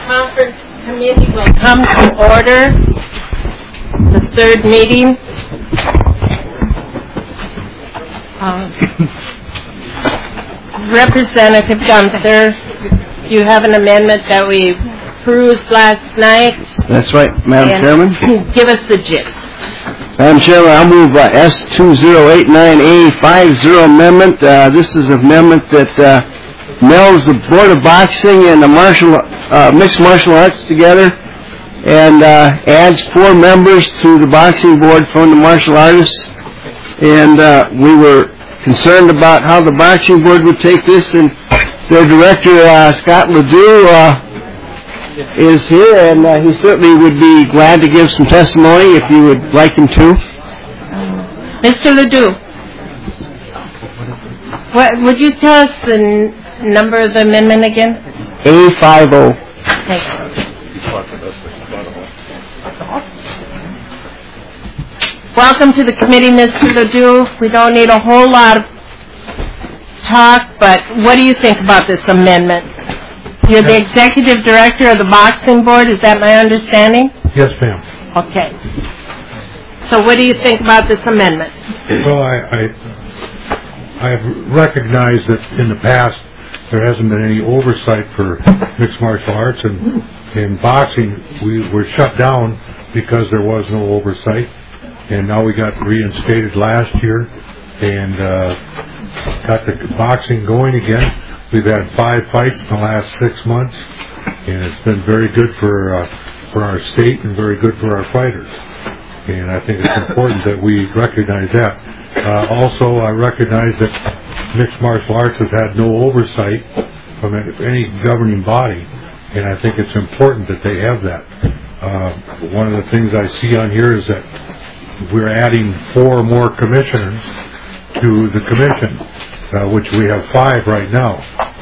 conference committee will come to order. The third meeting. Representative Gunther, you have an amendment that we perused last night. That's right, Madam Chairman. Give us the gist. Madam Chairman, I'll move S2089A50 amendment. This is an amendment that melds the Board of Boxing and the mixed martial arts together and adds 4 members to the boxing board from the martial artists. And we were concerned about how the boxing board would take this, and their director, Scott Ledoux, is here, and he certainly would be glad to give some testimony if you would like him to. Mr. Ledoux, would you tell us the number of the amendment again? A50. Thank you. Welcome to the committee, Mr. Ledoux. We don't need a whole lot of talk, but what do you think about this amendment? You're the executive director of the boxing board, is that my understanding? Yes, ma'am. Okay. So what do you think about this amendment? Well, I have recognized that in the past there hasn't been any oversight for mixed martial arts, and in boxing we were shut down because there was no oversight, and now we got reinstated last year and got the boxing going again. We've had 5 fights in the last 6 months, and it's been very good for our state and very good for our fighters. And I think it's important that we recognize that. Also, I recognize that mixed martial arts has had no oversight from any governing body, and I think it's important that they have that. One of the things I see on here is that we're adding 4 more commissioners to the commission, which we have 5 right now.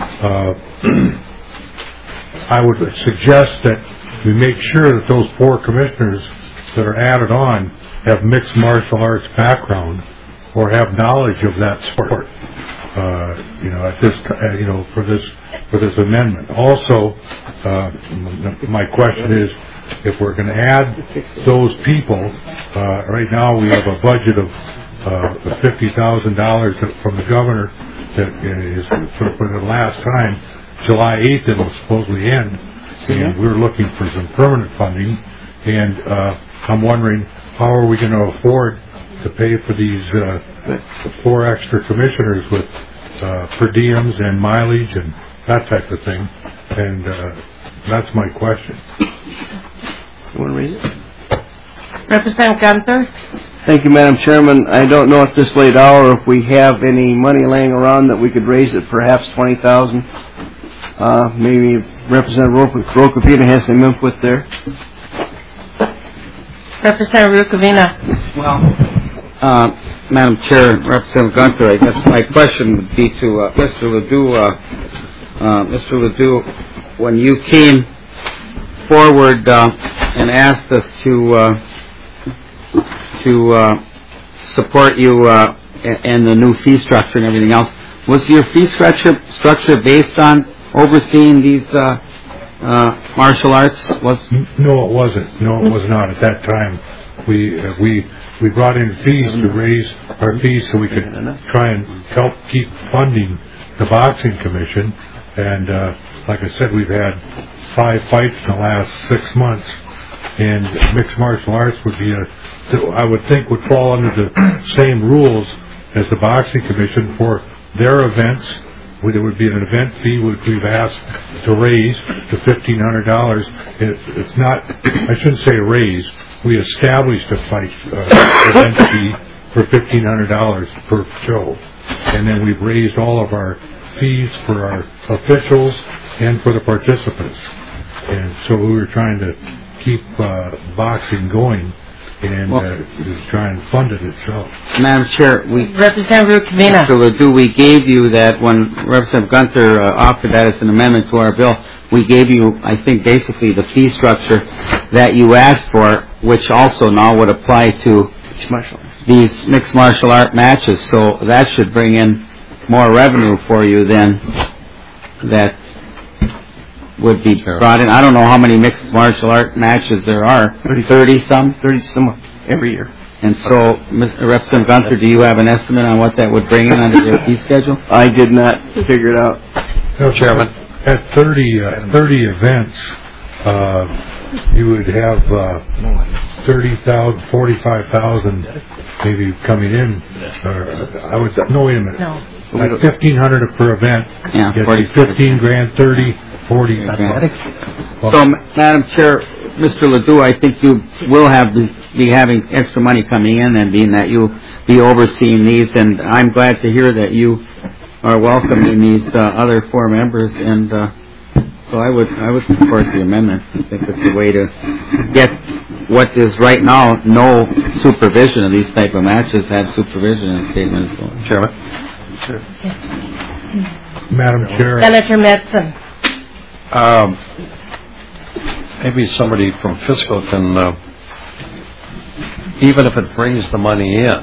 I would suggest that we make sure that those 4 commissioners that are added on have mixed martial arts background or have knowledge of that sport. At this, for this amendment. Also, my question is, if we're going to add those people, right now we have a budget of $50,000 from the governor that is for the last time. July 8th it will supposedly end, and we're looking for some permanent funding. And I'm wondering, how are we going to afford to pay for these 4 extra commissioners with per diems and mileage and that type of thing? And that's my question. You want to raise it? Representative Gunther? Thank you, Madam Chairman. I don't know at this late hour if we have any money laying around that we could raise it perhaps $20,000. Maybe Representative Rocavina has some input there. Representative Rukavina. Well, Madam Chair, Representative Gunther, I guess my question would be to Mr. Ledoux. Mr. Ledoux, when you came forward and asked us to support you and the new fee structure and everything else, was your fee structure based on overseeing these martial arts? No, it wasn't. No, it was not. At that time, we brought in fees to raise our fees so we could try and help keep funding the boxing commission. And like I said, we've had 5 fights in the last 6 months, and mixed martial arts would be I would think would fall under the same rules as the boxing commission for their events. There would be an event fee which we've asked to raise to $1,500. It's not, I shouldn't say raise, we established a fight event fee for $1,500 per show. And then we've raised all of our fees for our officials and for the participants. And so we were trying to keep boxing going and try and fund it itself. Madam Chair, Representative Rukavina. Mr. Ledoux, we gave you that when Representative Gunther offered that as an amendment to our bill. We gave you, I think, basically the fee structure that you asked for, which also now would apply to these mixed martial art matches. So that should bring in more revenue for you than that would be brought in. I don't know how many mixed martial art matches there are. 30 some every year. And so, Representative Gunther, do you have an estimate on what that would bring in under your fee schedule? I did not figure it out. No, Chairman. At 30 events, you would have 30,000, 45,000 maybe coming in. Wait a minute. No. At 1,500 per event, Yeah, you get 15 grand, 30, 40. So, Madam Chair, Mr. Ledoux, I think you will be having extra money coming in, and being that you'll be overseeing these, and I'm glad to hear that you are welcoming these other 4 members, and so I would support the amendment. I think it's a way to get what is right now no supervision of these type of matches, have supervision in the state of Minnesota. Chairman. Sure. Madam Chair. Senator Metzen. Maybe somebody from fiscal can, even if it brings the money in,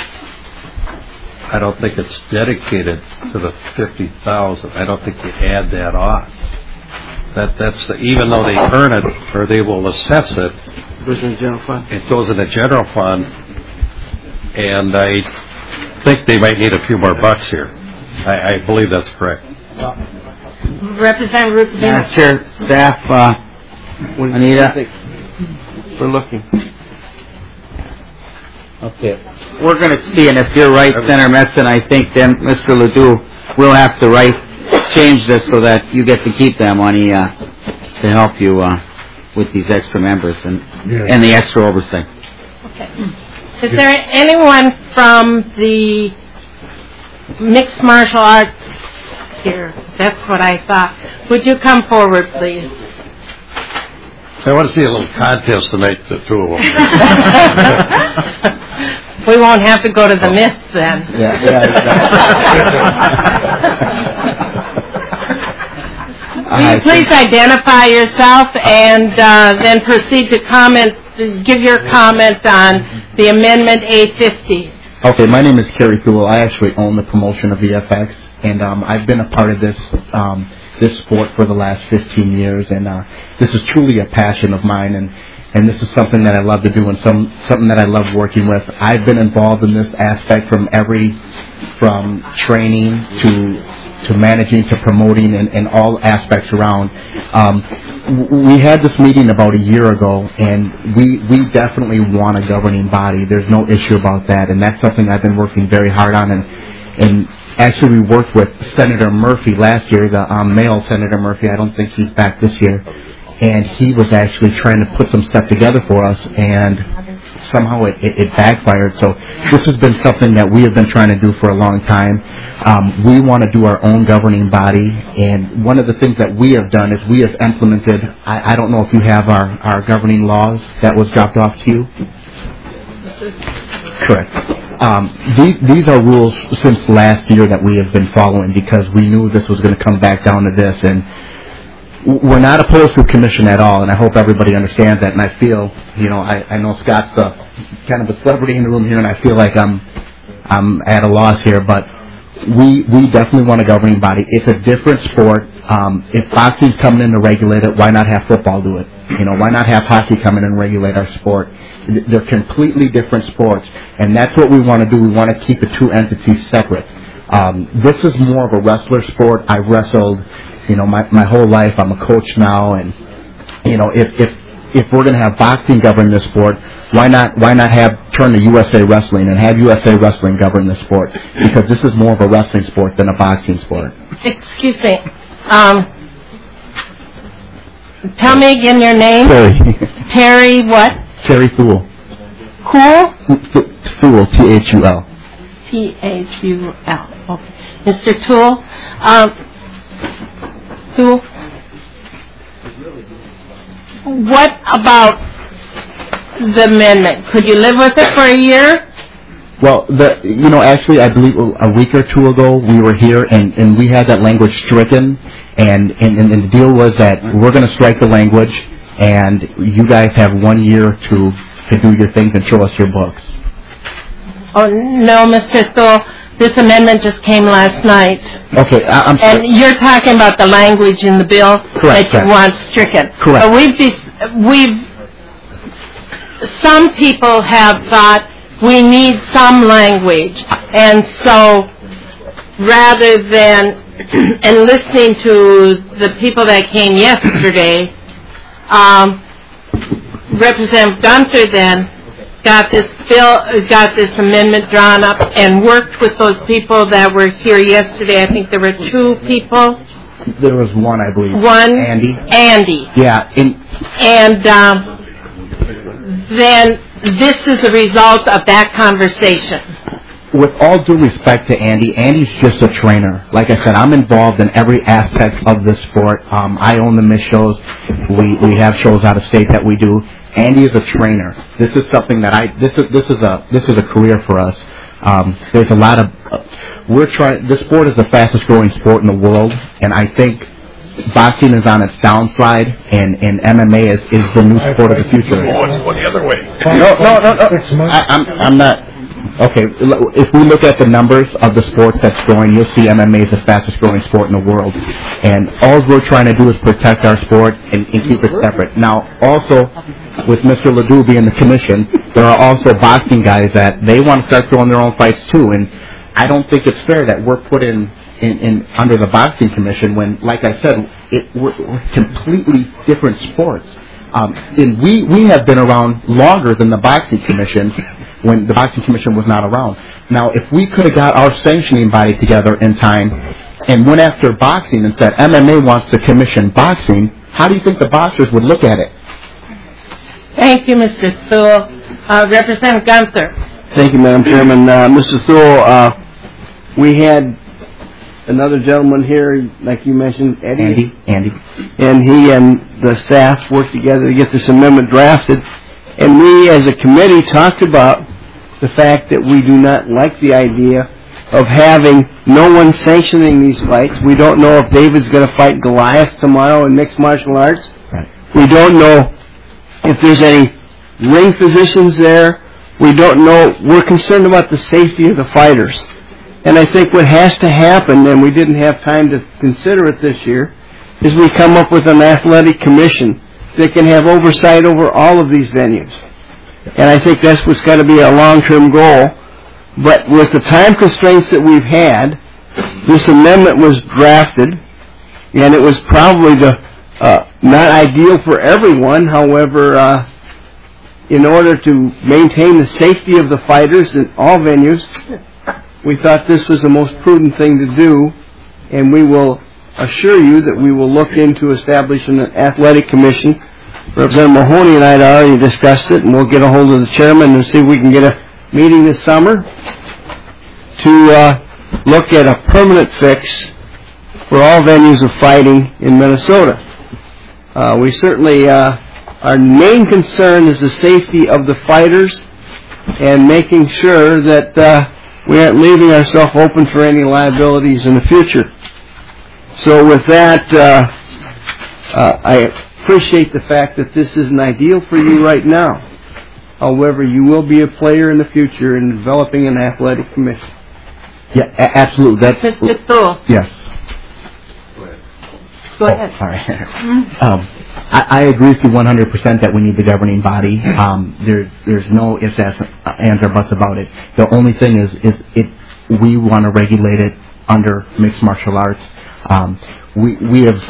I don't think it's dedicated to the 50,000. I don't think you add that on. That's even though they earn it or they will assess it. It goes in the general fund. It goes in the general fund, and I think they might need a few more bucks here. I believe that's correct. Representative Rubin. Madam Chair, staff, Anita. We're looking. Okay. We're going to see, and if you're right, Senator Metzen, I think then Mr. Ledoux will have to change this so that you get to keep that money to help you with these extra members and the extra oversight. Okay. Is there anyone from the mixed martial arts here? That's what I thought. Would you come forward, please? I want to see a little contest tonight, the 2 of them. We won't have to go to the myths then. Will you please identify yourself and then proceed to give your comment on the Amendment 850. Okay, my name is Kerry Thule. I actually own the promotion of VFX, and I've been a part of this sport for the last 15 years, and this is truly a passion of mine, and this is something that I love to do and something that I love working with. I've been involved in this aspect from training to managing to promoting and all aspects around. We had this meeting about a year ago, and we definitely want a governing body. There's no issue about that, and that's something I've been working very hard on. And actually, we worked with Senator Murphy last year, the male Senator Murphy. I don't think he's back this year. And he was actually trying to put some stuff together for us, and somehow it backfired. So this has been something that we have been trying to do for a long time. We want to do our own governing body, and one of the things that we have done is we have implemented, I don't know if you have our governing laws that was dropped off to you. Correct. These are rules since last year that we have been following because we knew this was going to come back down to this, and we're not opposed to a commission at all, and I hope everybody understands that. And I feel, I know Scott's kind of a celebrity in the room here, and I feel like I'm at a loss here, but we definitely want a governing body. It's a different sport. If boxing's coming in to regulate it, why not have football do it? Why not have hockey come in and regulate our sport? They're completely different sports, and that's what we want to do. We want to keep the two entities separate. This is more of a wrestler sport. I wrestled my whole life. I'm a coach now, and if we're going to have boxing govern this sport, why not turn to USA Wrestling and have USA Wrestling govern this sport? Because this is more of a wrestling sport than a boxing sport. Excuse me. Tell me again your name. Terry. Terry what? Terry Thule. Cool? Thule. T-H-U-L. T-H-U-L. Okay. Mr. Toole. Toole. What about the amendment? Could you live with it for a year? Well, actually, I believe a week or two ago we were here and we had that language stricken, and the deal was that we're going to strike the language, and you guys have 1 year to do your things and show us your books. Oh, no, Mr. Thule, this amendment just came last night. Okay, I'm sorry. And you're talking about the language in the bill Correct, that you want stricken. Correct. But some people have thought we need some language, and so rather than, and listening to the people that came yesterday, Representative Gunther then got this amendment drawn up and worked with those people that were here yesterday. I think there were 2 people. There was one, I believe. One. Andy. Yeah. And then this is a result of that conversation. With all due respect to Andy, Andy's just a trainer. Like I said, I'm involved in every aspect of the sport. I own the Miss shows. We have shows out of state that we do. Andy is a trainer. This is something that this is a career for us. There's a lot of this sport is the fastest growing sport in the world, and I think boxing is on its downslide, and MMA is the new sport of the future. Oh, it's going the other way. No. I'm not. Okay, if we look at the numbers of the sports that's growing, you'll see MMA is the fastest growing sport in the world. And all we're trying to do is protect our sport and keep it separate. Now, also, with Mr. Ledoux being the commission, there are also boxing guys that they want to start throwing their own fights too. And I don't think it's fair that we're put in under the boxing commission when, like I said, we're completely different sports. And we have been around longer than the boxing commission when the boxing commission was not around. Now, if we could have got our sanctioning body together in time and went after boxing and said MMA wants to commission boxing, how do you think the boxers would look at it? Thank you, Mr. Thule. Representative Gunther. Thank you, Madam Chairman. Mr. Thule, we had another gentleman here, like you mentioned, Andy. And he and the staff worked together to get this amendment drafted. And we, as a committee, talked about the fact that we do not like the idea of having no one sanctioning these fights. We don't know if David's going to fight Goliath tomorrow in mixed martial arts. Right. We don't know if there's any ring physicians there. We don't know. We're concerned about the safety of the fighters. And I think what has to happen, and we didn't have time to consider it this year, is we come up with an athletic commission that can have oversight over all of these venues. And I think that's what's got to be a long-term goal. But with the time constraints that we've had, this amendment was drafted, and it was probably not ideal for everyone. However, in order to maintain the safety of the fighters in all venues, we thought this was the most prudent thing to do, and we will assure you that we will look into establishing an athletic commission. Representative Mahoney and I had already discussed it, and we'll get a hold of the chairman and see if we can get a meeting this summer to look at a permanent fix for all venues of fighting in Minnesota. We certainly, our main concern is the safety of the fighters and making sure that we aren't leaving ourselves open for any liabilities in the future. So with that, I appreciate the fact that this isn't ideal for you right now. However, you will be a player in the future in developing an athletic commission. Yeah, absolutely. That's Mr. Thule. Yes. Go ahead. Sorry. I agree with you 100% that we need the governing body. There's no ifs, ands, or buts about it. The only thing is we want to regulate it under mixed martial arts. We have,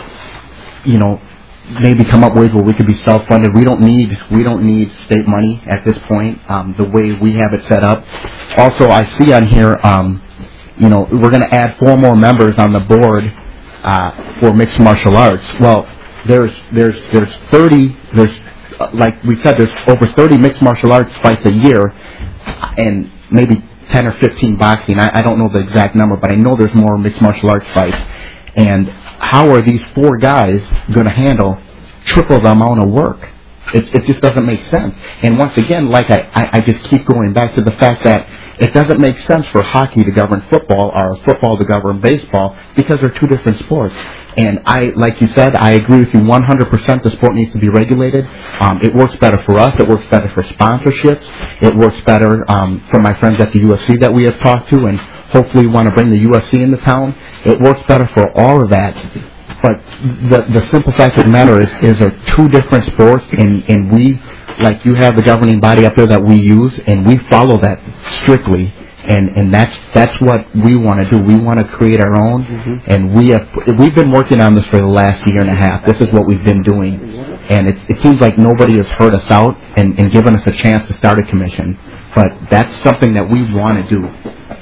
maybe come up with where we could be self-funded. We don't need state money at this point. The way we have it set up. Also, I see on here, we're going to add 4 more members on the board for mixed martial arts. Well, there's 30. Like we said, there's over 30 mixed martial arts fights a year, and maybe 10 or 15 boxing. I don't know the exact number, but I know there's more mixed martial arts fights. And how are these 4 guys going to handle triple the amount of work? It just doesn't make sense. And once again, like I just keep going back to the fact that it doesn't make sense for hockey to govern football or football to govern baseball because they're two different sports. And like you said, I agree with you 100%. The sport needs to be regulated. It works better for us. It works better for sponsorships. It works better for my friends at the UFC that we have talked to, and hopefully want to bring the UFC into town. It works better for all of that. But the simple fact of the matter is they're two different sports, and we, like you have the governing body up there that we use, and we follow that strictly. And that's what we want to do. We want to create our own, and we've been working on this for the last year and a half. This is what we've been doing, and it seems like nobody has heard us out and given us a chance to start a commission. But that's something that we want to do.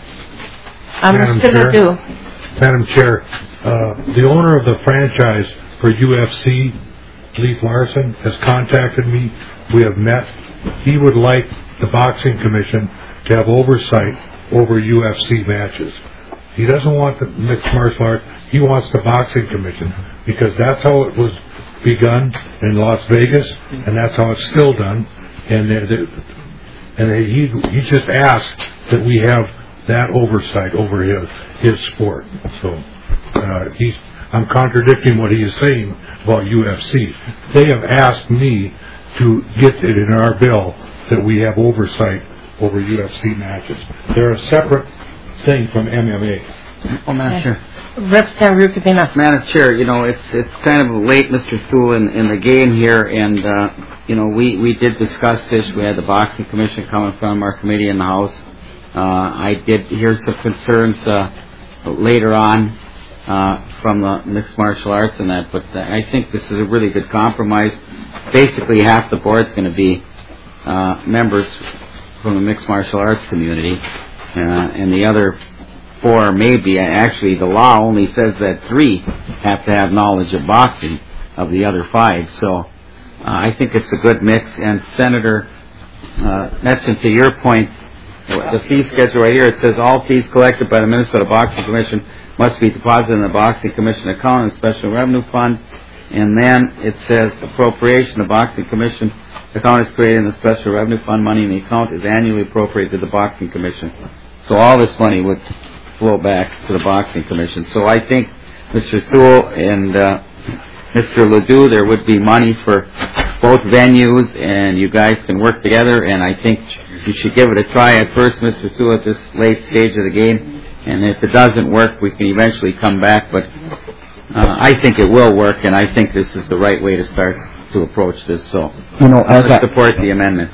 Madam Chair, the owner of the franchise for UFC, Leif Larson, has contacted me. We have met. He would like the Boxing Commission to have oversight over UFC matches. He doesn't want the mixed martial arts. He wants the Boxing Commission because that's how it was begun in Las Vegas, and that's how it's still done. And he just asked that we have that oversight over his sport. So I'm contradicting what he is saying about UFC. They have asked me to get it in our bill that we have oversight over UFC matches. They're a separate thing from MMA. Oh, Madam Chair. Representative Rukavina. Madam Chair, it's kind of late, Mr. Thule, in the game here, and we did discuss this. We had the Boxing Commission coming from our committee in the House. I did hear some concerns later on from the mixed martial arts and that, but I think this is a really good compromise. Basically, half the board's going to be members from the mixed martial arts community, and the other 4 maybe. Actually, the law only says that 3 have to have knowledge of boxing of the other 5. So I think it's a good mix. And Senator Metzen, to your point, the fee schedule right here, it says all fees collected by the Minnesota Boxing Commission must be deposited in the Boxing Commission account in the Special Revenue Fund. And then it says appropriation. The Boxing Commission account is created in the Special Revenue Fund. Money in the account is annually appropriated to the Boxing Commission. So all this money would flow back to the Boxing Commission. So I think, Mr. Thule and Mr. Ledoux, there would be money for both venues, and you guys can work together, and I think you should give it a try at first, Mr. Thule, at this late stage of the game. And if it doesn't work, we can eventually come back. But I think it will work, and I think this is the right way to start to approach this. So I support the amendment.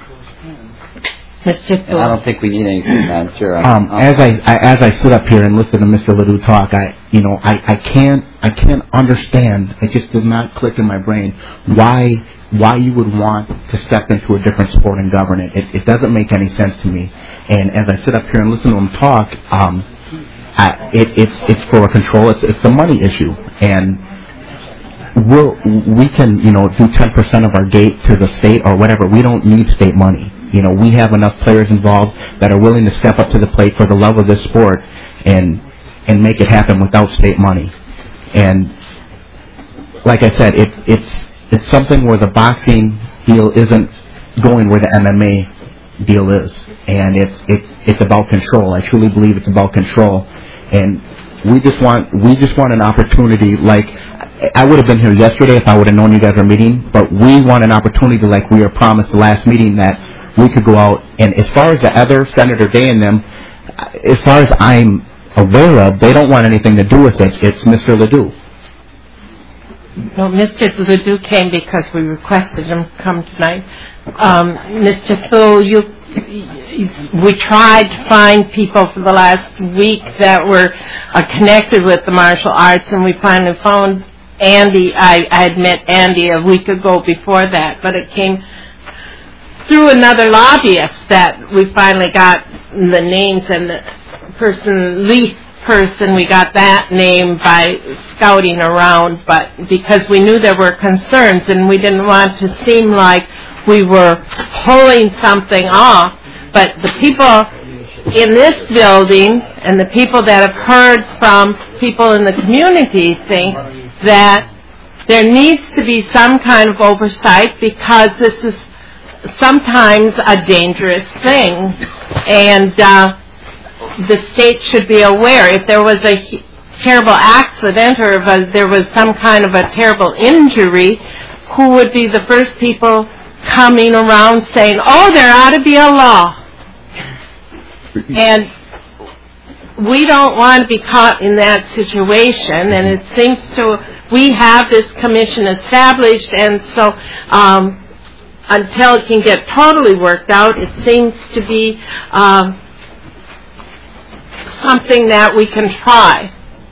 Mr. Thule. I don't think we need anything, Madam Chair. As I sit up here and listen to Mr. Ledoux talk, I can't understand. It just does not click in my brain why you would want to step into a different sport and govern it. It doesn't make any sense to me. And as I sit up here and listen to him talk, it's for a control. It's a money issue, and we can do 10% of our gate to the state or whatever. We don't need state money. We have enough players involved that are willing to step up to the plate for the love of this sport and make it happen without state money. And like I said, it's something where the boxing deal isn't going where the MMA deal is, and it's about control. I truly believe it's about control, and we just want an opportunity. Like, I would have been here yesterday if I would have known you guys were meeting, but we want an opportunity, like we were promised the last meeting, that we could go out. And as far as the other, Senator Day and them, as far as I'm aware of, they don't want anything to do with it. It's Mr. Ledoux. No, Mr. Ledoux came because we requested him come tonight. Mr. Thule, we tried to find people for the last week that were connected with the martial arts, and we finally found Andy. I had met Andy a week ago before that, but it came through another lobbyist that we finally got the names, and the Leaf person, we got that name by scouting around, but because we knew there were concerns and we didn't want to seem like we were pulling something off, but the people in this building and the people that have heard from people in the community think that there needs to be some kind of oversight because this is sometimes a dangerous thing, and the state should be aware. If there was a terrible accident or if there was some kind of a terrible injury, who would be the first people coming around saying, oh, there ought to be a law? And we don't want to be caught in that situation, and it seems we have this commission established, and so until it can get totally worked out, it seems to be something that we can try.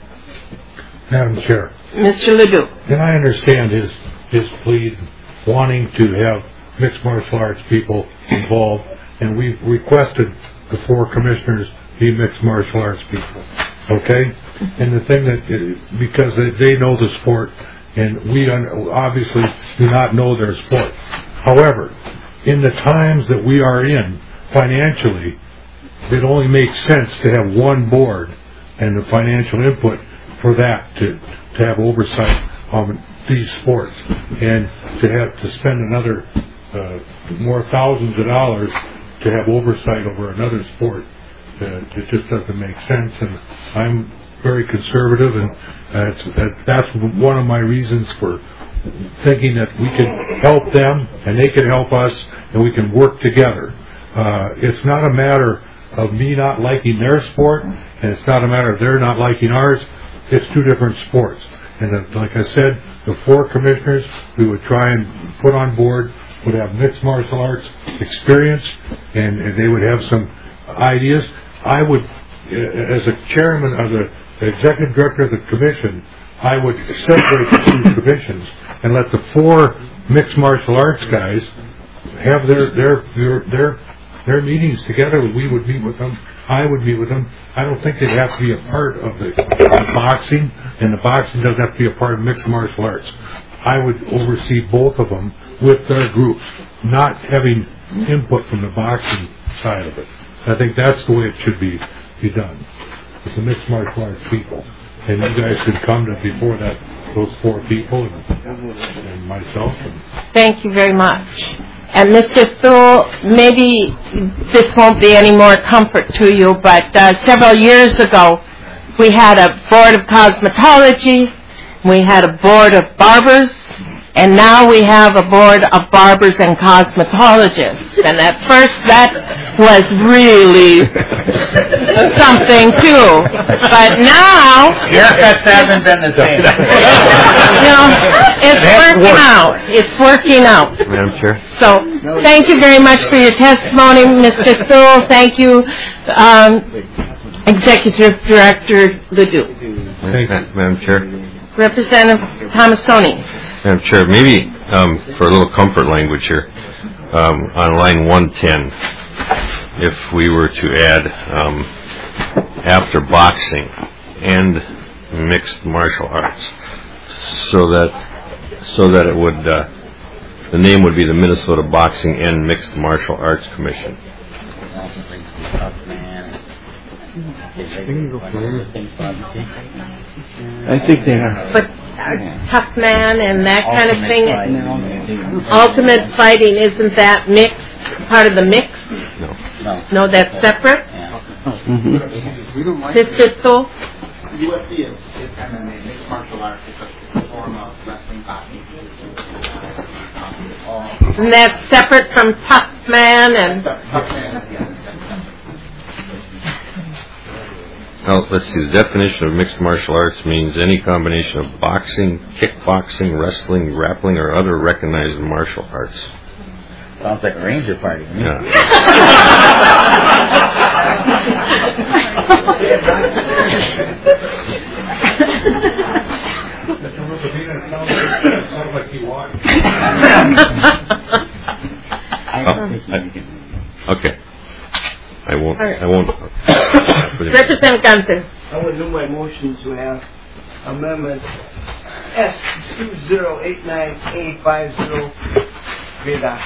Madam Chair. Mr. Ledoux. And I understand his plea, wanting to have mixed martial arts people involved, and we've requested the 4 commissioners be mixed martial arts people. Okay? And the thing that, because they know the sport, and we obviously do not know their sport. However, in the times that we are in financially, it only makes sense to have one board and the financial input for that to have oversight on these sports, and to spend another more thousands of dollars to have oversight over another sport. It just doesn't make sense, and I'm very conservative, and that's one of my reasons for thinking that we can help them and they can help us and we can work together. It's not a matter of me not liking their sport, and it's not a matter of they're not liking ours. It's 2 different sports. And like I said, the 4 commissioners we would try and put on board would have mixed martial arts experience, and they would have some ideas. I would, as a chairman of the executive director of the commission, I would separate the 2 commissions and let the 4 mixed martial arts guys have their meetings together. We would meet with them. I would meet with them. I don't think they'd have to be a part of the boxing, and the boxing doesn't have to be a part of mixed martial arts. I would oversee both of them with their groups, not having input from the boxing side of it. I think that's the way it should be done. It's the mixed martial arts people. And you guys could come to before that, those 4 people and myself. Thank you very much. And Mr. Thule, maybe this won't be any more comfort to you, but several years ago we had a board of cosmetology, we had a board of barbers, and now we have a board of barbers and cosmetologists. And at first that was really something too. But now... Haircuts haven't been the same. It's working out. It's working out. Madam Chair. So, thank you very much for your testimony, Mr. Thule. Thank you, Executive Director Ledoux. Thank you. Madam Chair. Representative Thomasoni. Madam Chair, maybe for a little comfort language here, on line 110, if we were to add after boxing and mixed martial arts, so that it would the name would be the Minnesota Boxing and Mixed Martial Arts Commission. I think they are. But Tough Man and that kind of thing, Ultimate Fighting, isn't that mixed, part of the mix? No. No, that's separate? Mr. Thule? UFC is MMA, mixed martial arts, it's a form of wrestling, boxing. And that's separate from Tough Man and... Well, let's see. The definition of mixed martial arts means any combination of boxing, kickboxing, wrestling, grappling, or other recognized martial arts. Sounds like a ranger party. Yeah. Okay. I won't. Representative Gunther. I would do my motion to have Amendment S2089A50 read out.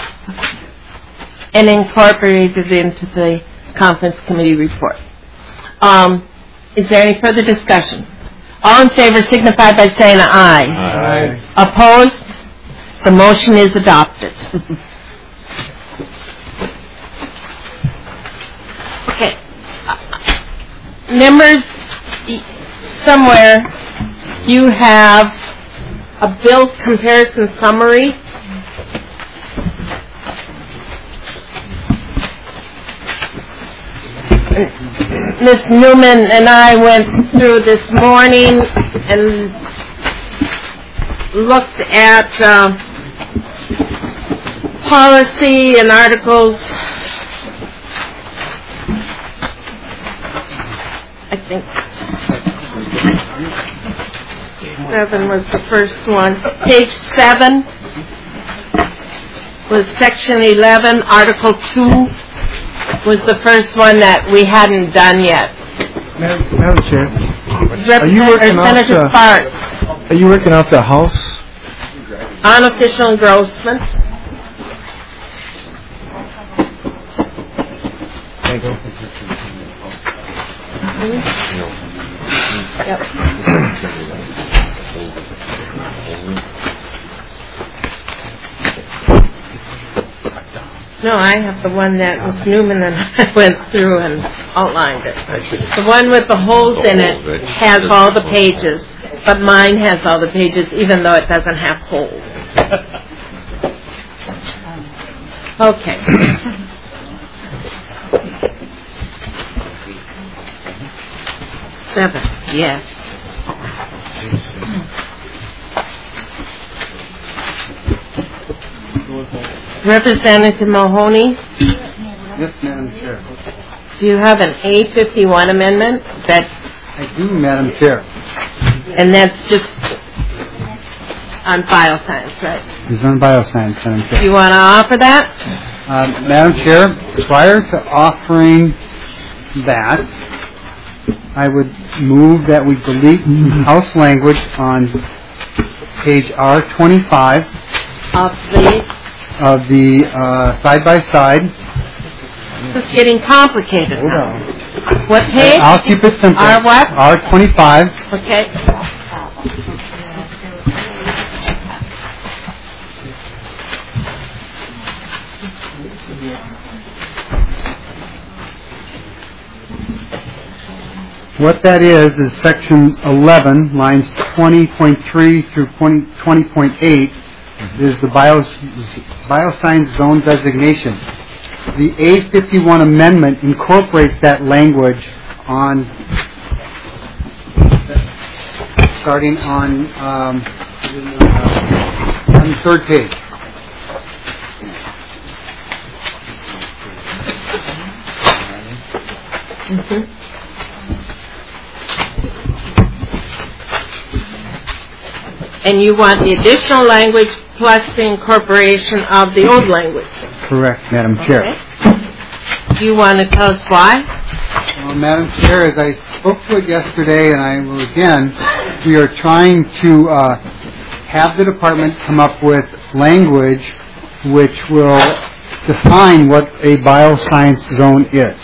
And incorporated into the conference committee report. Is there any further discussion? All in favor signify by saying aye. Aye. Opposed? The motion is adopted. Okay. Members, somewhere you have a bill comparison summary. Ms. Newman and I went through this morning and looked at policy and articles. I think 7 was the first one. Page 7 was section 11. Article 2 was the first one that we hadn't done yet. Madam Chair, Senator Sparks. are you working off the House? Unofficial engrossment. Thank you. Yep. No, I have the one that Ms. Newman and I went through and outlined it. The one with the holes in it has all the pages, but mine has all the pages even though it doesn't have holes. Okay. Seven, yes. Representative Mahoney, Yes, Madam Chair. do you have an A51 amendment? I do, Madam Chair. And that's just on bioscience, right? It's on bioscience, Madam Do Chair. you want to offer that? Madam Chair, prior to offering that, I would move that we delete House language on page R25 of the side-by-side. It's getting complicated now. What page? I'll keep it simple. R what? R25. Okay. What that is section 11, lines 20.3 through 20.8 is the bioscience zone designation. The A51 amendment incorporates that language on, starting on the third page. Mm-hmm. And you want the additional language plus the incorporation of the old language. Correct, Madam Chair. Okay. Do you want to tell us why? Madam Chair, as I spoke to it yesterday, and I will again, we are trying to have the department come up with language which will define what a bioscience zone is.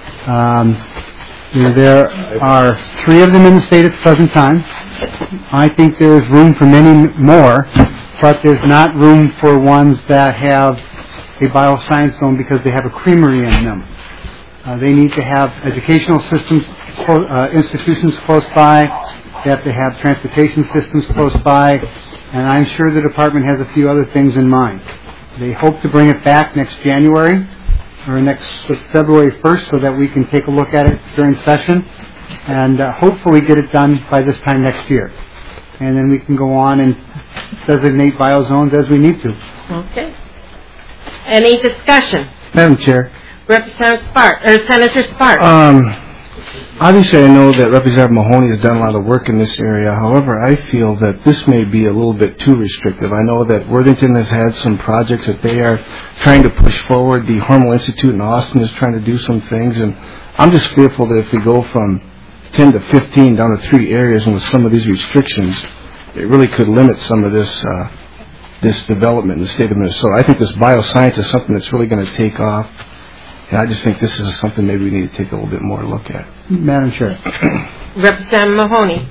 There are 3 of them in the state at the present time. I think there's room for many more, but there's not room for ones that have a bioscience zone because they have a creamery in them. They need to have educational systems, institutions close by. They have to have transportation systems close by. And I'm sure the department has a few other things in mind. They hope to bring it back next January or next February 1st so that we can take a look at it during session and hopefully get it done by this time next year. And then we can go on and designate biozones as we need to. Okay. Any discussion? Madam Chair. Representative Sparks, or Senator Sparks. Obviously, I know that Representative Mahoney has done a lot of work in this area. However, I feel that this may be a little bit too restrictive. I know that Worthington has had some projects that they are trying to push forward. The Hormel Institute in Austin is trying to do some things, and I'm just fearful that if we go from 10 to 15 down to 3 areas, and with some of these restrictions, it really could limit some of this development in the state of Minnesota. I think this bioscience is something that's really going to take off. And I just think this is something maybe we need to take a little bit more look at. Madam Chair. Representative Mahoney.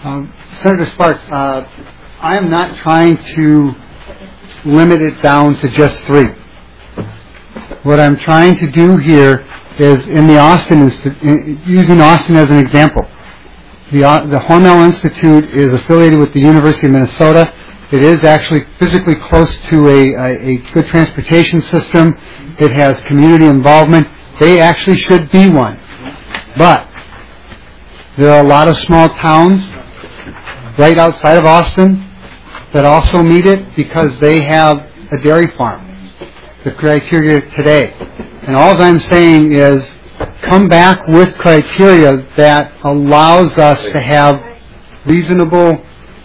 Senator Sparks, I am not trying to limit it down to just 3. What I'm trying to do here is in the Austin, using Austin as an example. The Hormel Institute is affiliated with the University of Minnesota. It is actually physically close to a good transportation system. It has community involvement. They actually should be one. But there are a lot of small towns right outside of Austin that also meet it because they have a dairy farm, the criteria today. And all I'm saying is come back with criteria that allows us to have a reasonable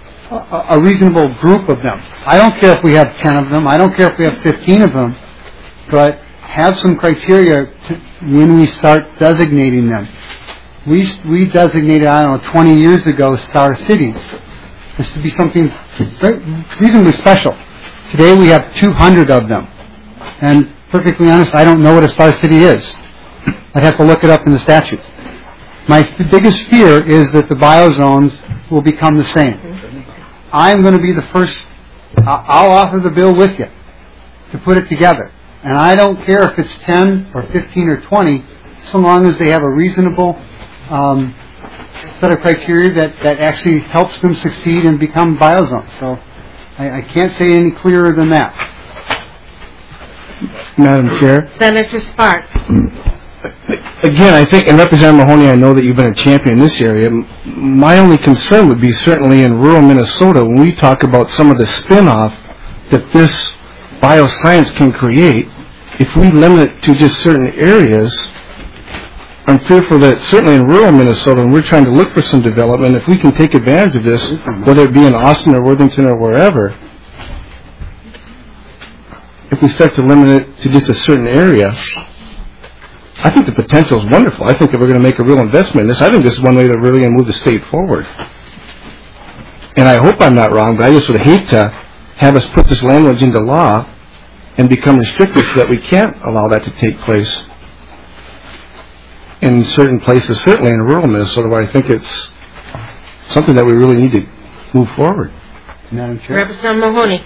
group of them. I don't care if we have 10 of them. I don't care if we have 15 of them. But have some criteria when we start designating them. We designated, 20 years ago, Star Cities. This to be something reasonably special. Today we have 200 of them. And perfectly honest, I don't know what a Star City is. I'd have to look it up in the statutes. My biggest fear is that the biozones will become the same. I'm going to be the first, I'll author the bill with you to put it together. And I don't care if it's 10 or 15 or 20, so long as they have a reasonable set of criteria that actually helps them succeed and become biozones. So I can't say any clearer than that. Madam Chair. Senator Sparks. Again, I think, and Representative Mahoney, I know that you've been a champion in this area. My only concern would be certainly in rural Minnesota when we talk about some of the spin-off that this bioscience can create. If we limit it to just certain areas, I'm fearful that certainly in rural Minnesota, when we're trying to look for some development, if we can take advantage of this, whether it be in Austin or Worthington or wherever, if we start to limit it to just a certain area, I think the potential is wonderful. I think that we're going to make a real investment in this. I think this is one way to really move the state forward. And I hope I'm not wrong, but I just would hate to have us put this language into law and become restricted so that we can't allow that to take place in certain places, certainly in rural Minnesota, where I think it's something that we really need to move forward. Madam Chair. Representative Mahoney.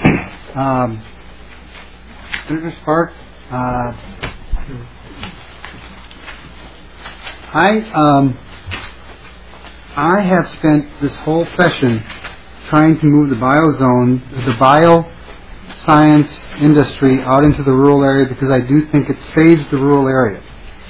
Senator Sparks, I have spent this whole session trying to move the bioscience industry out into the rural area because I do think it saves the rural area.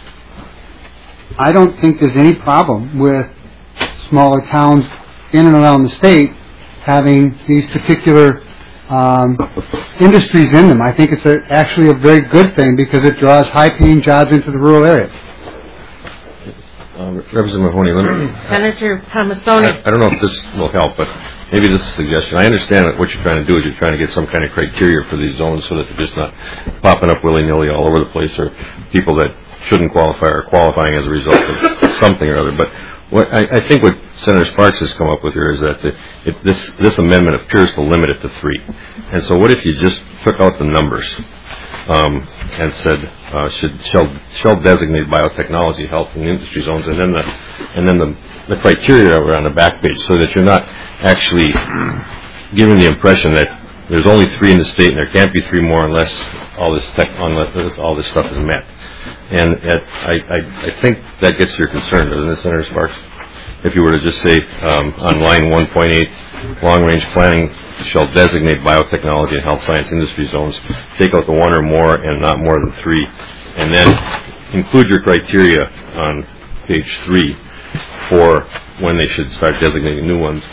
I don't think there's any problem with smaller towns in and around the state having these particular industries in them. I think it's actually a very good thing because it draws high-paying jobs into the rural area. Representative Mahoney, Senator Palmisoni. I don't know if this will help, but maybe this is a suggestion. I understand that what you're trying to do is you're trying to get some kind of criteria for these zones so that they're just not popping up willy-nilly all over the place, or people that shouldn't qualify are qualifying as a result of something or other. But I think what Senator Sparks has come up with here is that this amendment appears to limit it to 3. And so what if you just took out the numbers and said shall designate biotechnology, health, and industry zones, and then the criteria are on the back page, so that you're not actually giving the impression that there's only 3 in the state and there can't be 3 more unless all this stuff is met. And I think that gets your concern, doesn't it, Senator Sparks? If you were to just say on line 1.8, long-range planning shall designate biotechnology and health science industry zones, take out the 1 or more and not more than 3, and then include your criteria on page 3 for when they should start designating new ones.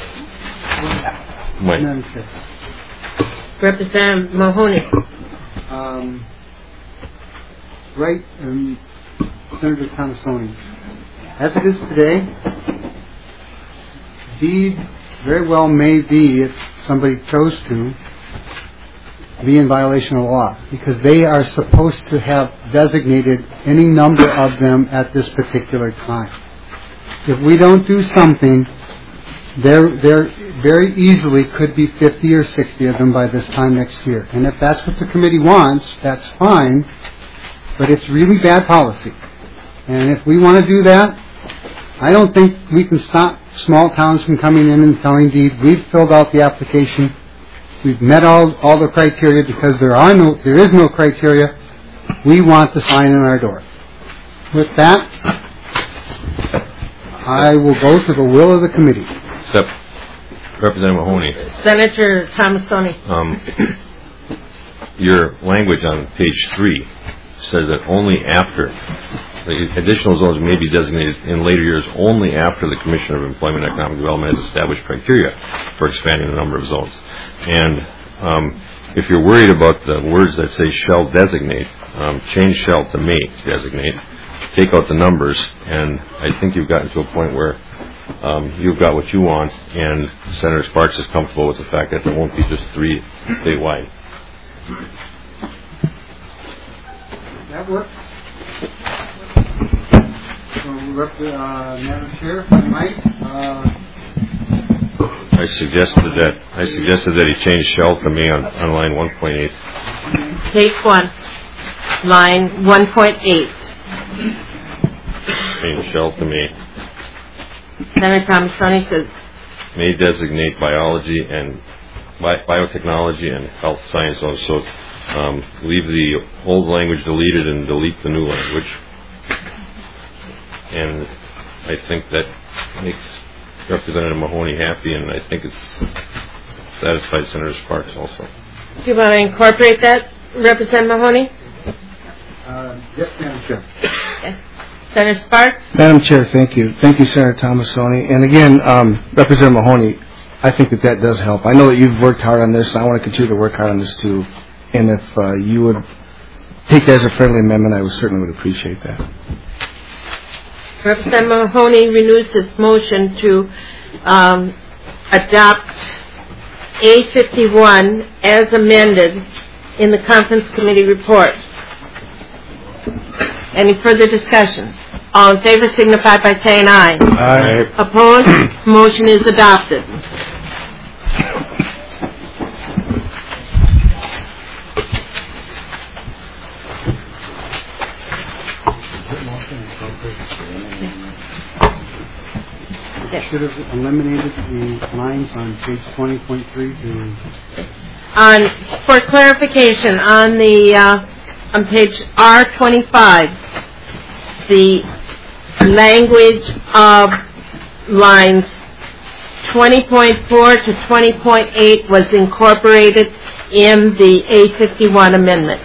Representative Mahoney. Right, Senator Palmisoni. As it is today, deed very well may be, if somebody chose to, be in violation of law, because they are supposed to have designated any number of them at this particular time. If we don't do something, there very easily could be 50 or 60 of them by this time next year. And if that's what the committee wants, that's fine, but it's really bad policy. And if we want to do that, I don't think we can stop small towns from coming in and selling deed. We've filled out the application. We've met all the criteria because there is no criteria. We want the sign in our door. With that, I will go to the will of the committee. Except Representative Mahoney. Senator Thomasoni. Your language on page 3 says that only after the additional zones may be designated in later years only after the Commissioner of Employment and Economic Development has established criteria for expanding the number of zones. And if you're worried about the words that say shall designate, change shall to may designate, take out the numbers, and I think you've gotten to a point where you've got what you want, and Senator Sparks is comfortable with the fact that there won't be just 3 statewide. That works. So, Madam Chair, if I might, I suggested that he change shall to may on line 1.8. Page 1, line 1.8. Change shall to may. Senator Thomasoni says, May designate biology and biotechnology and health science zones. So leave the old language deleted and delete the new language. And I think that makes Representative Mahoney happy, and I think it's satisfied Senator Sparks also. do you want to incorporate that, Representative Mahoney? Yes, Madam Chair. Okay. Senator Sparks? Madam Chair, thank you. Thank you, Senator Thomasoni. And again, Representative Mahoney, I think that does help. I know that you've worked hard on this. I want to continue to work hard on this too. And if you would take that as a friendly amendment, I certainly would appreciate that. Representative Mahoney renews his motion to adopt A51 as amended in the conference committee report. Any further discussion? All in favor signify by saying aye. Aye. Opposed? Motion is adopted. Should have eliminated the lines on page 20.3 to... For clarification, on the on page R25, the language of lines 20.4 to 20.8 was incorporated in the A51 amendment.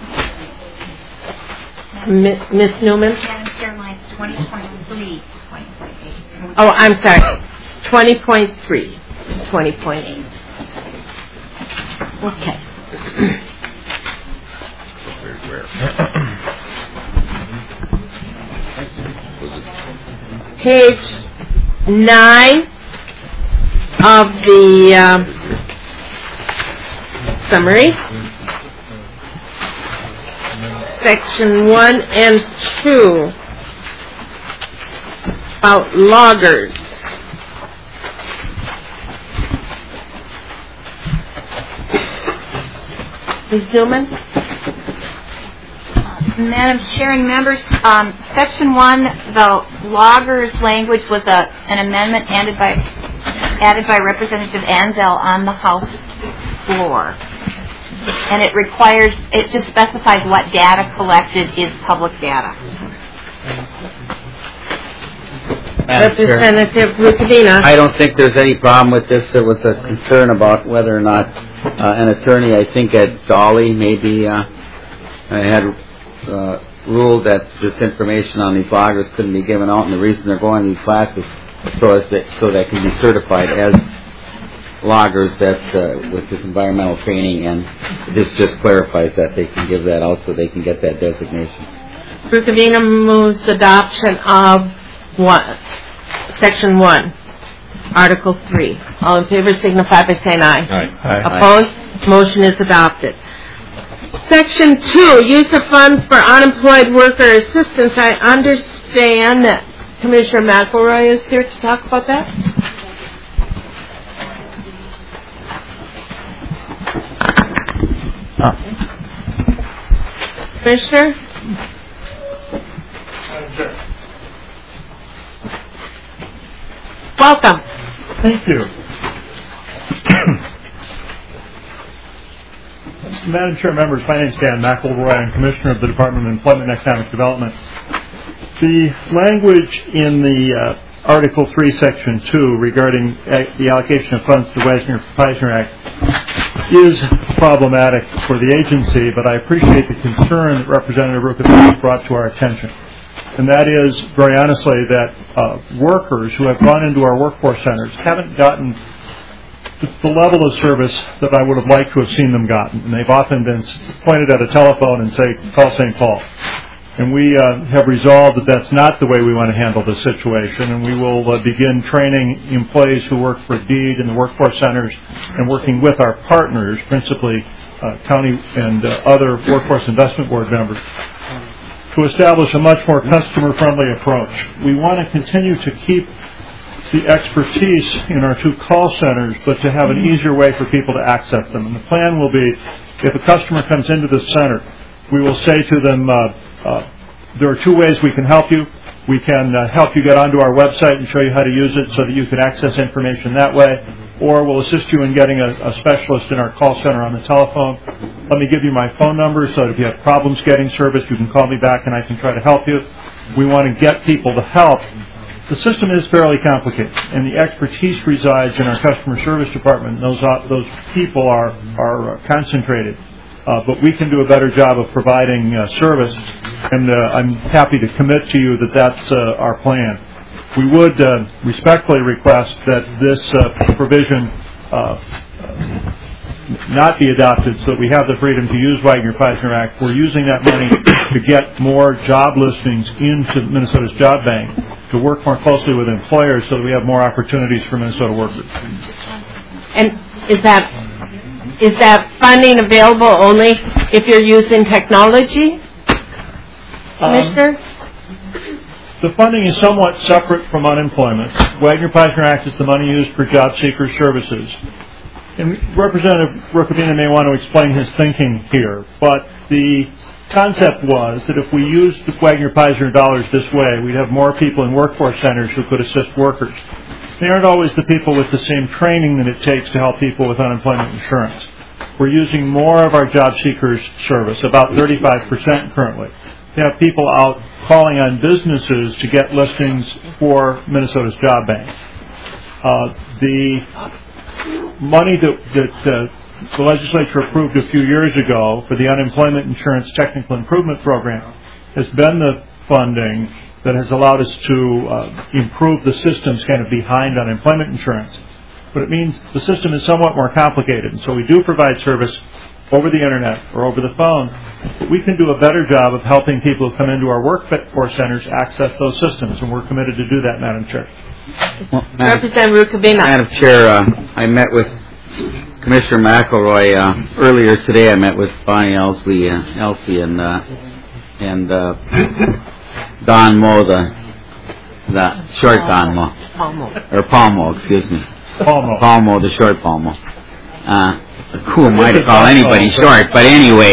Ms. Newman? Madam Chair, lines 20.3 to 20.8. Oh, I'm sorry. 20.3, 20.8. Okay. Page 9 of the summary. Section 1 and 2 about loggers. Ms. Newman? Madam Chair and members, Section 1, the loggers language was an amendment added by Representative Ansel on the House floor. And it just specifies what data collected is public data. Representative Lucadina. I don't think there's any problem with this. There was a concern about whether or not an attorney, I think at Dolly, maybe had ruled that this information on these loggers couldn't be given out, and the reason they're going to these classes so they can be certified as loggers with this environmental training, and this just clarifies that they can give that out so they can get that designation. Lucadina moves adoption of Section 1, Article 3. All in favor signify by saying aye. Aye. Opposed? Motion is adopted. Section 2, use of funds for unemployed worker assistance. I understand that Commissioner McElroy is here to talk about that. Commissioner? Welcome. Thank you. Madam Chair, members, my name is Dan McElroy. I'm Commissioner of the Department of Employment and Economic Development. The language in the Article 3, Section 2 regarding the allocation of funds to the Wagner-Peisner Act is problematic for the agency, but I appreciate the concern that Representative Rukavina brought to our attention. And that is, very honestly, that workers who have gone into our workforce centers haven't gotten the level of service that I would have liked to have seen them gotten. And they've often been pointed at a telephone and say, call St. Paul. And we have resolved that that's not the way we want to handle the situation, and we will begin training employees who work for DEED in the workforce centers and working with our partners, principally county and other workforce investment board members, to establish a much more customer-friendly approach. We want to continue to keep the expertise in our two call centers, but to have an easier way for people to access them. And the plan will be, if a customer comes into the center, we will say to them, there are two ways we can help you. We can help you get onto our website and show you how to use it so that you can access information that way, or we'll assist you in getting a specialist in our call center on the telephone. Let me give you my phone number so that if you have problems getting service, you can call me back and I can try to help you. We want to get people to help. The system is fairly complicated, and the expertise resides in our customer service department. Those people are concentrated. But we can do a better job of providing service, and I'm happy to commit to you that that's our plan. We would respectfully request that this provision not be adopted so that we have the freedom to use Wagner-Peisner Act. We're using that money to get more job listings into Minnesota's job bank, to work more closely with employers so that we have more opportunities for Minnesota workers. And is that funding available only if you're using technology, Commissioner? The funding is somewhat separate from unemployment. Wagner-Peisner Act is the money used for job seeker services. And Representative Rukavina may want to explain his thinking here, but the concept was that if we used the Wagner-Peisner dollars this way, we'd have more people in workforce centers who could assist workers. They aren't always the people with the same training that it takes to help people with unemployment insurance. We're using more of our job seekers service, about 35% currently. We have people out calling on businesses to get listings for Minnesota's job bank. The money that the legislature approved a few years ago for the Unemployment Insurance Technical Improvement Program has been the funding that has allowed us to improve the systems kind of behind unemployment insurance. But it means the system is somewhat more complicated, and so we do provide service over the internet or over the phone. We can do a better job of helping people who come into our workforce centers access those systems, and we're committed to do that, Madam Chair. Well, Representative Rukavina. Madam Chair, I met with Commissioner McElroy earlier today. I met with Bonnie Elsie and Don Moe, the short Don Moe. Paul Moe, excuse me. Paul Moe, the short Paul Moe. Who am I to call anybody short? But anyway,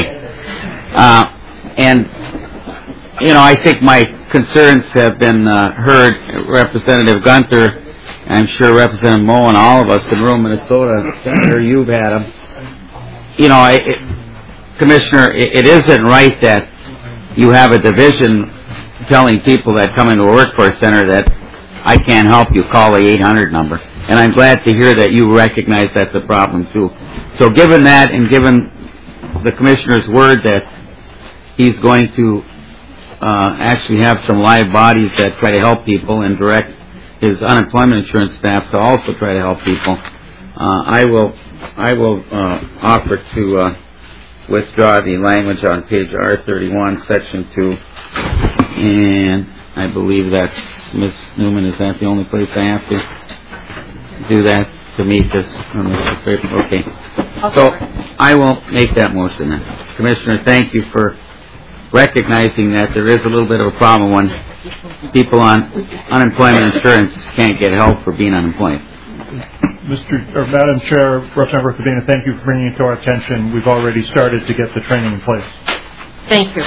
and, you know, I think my concerns have been heard. Representative Gunther, I'm sure Representative Moe and all of us in rural Minnesota, Senator, you've had them. You know, Commissioner, it isn't right that you have a division telling people that come into a workforce center that I can't help you, call the 800 number. And I'm glad to hear that you recognize that's a problem too. So given that, and given the Commissioner's word that he's going to actually have some live bodies that try to help people and direct his unemployment insurance staff to also try to help people, I will offer to withdraw the language on page R31, section 2, and I believe that's, Ms. Newman, is that the only place I have to do that to meet this? Okay. So I will make that motion then. Commissioner, thank you for recognizing that there is a little bit of a problem when people on unemployment insurance can't get help for being unemployed. Madam Chair, Representative Rukavina, thank you for bringing it to our attention. We've already started to get the training in place. Thank you.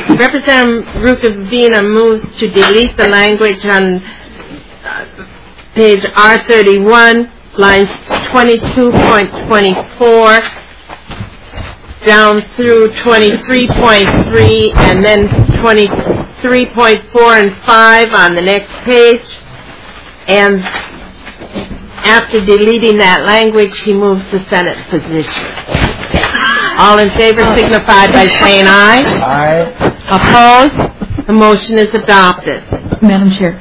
Representative Rukavina moves to delete the language on page R31, lines 22.24 down through 23.3 and then 23.4 and 5 on the next page. And after deleting that language, he moves the Senate position. All in favor signify by saying aye. Aye. Opposed? The motion is adopted. Madam Chair.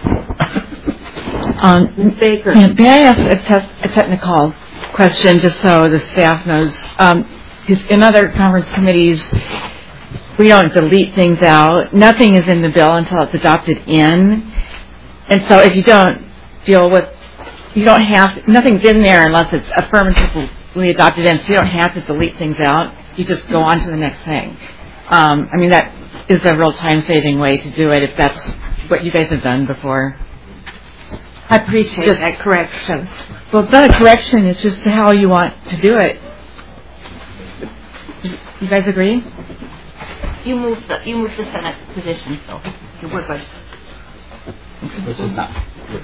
Baker. May I ask a technical question just so the staff knows? Because in other conference committees, we don't delete things out. Nothing is in the bill until it's adopted in. And so if you don't deal with, you don't have, nothing's in there unless it's affirmatively adopted in, so you don't have to delete things out. You just go on to the neit's thing. I mean, that is a real time-saving way to do it if that's what you guys have done before. I appreciate that correction. Well, it's not a correction, it's just how you want to do it. You guys agree? You move the Senate position, so we're good. Which is not.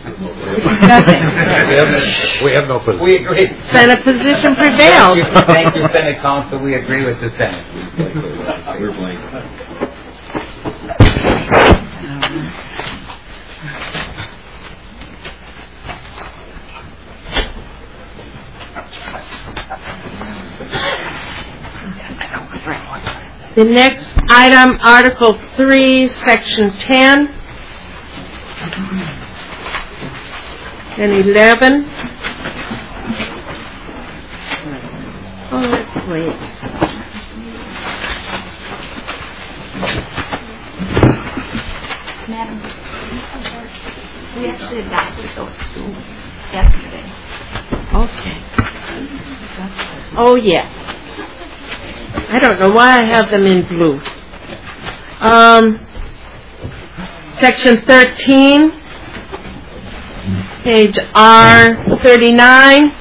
We have no position. We agree. Senate position prevails. Thank you, Senate Council. We agree with the Senate. We're blank. The next item, Article 3, Section 10 and 11. Oh, let's wait. Madam, we actually adopted those two yesterday. Okay. Oh, yes. I don't know why I have them in blue. Section 13, page R39.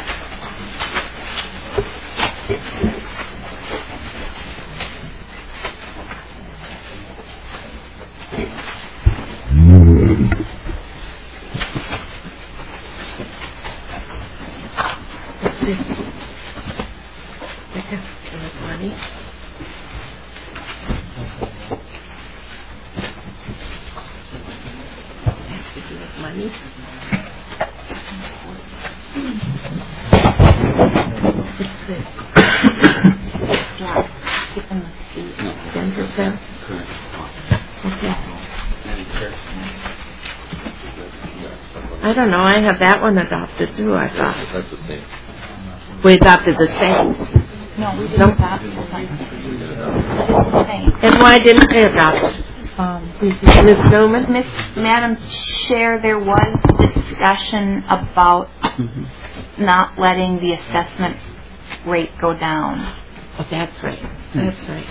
I don't know. I have that one adopted too. I thought. That's the same. We adopted the same. No, we didn't adopt the same. And why didn't they adopt it? Ms. Newman? Madam Chair, there was discussion about not letting the assessment rate go down. Oh, that's right. That's right.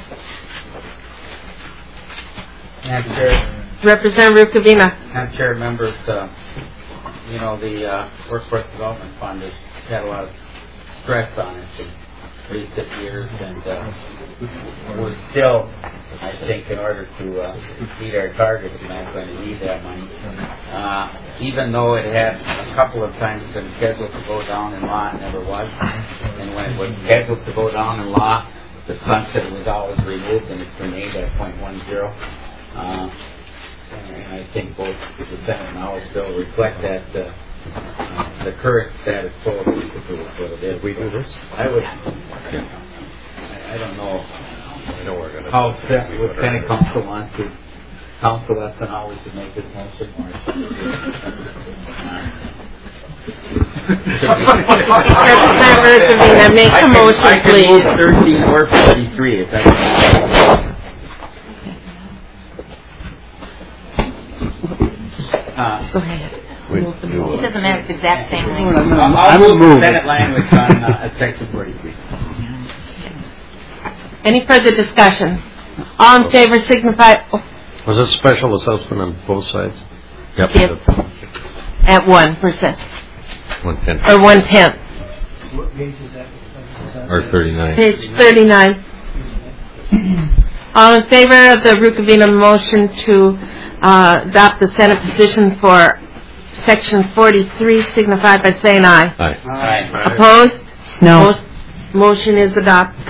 Madam Chair. Representative Rukavina. Madam Chair, members, the Workforce Development Fund has had a lot of stress on it in recent years, and we're still, I think, in order to meet our targets, we're not going to need that money. Even though it had a couple of times been scheduled to go down in law, it never was. And when it was scheduled to go down in law, the sunset was always removed, and it's remained at 0.10. And I think both the Senate and House bill reflect that the current status quo is what it is. We do this? I would. I don't know. How would Senate Council want to counsel us on how we should make this motion? Representative, make a motion, please. 13 or 53, if that's go ahead. It doesn't matter. It's the exact same language. I'll move the Senate language on Section 43. Any further discussion? All in favor signify... Oh. Was it special assessment on both sides? Yep. At 1%. 1/10. Or 1/10. What page is that? Or 39. Page 39. All in favor of the Rukavina motion to adopt the Senate position for Section 43 signify by saying aye. Aye. Opposed? No. Motion is adopted.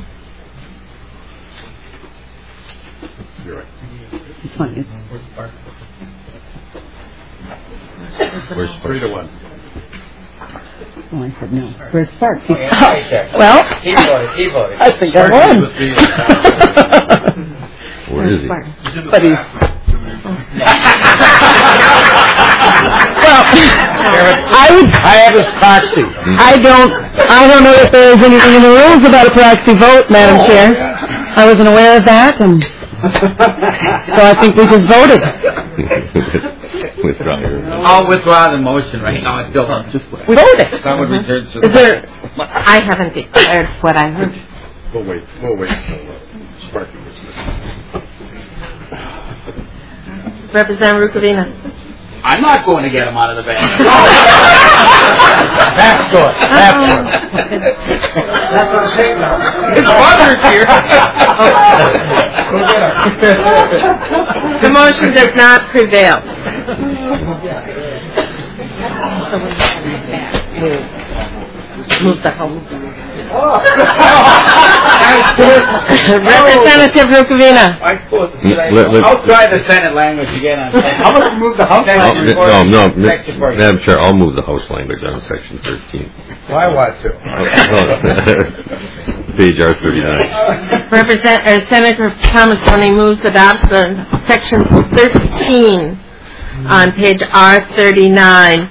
Where's 3-1? Oh, I said no. Where's Sparks? Well, he voted. I think I won. Where is he? But he's... I have his proxy. I don't know if there is anything in the rules about a proxy vote, Madam Chair. I wasn't aware of that, and so I think we just voted. Withdraw your... I'll withdraw the motion right now. Just We voted. that would return to Is there... I haven't declared what I heard. We'll wait until Sparky gets there. Representative Rukavina. I'm not going to get him out of the bag. That's good. That's what I'm saying now. His mother's here. The motion does not prevail. Move the home. Representative Rukavina. I'll try the Senate language again. How about we move the House language? No, Madam Chair, I'll move the House language on Section 13. Well, I want to. Page R39. Senator Thomasoni moves adoption Section 13 on page R39.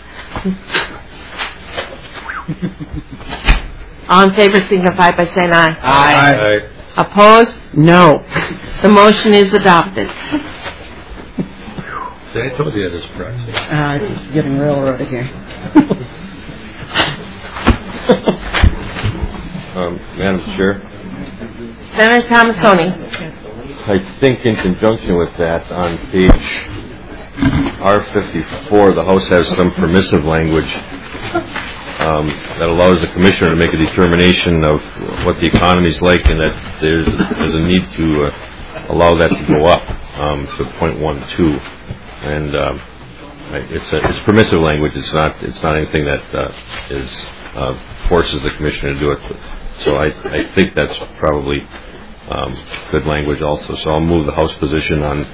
All in favor signify by saying aye. Aye. Opposed? No. The motion is adopted. See, I told you this proxy. It's getting railroaded here. Madam Chair, Senator Thomasoni. I think in conjunction with that, on page R54, the House has some permissive language that allows the Commissioner to make a determination of what the economy is like, and that there's a need to allow that to go up to 0.12. And it's permissive language. It's not anything that forces the Commissioner to do it. So I think that's probably good language also. So I'll move the House position on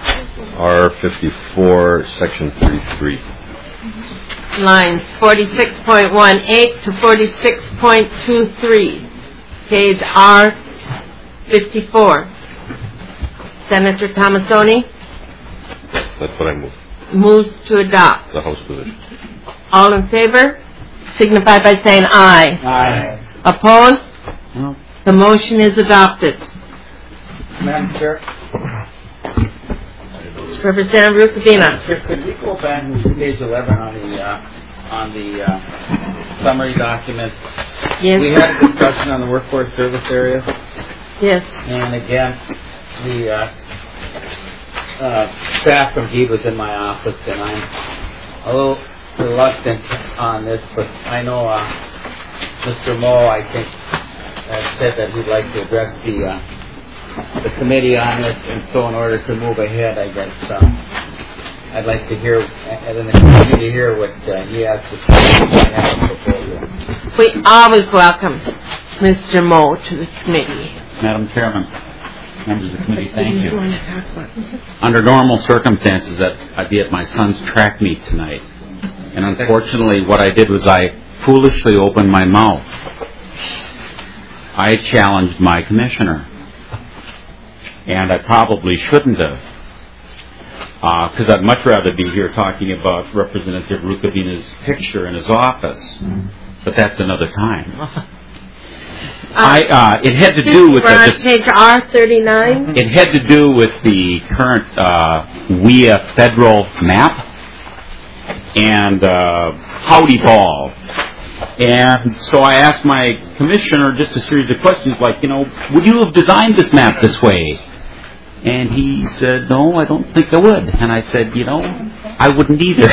R54, Section 33. Lines 46.18 to 46.23. Page R54. Senator Thomasoni That's what I move. moves to adopt. The House position. All in favor signify by saying aye. Aye. Opposed? No. The motion is adopted. Madam Chair, Representative Rukavina. could we go back to page 11 on the summary document? Yes. We had a discussion on the workforce service area. Yes. And again, the staff from HEED was in my office, and I'm a little reluctant on this, but I know Mr. Moe, I think, said that he'd like to address the committee on this, and so in order to move ahead, I guess I'd like to hear, and in the committee, to hear what he has to say. We always welcome Mr. Moe to the committee. Madam Chairman, members of the committee, thank you. Under normal circumstances, I'd be at my son's track meet tonight. And unfortunately, what I did was I foolishly opened my mouth. I challenged my commissioner. And I probably shouldn't have. Because I'd much rather be here talking about Representative Rukavina's picture in his office. But that's another time. It had to do with page R39. It had to do with the current WIA federal map and how it evolved. And so I asked my commissioner just a series of questions like, would you have designed this map this way? And he said, no, I don't think I would. And I said, I wouldn't either.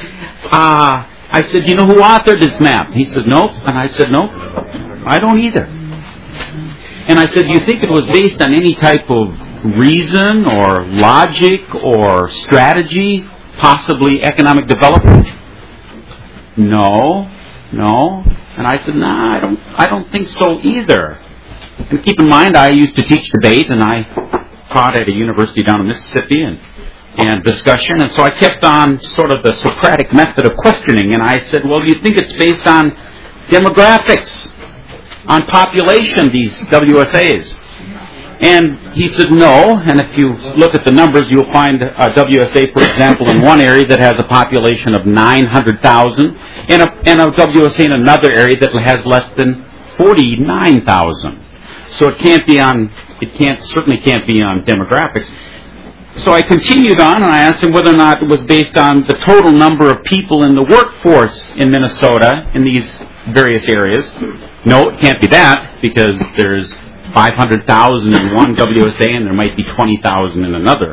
I said, do you know who authored this map? He said, nope. And I said, nope, I don't either. And I said, do you think it was based on any type of reason or logic or strategy? possibly economic development? No. And I said, nah, I don't think so either. And keep in mind, I used to teach debate, and I taught at a university down in Mississippi, and discussion, and so I kept on sort of the Socratic method of questioning, and I said, well, do you think it's based on demographics, on population, these WSAs? And he said no, and if you look at the numbers, you'll find a WSA, for example, in one area that has a population of 900,000, and a WSA in another area that has less than 49,000. So it certainly can't be on demographics. So I continued on, and I asked him whether or not it was based on the total number of people in the workforce in Minnesota in these various areas. No, it can't be that, because there's 500,000 in one WSA and there might be 20,000 in another.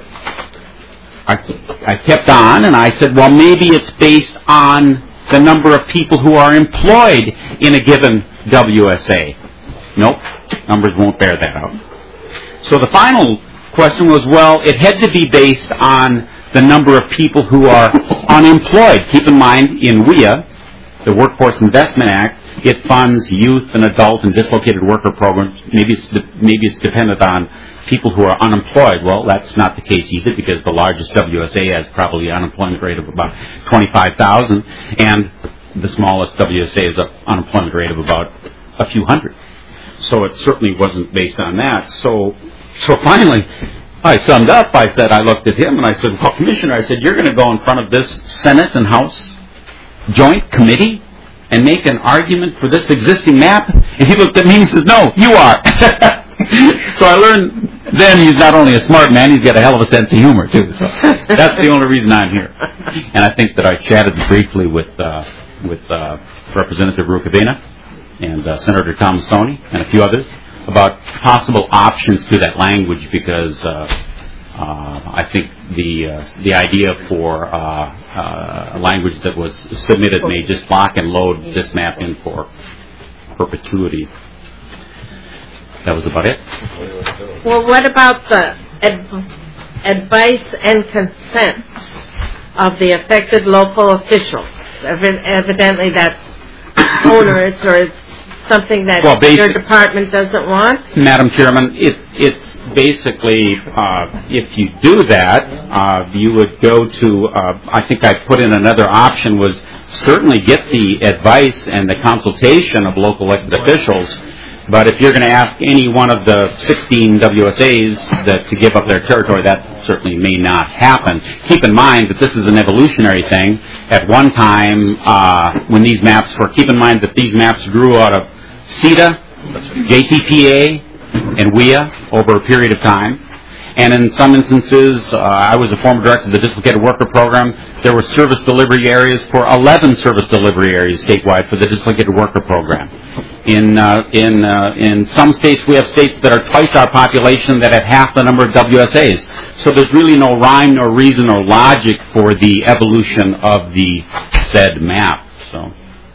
I kept on, and I said, well, maybe it's based on the number of people who are employed in a given WSA. Nope, numbers won't bear that out. So the final question was, well, it had to be based on the number of people who are unemployed. Keep in mind, in WIA, the Workforce Investment Act, it funds youth and adult and dislocated worker programs. Maybe it's dependent on people who are unemployed. Well, that's not the case either, because the largest WSA has probably an unemployment rate of about 25,000, and the smallest WSA is an unemployment rate of about a few hundred. So it certainly wasn't based on that. So finally, I summed up. I looked at him and I said, well, Commissioner, I said, you're going to go in front of this Senate and House joint committee and make an argument for this existing map? And he looked at me and says, no, you are. So I learned then he's not only a smart man, he's got a hell of a sense of humor, too. So that's the only reason I'm here. And I think that I chatted briefly with Representative Rukavina and Senator Tomassoni and a few others about possible options to that language, because I think the idea for a language that was submitted may just lock and load this map in for perpetuity. That was about it. Well, what about the advice and consent of the affected local officials? Evidently that's onerous, or it's something that your department doesn't want? Madam Chairman, it's basically, if you do that, you would go to, I think I put in another option, was certainly get the advice and the consultation of local elected officials. But if you're going to ask any one of the 16 WSAs to give up their territory, that certainly may not happen. Keep in mind that this is an evolutionary thing. At one time, when these maps were, keep in mind that these maps grew out of CETA, JTPA, and WIA over a period of time. And in some instances, I was a former director of the Dislocated Worker Program. There were service delivery areas for 11 service delivery areas statewide for the Dislocated Worker Program. In some states, we have states that are twice our population that have half the number of WSAs. So there's really no rhyme nor reason or logic for the evolution of the said map. So,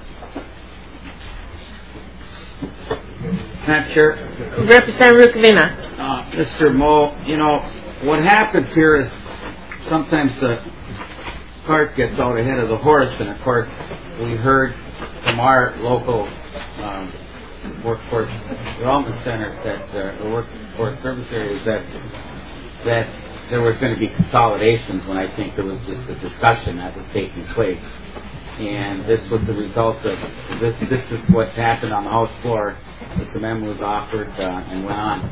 Madam Chair. Representative Rukavina. Mr. Moe, what happens here is sometimes the cart gets out ahead of the horse, and of course we heard from our local workforce development centers, that the workforce service areas, that there was going to be consolidations, when I think there was just a discussion that was taking place. And this was the result of this. This is what happened on the House floor. This amendment was offered and went on.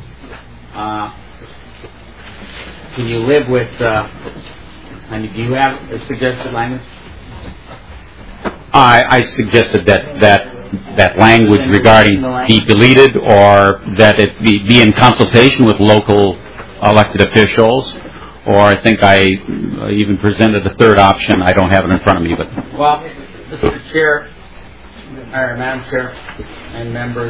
Can you live with? Do you have a suggested language? I suggested that language regarding be deleted, or that it be in consultation with local elected officials. Or I think I even presented a third option. I don't have it in front of me, but well, Mr. Chair, or Madam Chair, and members,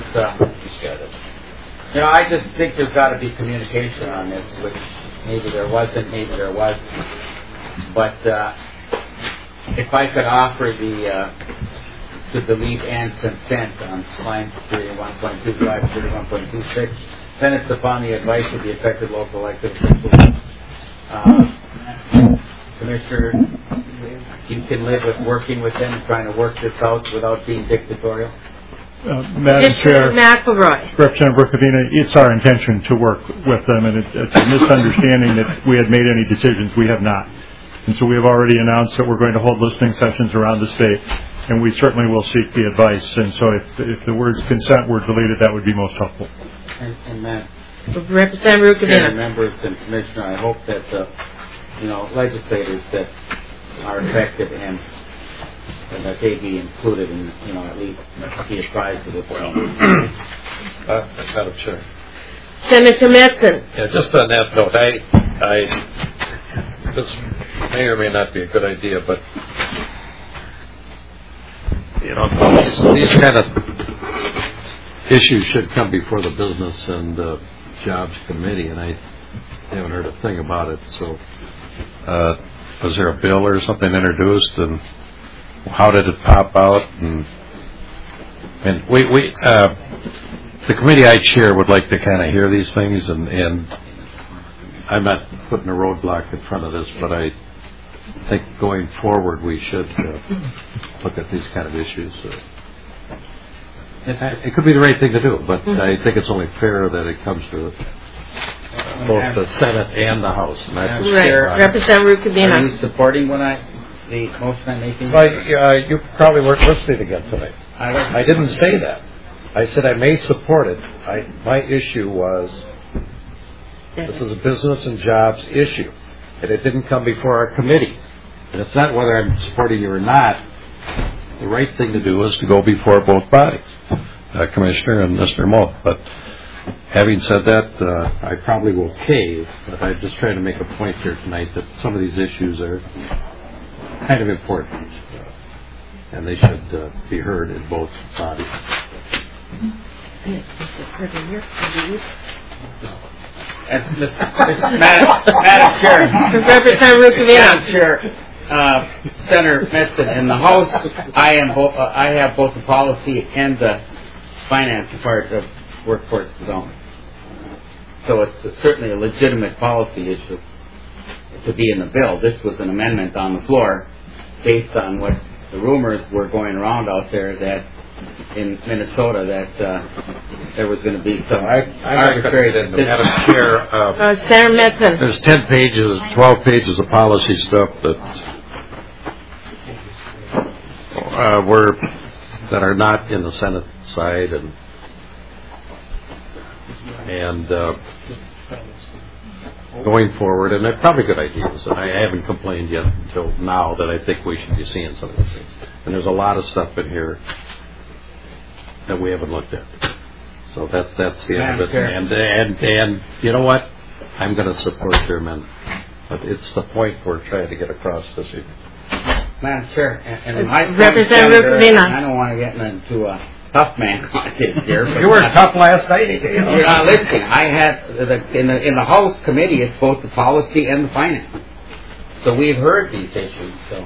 I just think there's got to be communication on this, which maybe there wasn't, maybe there was. But if I could offer to delete and consent on line 31.25, 31.26, then it's upon the advice of the affected local elected officials. Commissioner you can live with working with them, trying to work this out without being dictatorial? Madam Chair, McElroy. Representative Rukavina, it's our intention to work with them, and it's a misunderstanding that we had made any decisions. We have not. And so we have already announced that we're going to hold listening sessions around the state, and we certainly will seek the advice. And so if the words consent were deleted, that would be most helpful. And that, Representative Rukavina. members and Commissioner, I hope that the legislators that are affected and that they be included in, at least be apprised of it. Madam Chair. Senator Metzen. Yeah, just on that note, this may or may not be a good idea, but these kind of issues should come before the Business and Jobs Committee, and I haven't heard a thing about it. So, was there a bill or something introduced, and how did it pop out? And we the committee I chair would like to kind of hear these things, and I'm not putting a roadblock in front of this, but I think going forward we should look at these kind of issues. It could be the right thing to do, but I think it's only fair that it comes to both the Senate and the House. And that's Right. Representative Rukavina. Are you supporting the motion I'm making? Well, you probably weren't listening again tonight. I didn't say that. I said I may support it. My issue was this is a business and jobs issue, and it didn't come before our committee. And it's not whether I'm supporting you or not. The right thing to do is to go before both bodies, Commissioner and Mr. Moe. But having said that, I probably will cave, but I'm just trying to make a point here tonight that some of these issues are kind of important, and they should be heard in both bodies. Madam Chair, Madam Chair, Senator Metzen, in the House, I have both the policy and the finance part of workforce development. So it's certainly a legitimate policy issue to be in the bill. This was an amendment on the floor based on what the rumors were going around out there that in Minnesota that there was going to be some arbitrary decision. Madam Chair, Senator Metzen. There's 10 pages, 12 pages of policy stuff that are not in the Senate side, and going forward, and they're probably good ideas, and I haven't complained yet until now that I think we should be seeing some of these things. And there's a lot of stuff in here that we haven't looked at. So that's the end of it. And you know what? I'm going to support your amendment. But it's the point we're trying to get across this evening. Madam Chair, and my Representative Rukavina. I don't want to get into a tough man contest here. You were tough last night. You're not listening. I had in the House committee, it's both the policy and the finance. So we've heard these issues. So.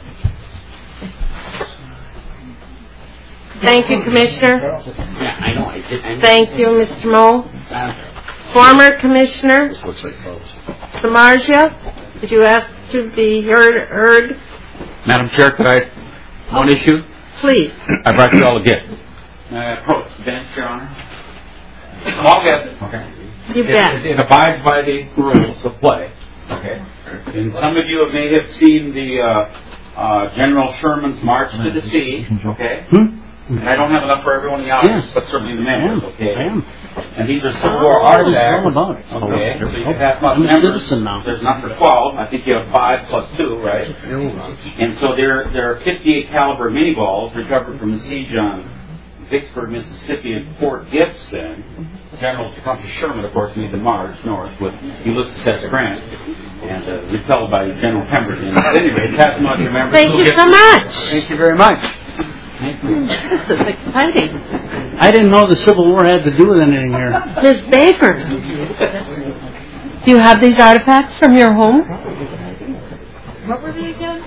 Thank you, Commissioner. Yeah, I know. I did. Thank you, Mr. Moe. Former Commissioner This looks like close. Samardzija, did you ask to be heard? Madam Chair, could I one issue? Please. I brought you all a gift. Approach the bench, Your Honor. Small gift. Okay. You bet. It abides by the rules of play. Okay. And some of you may have seen the General Sherman's March to the Sea. Okay. And I don't have enough for everyone in the audience, but certainly the members. Okay. And these are Civil War artifacts. Okay. So you can pass them out to members. There's enough for 12. I think you have 5 plus 2, right? And so there are 58 caliber mini balls recovered from the siege on Vicksburg, Mississippi, and Fort Gibson. General Tecumseh Sherman, of course, made the march north with Ulysses S. Grant and repelled by General Pemberton. At any rate, pass them out to your members. Thank you so much. Thank you very much. This is exciting. I didn't know the Civil War had to do with anything here. Ms. Baker, do you have these artifacts from your home? What were they again?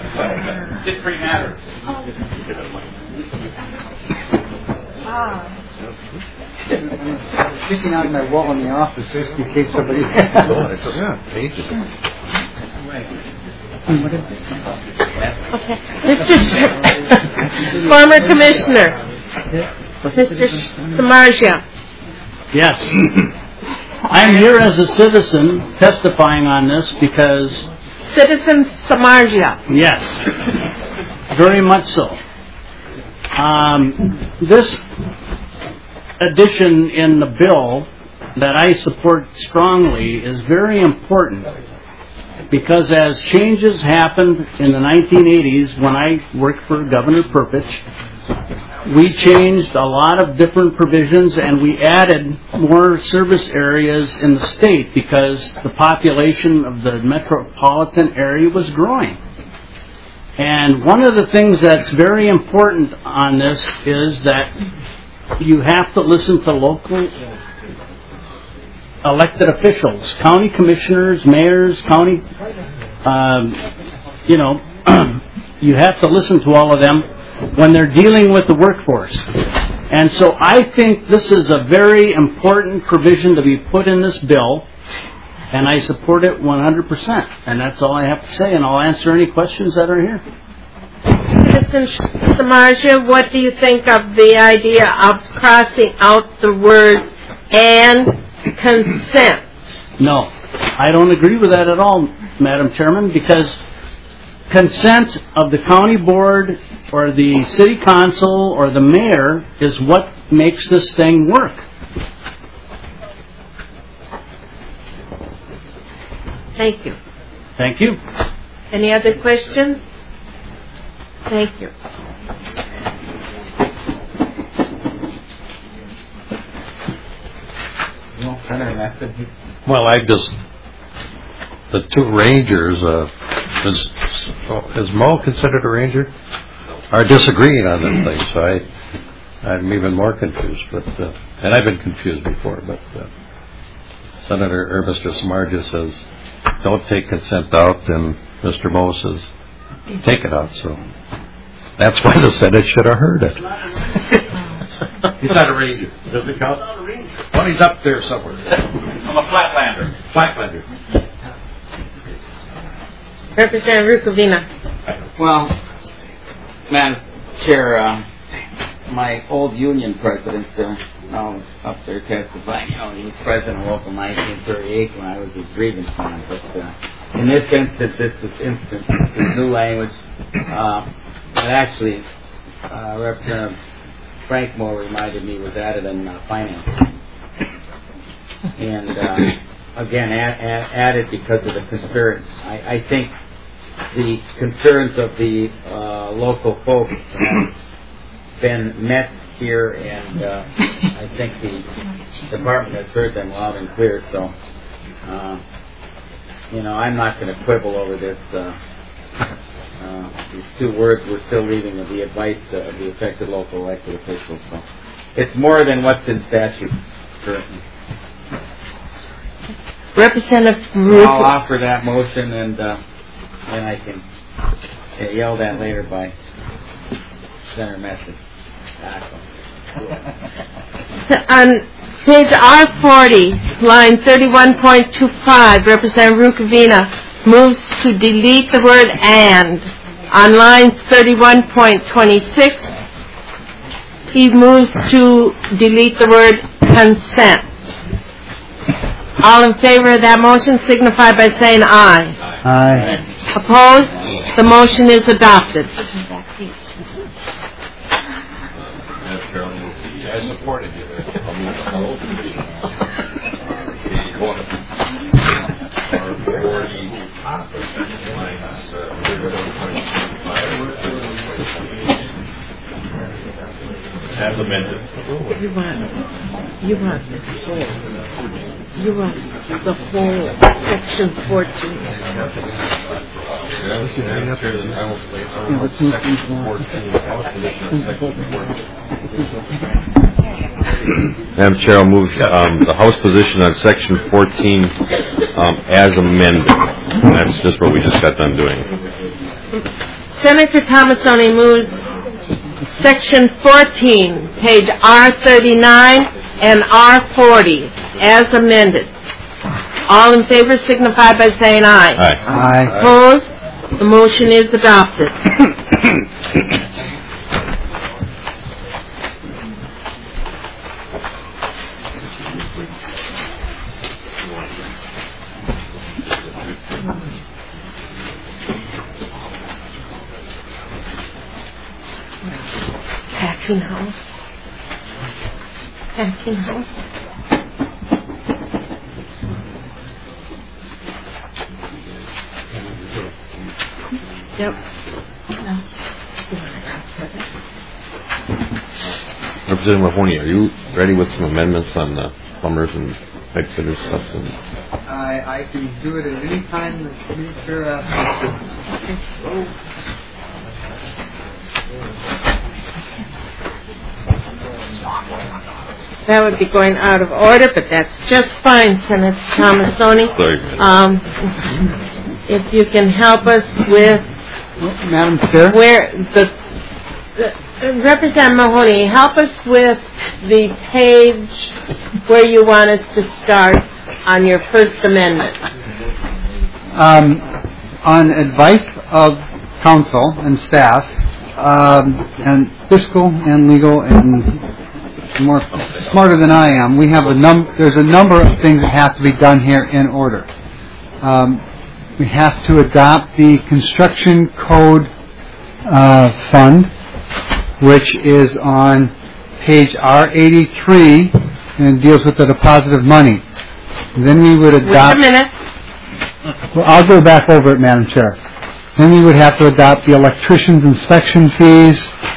Just pretty matters. Sticking out my wall in the office just in case somebody... Pages. Okay. Former Commissioner, Mr. Samardzija. Yes. I'm here as a citizen testifying on this because... Citizen Samardzija. Yes. Very much so. This addition in the bill that I support strongly is very important because as changes happened in the 1980s when I worked for Governor Perpich, we changed a lot of different provisions and we added more service areas in the state because the population of the metropolitan area was growing. And one of the things that's very important on this is that you have to listen to local elected officials, county commissioners, mayors, county, you have to listen to all of them when they're dealing with the workforce. And so I think this is a very important provision to be put in this bill, and I support it 100%. And that's all I have to say, and I'll answer any questions that are here. Citizen Samardzija, what do you think of the idea of crossing out the word and consent? No, I don't agree with that at all, Madam Chairman, because consent of the county board or the city council or the mayor is what makes this thing work. Thank you. Thank you. Any other questions? Thank you. Well, the two rangers, is Mo considered a ranger? Are disagreeing on this thing, so I'm even more confused. But and I've been confused before. But Mr. Samardzija says, "Don't take consent out," and Mr. Mo says, "Take it out." So that's why the Senate should have heard it. He's not a ranger. Does it count? Well, he's up there somewhere. I'm a flatlander. Flatlander. Representative Rukavina. Well, Madam Chair, my old union president, now is up there testifying. He was president of Local 1938 when I was his grievance man. But in this instance, this new language. It actually, Representative Frank Moore reminded me was added in finance. And again, added because of the concerns. I think the concerns of the local folks have been met here, and I think the department has heard them loud and clear. So, I'm not going to quibble over this. These two words, we're still leaving with the advice of the affected local elected officials. So, it's more than what's in statute currently. Representative Ruth. I'll offer that motion, and I can yell that later by Senator Message. On page R40, line 31.25, Representative Rukavina moves to delete the word "and." On line 31.26, he moves to delete the word "consent." All in favor of that motion signify by saying aye. Aye. Opposed? The motion is adopted. I supported you there. As amended. You want the whole section 14. Madam Chair, I'll move the House position on Section 14 as amended. And that's just what we just got done doing. Senator Thomasoni moves Section 14, page R39 and R40, as amended. All in favor signify by saying aye. Aye. Opposed? The motion is adopted. Packing house. Packing house. Yep. Representative Mahoney, are you ready with some amendments on the plumbers and pipe fitters stuff? I can do it at any time the commissioner asks. That would be going out of order, but that's just fine, Senator Thomasoni. If you can help us with Madam Chair? where the Representative Mahoney, help us with the page where you want us to start on your First Amendment. On advice of council and staff, and fiscal and legal and more smarter than I am, we have there's a number of things that have to be done here in order. We have to adopt the construction code fund, which is on page R83 and deals with the deposit of money. Then we would adopt... Wait a minute. Well, I'll go back over it, Madam Chair. Then we would have to adopt the electrician's inspection fees.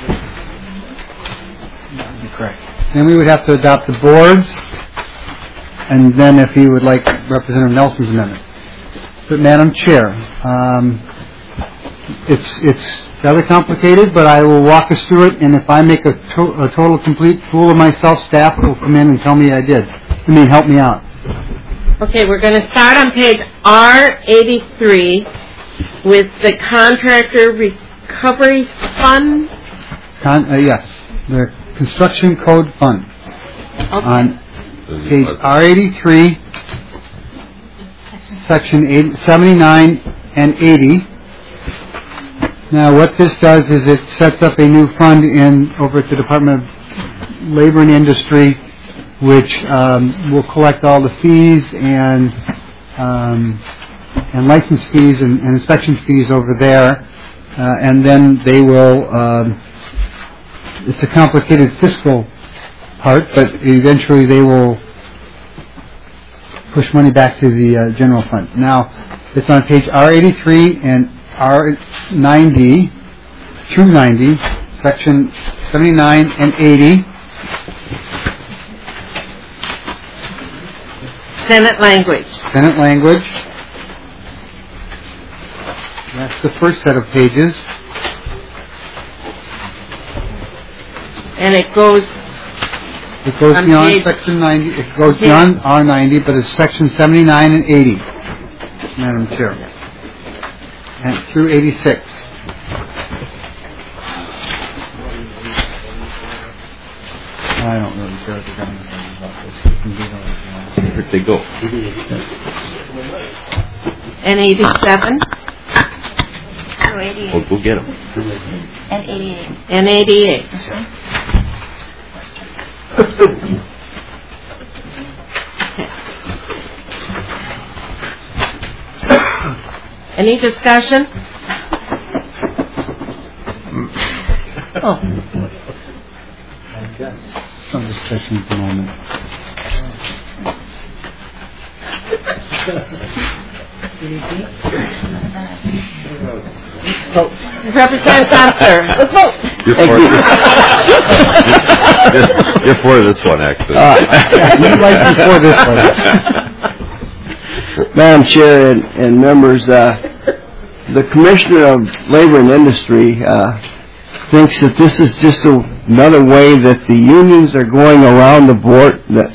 Correct. Then we would have to adopt the boards, and then if you would like Representative Nelson's amendment. But Madam Chair, it's rather complicated, but I will walk us through it, and if I make a total complete fool of myself, staff will come in and tell me help me out. Okay, we're going to start on page R83 with the Contractor Recovery Fund. Yes, the Construction Code Fund. Okay. On page R83, section 79 and 80. Now, what this does is it sets up a new fund over at the Department of Labor and Industry, which will collect all the fees and license fees and inspection fees over there, and then they will. It's a complicated fiscal part, but eventually they will push money back to the general fund. Now, it's on page R83 and R90 through 90, section 79 and 80. Senate language. Senate language. That's the first set of pages. And it goes beyond section 90. It goes beyond R90, but it's section 79 and 80, Madam Chair. And through 86. I don't really care what the government thinks about this. You can do that. Where'd they go? And 87. Oh, 88. Well, go get them. And 88. And 88. Any discussion? Oh. Some discussion at the moment. Representative Thompson, let's vote. You're for this one, actually. You'd like before this one. Madam Chair and members, the Commissioner of Labor and Industry thinks that this is just another way that the unions are going around the board, the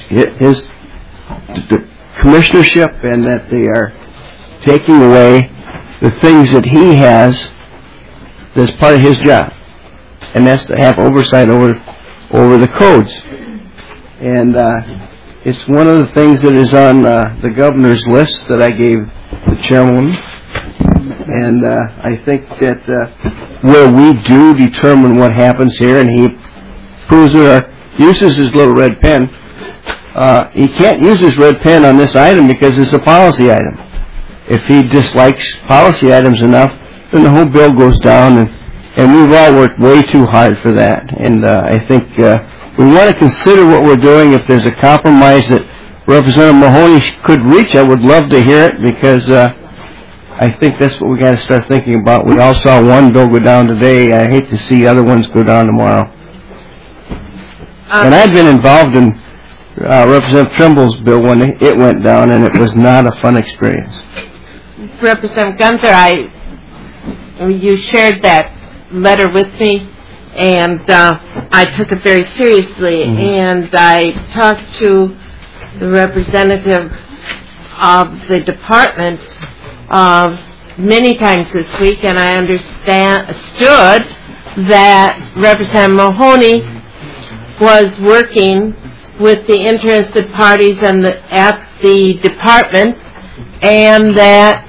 commissionership, and that they are taking away the things that he has that's part of his job. and that's to have oversight over the codes. And it's one of the things that is on the governor's list that I gave the chairwoman. And I think that where we do determine what happens here, and he proves it, or uses his little red pen, he can't use his red pen on this item because it's a policy item. If he dislikes policy items enough, then the whole bill goes down, and we've all worked way too hard for that. And I think we want to consider what we're doing. If there's a compromise that Representative Mahoney could reach, I would love to hear it, because I think that's what we got to start thinking about. We all saw one bill go down today. I hate to see other ones go down tomorrow. And I've been involved in Representative Trimble's bill when it went down, and it was not a fun experience. Representative Gunther, you shared that letter with me, and I took it very seriously. And I talked to the representative of the department many times this week, and I understood that Representative Mahoney was working with the interested parties at the department, and that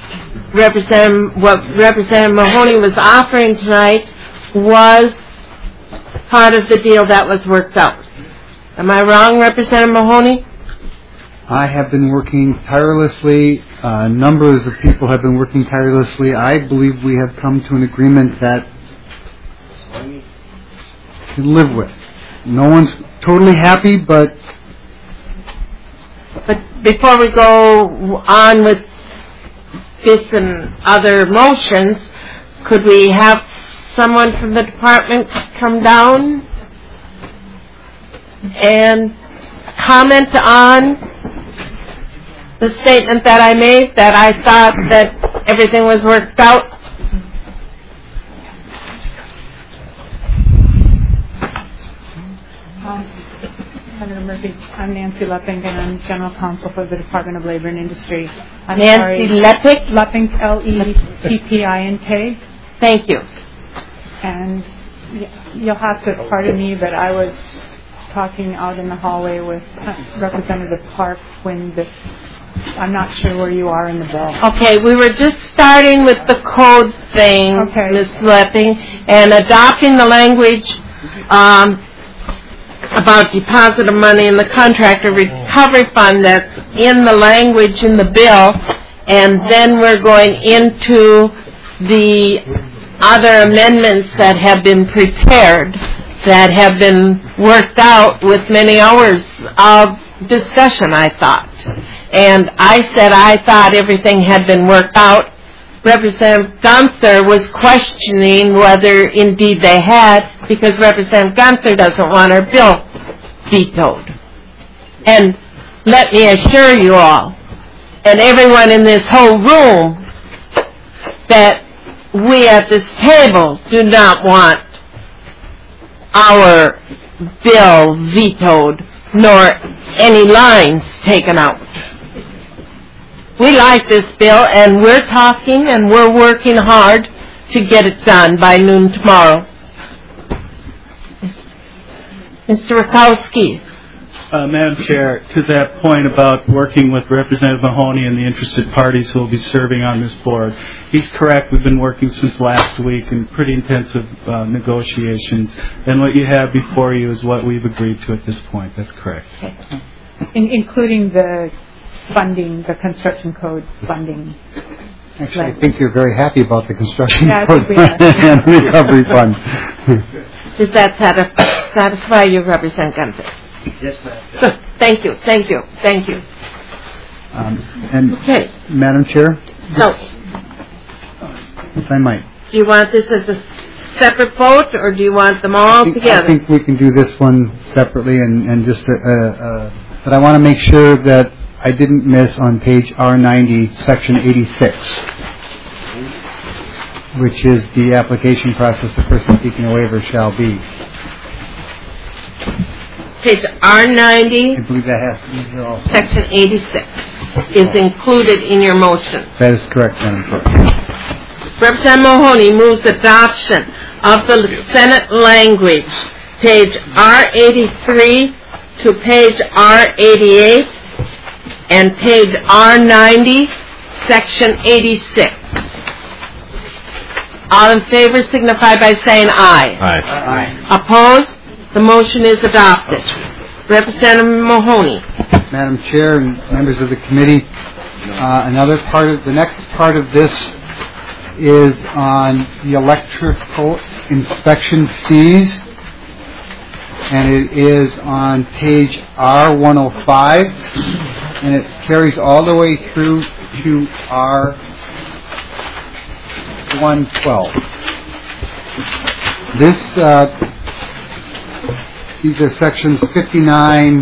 what Representative Mahoney was offering tonight was part of the deal that was worked out. Am I wrong, Representative Mahoney? I have been working tirelessly. Numbers of people have been working tirelessly. I believe we have come to an agreement that we can live with. No one's totally happy, but before we go on with this and other motions, could we have someone from the department come down and comment on the statement that I made, that I thought that everything was worked out? Senator Murphy, I'm Nancy Lepping, and I'm General Counsel for the Department of Labor and Industry. I'm Nancy Lepping? Lepping, Leppink. Thank you. And you'll have to pardon me, but I was talking out in the hallway with Representative Clark when this, I'm not sure where you are in the bill. Okay, we were just starting with the code thing, Ms. Lepping, and adopting the language about deposit of money in the contractor recovery fund that's in the language in the bill, and then we're going into the other amendments that have been prepared, that have been worked out with many hours of discussion, I thought. And I said I thought everything had been worked out. Representative Gunther was questioning whether indeed they had, because Representative Gunther doesn't want our bill vetoed. And let me assure you all, and everyone in this whole room, that we at this table do not want our bill vetoed, nor any lines taken out. We like this bill, and we're talking and we're working hard to get it done by noon tomorrow. Mr. Rakowski. Madam Chair, to that point about working with Representative Mahoney and the interested parties who will be serving on this board, he's correct. We've been working since last week in pretty intensive negotiations, and what you have before you is what we've agreed to at this point. That's correct. Okay. Including the funding, the construction code funding. Actually, I think you're very happy about the construction Yeah, code and recovery fund. Does that satisfy you, Representative Gunther? Yes, ma'am. Good. Thank you. And okay. Madam Chair? So, if I might. do you want this as a separate vote, or do you want them all together? I think we can do this one separately, and just, but I want to make sure that I didn't miss on page R90, section 86, which is the application process the person seeking a waiver shall be. Page R90, I believe that has to be here also. section 86 is included in your motion. That is correct, Madam Clerk. Representative Mahoney moves adoption of the Senate language, page R83 to page R88 and page R90, section 86. All in favor signify by saying aye. Aye. Opposed? The motion is adopted. Representative Mahoney. Madam Chair and members of the committee, the next part of this is on the electrical inspection fees, and it is on page R105, and it carries all the way through to R112. These are sections 59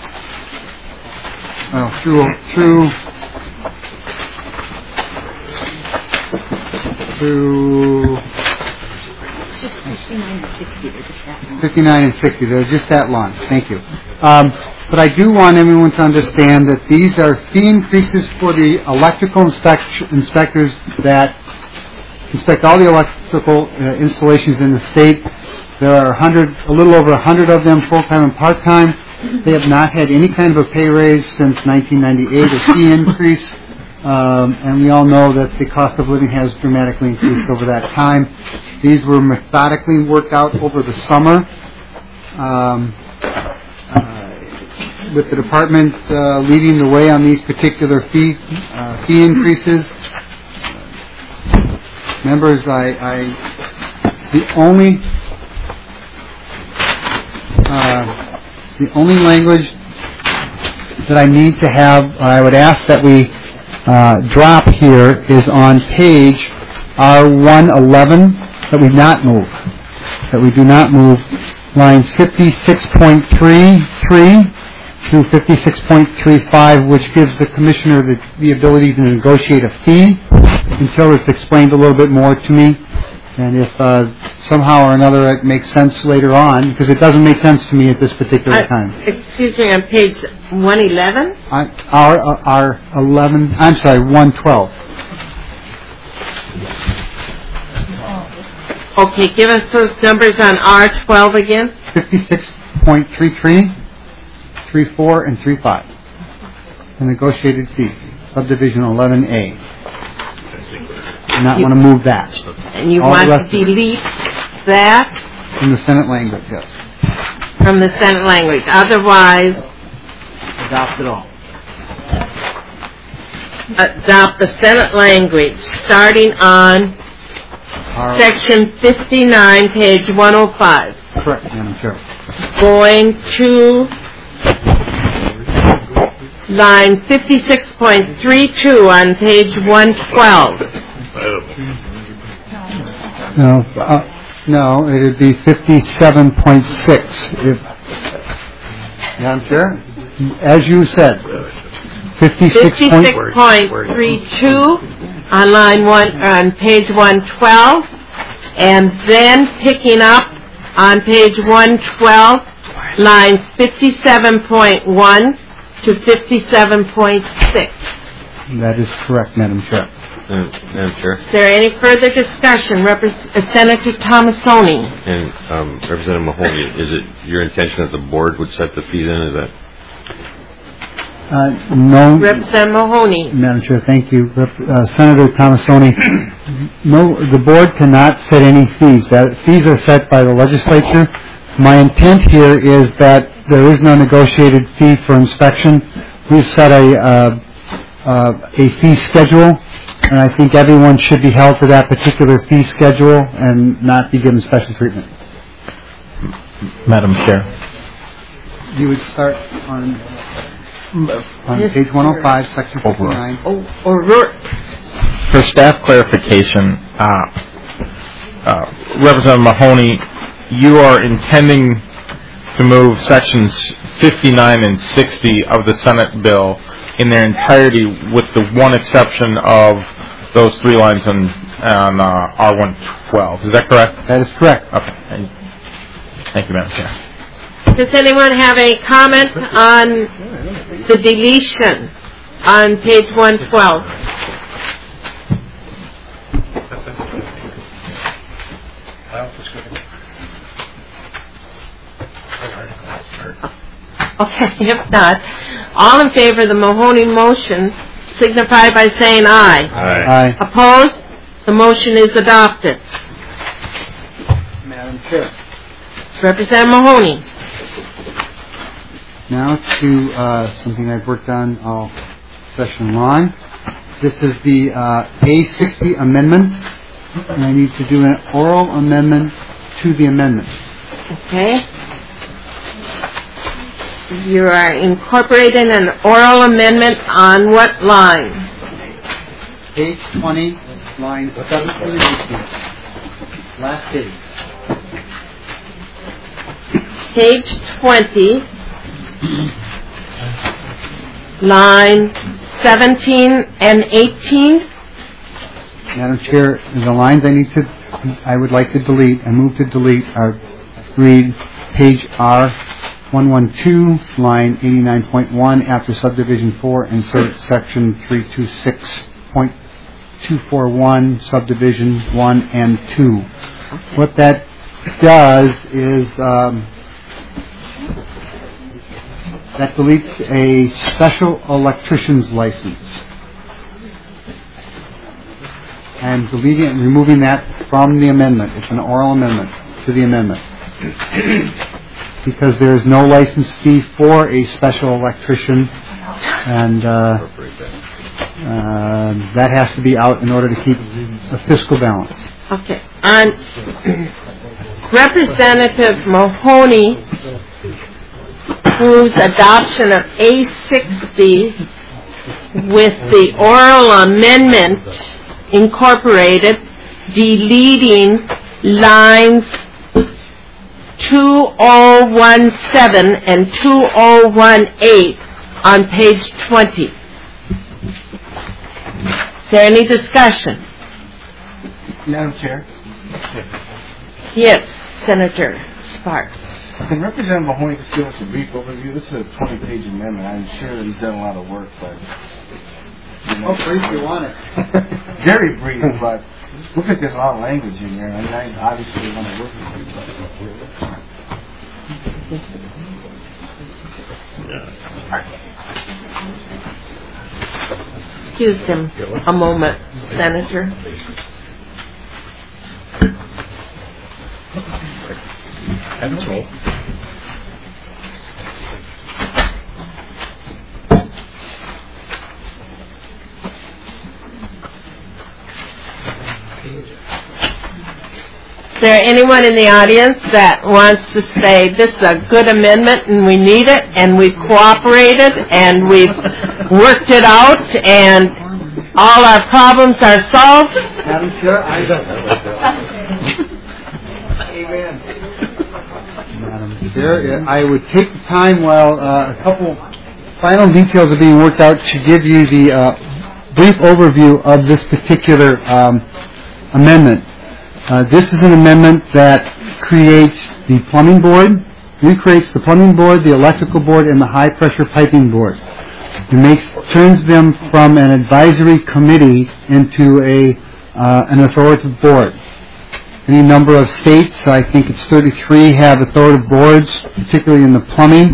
through 59 and 60. They're just that long. Thank you. But I do want everyone to understand that these are fee increases for the electrical inspectors that inspect all the electrical installations in the state. There are a little over 100 of them, full-time and part-time. They have not had any kind of a pay raise since 1998, a fee increase. And we all know that the cost of living has dramatically increased over that time. These were methodically worked out over the summer, with the department leading the way on these particular fee increases. Members, the only language that I need to have, I would ask that we drop here, is on page R111, that we do not move lines 56.33 through 56.35, which gives the commissioner the ability to negotiate a fee until it's explained a little bit more to me. And if somehow or another it makes sense later on, because it doesn't make sense to me at this particular time. Excuse me, on page 111? R11, I'm sorry, 112. Okay, give us those numbers on R12 again. 56.33, 34, and 35. The negotiated fee, subdivision 11A. Do not want to move that. And you want to delete that? From the Senate language, yes. From the Senate language. Otherwise, adopt it all. Adopt the Senate language, starting on section 59, page 105. Correct, Madam Chair. Going to line 56.32 on page 112. No, it would be 57.6. Madam Chair, as you said, 56.32 on line on page 112, and then picking up on page 112, lines 57.1 to 57.6. That is correct, Madam Chair. Madam Chair. Is there any further discussion? Senator Tomassoni. And Representative Mahoney, is it your intention that the board would set the fee then? Is that? No. Representative Mahoney. Madam Chair, thank you. Senator Tomassoni, no, the board cannot set any fees. Fees are set by the legislature. My intent here is that there is no negotiated fee for inspection. We've set a fee schedule, and I think everyone should be held to that particular fee schedule and not be given special treatment. Madam Chair. You would start on page 105, section 59. For staff clarification, Representative Mahoney, you are intending to move sections 59 and 60 of the Senate bill in their entirety, with the one exception of those three lines on R112. Is that correct? That is correct. Okay. Thank you, Madam Chair. Does anyone have a comment on the deletion on page 112? Okay, if not, all in favor of the Mahoney motion signify by saying aye. Aye. Opposed? The motion is adopted. Madam Chair. Representative Mahoney. Now to something I've worked on all session long. This is the A60 amendment, and I need to do an oral amendment to the amendment. Okay. You are incorporating an oral amendment on what line? Page 20, line 17 and 18. Last page. Page 20, line 17 and 18. Madam Chair, the lines I would like to delete, I move to delete, read page R112, line 89.1, after subdivision 4, insert section 326.241, subdivision 1 and 2. What that does is that deletes a special electrician's license. I'm deleting and removing that from the amendment. It's an oral amendment to the amendment. Because there is no license fee for a special electrician, and that has to be out in order to keep a fiscal balance. Okay. On Representative Mahoney, whose adoption of A60 with the oral amendment incorporated, deleting lines 2017 and 2018 on page 20. Is there any discussion? Madam Chair? Yes, Senator Sparks. Can Representative Mahoney just give us a brief overview? This is a 20-page amendment. I'm sure that he's done a lot of work, but... How brief do you want it? Very brief, but looks like there's a lot of language in here. I mean, I obviously want to work with you, Excuse him a moment, Senator. Is there anyone in the audience that wants to say this is a good amendment and we need it and we've cooperated and we've worked it out and all our problems are solved? Madam Chair, Amen. Madam Chair, I would take the time while a couple final details are being worked out to give you the brief overview of this particular amendment. This is an amendment that creates the plumbing board, recreates the plumbing board, the electrical board, and the high-pressure piping board. It turns them from an advisory committee into an authoritative board. Any number of states, I think it's 33, have authoritative boards, particularly in the plumbing.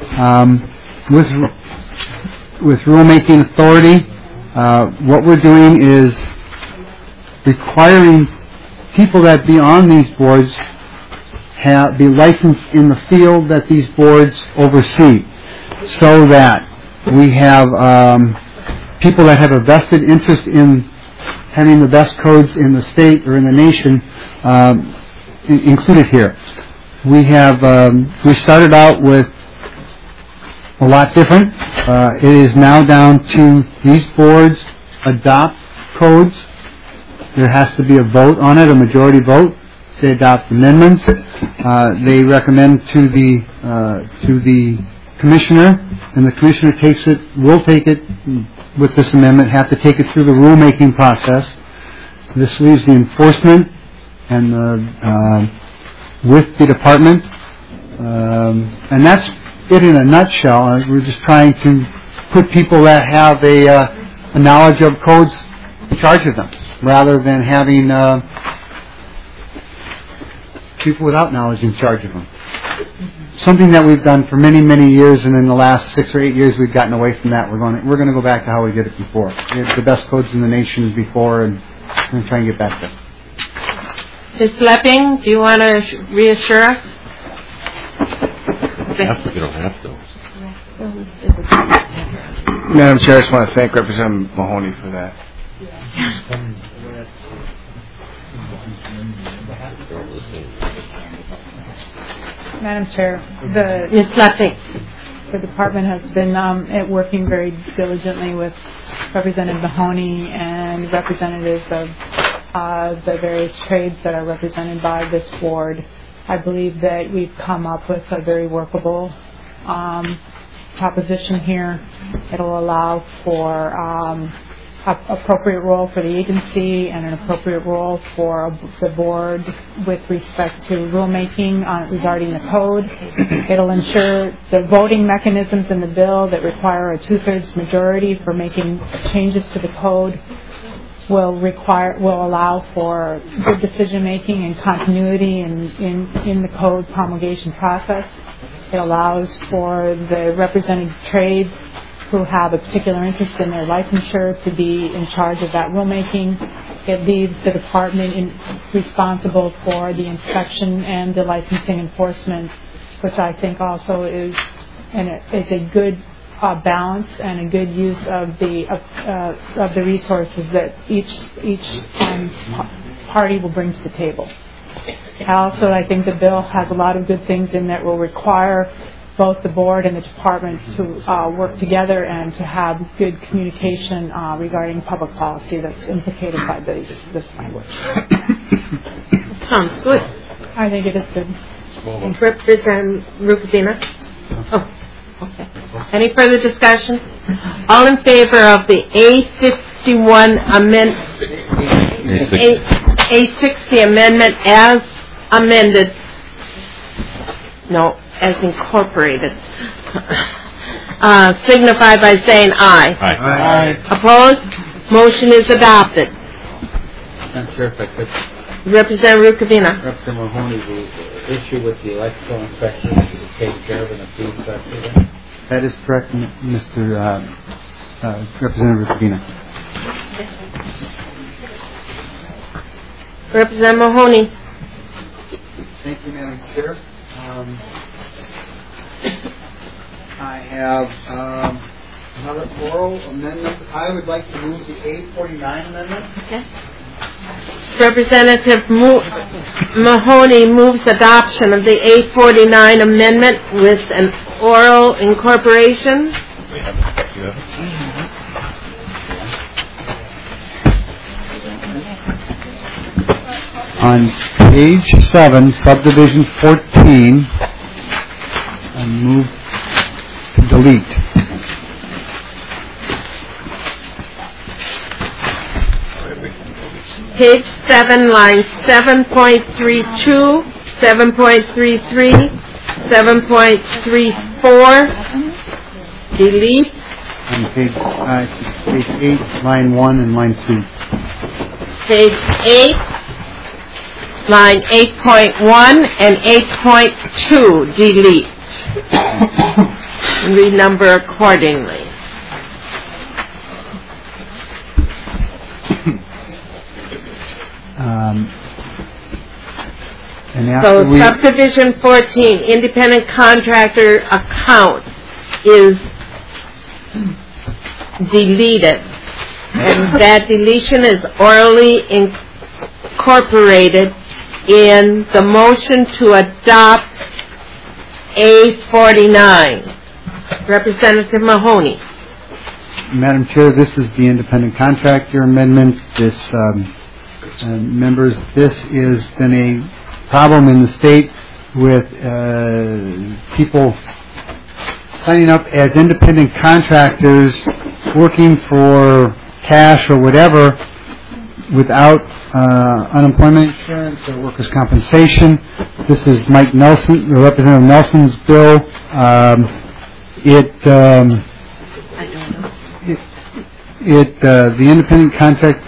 With rulemaking authority, what we're doing is requiring people that be on these boards be licensed in the field that these boards oversee, so that we have people that have a vested interest in having the best codes in the state or in the nation included here. We started out with a lot different. It is now down to these boards adopt codes. There has to be a vote on it, a majority vote. They adopt amendments. They recommend to the commissioner, and the commissioner will take it with this amendment, have to take it through the rulemaking process. This leaves the enforcement and with the department, and that's it in a nutshell. We're just trying to put people that have a knowledge of codes in charge of them, rather than having people without knowledge in charge of them. something that we've done for many, many years, and in the last 6 or 8 years we've gotten away from that. We're going to go back to how we did it before. We had the best codes in the nation before, and we're going to try and get back there. Ms. Lepping, do you want to reassure us? You don't have to. Madam Chair, I just want to thank Representative Mahoney for that. Madam Chair, Ms. Lepping. The department has been working very diligently with Representative Mahoney and representatives of the various trades that are represented by this board. I believe that we've come up with a very workable proposition here. It'll allow for appropriate role for the agency and an appropriate role for the board with respect to rulemaking regarding the code. It'll ensure the voting mechanisms in the bill that require a 2/3 majority for making changes to the code will allow for good decision making and continuity in the code promulgation process. It allows for the represented trades who have a particular interest in their licensure to be in charge of that rulemaking. It leaves the department responsible for the inspection and the licensing enforcement, which I think also is a good balance and a good use of the resources that each party will bring to the table. Also, I think the bill has a lot of good things in that will require both the board and the department to work together and to have good communication regarding public policy that's implicated by this language. Sounds good. I think it is good. Representative Rukavina? Oh, okay. Any further discussion? All in favor of the A60 amendment as amended? No. As incorporated, signify by saying aye. Aye. Opposed? Motion is adopted. I'm sure if I could. Representative Rukavina. Representative Mahoney, the issue with the electrical inspection is taken care of in the fee structure. That is correct, Mr. Representative Rukavina. Representative Mahoney. Thank you, Madam Chair. I have another oral amendment. I would like to move the A49 amendment. Okay. Representative Mahoney moves adoption of the A49 amendment with an oral incorporation. On page 7, subdivision 14, I move to delete. Page 7, lines 7.32, 7.33, 7.34, delete. On page 8, line 1 and line 2. Page 8, line 8.1 and 8.2, delete. Renumber accordingly. So subdivision 14, independent contractor account is deleted. And that deletion is orally incorporated in the motion to adopt A49. Representative Mahoney. Madam Chair, this is the independent contractor amendment. This, members, this has been a problem in the state with people signing up as independent contractors working for cash or whatever without unemployment insurance or workers' compensation. This is Mike Nelson, Representative Nelson's bill. The independent contract,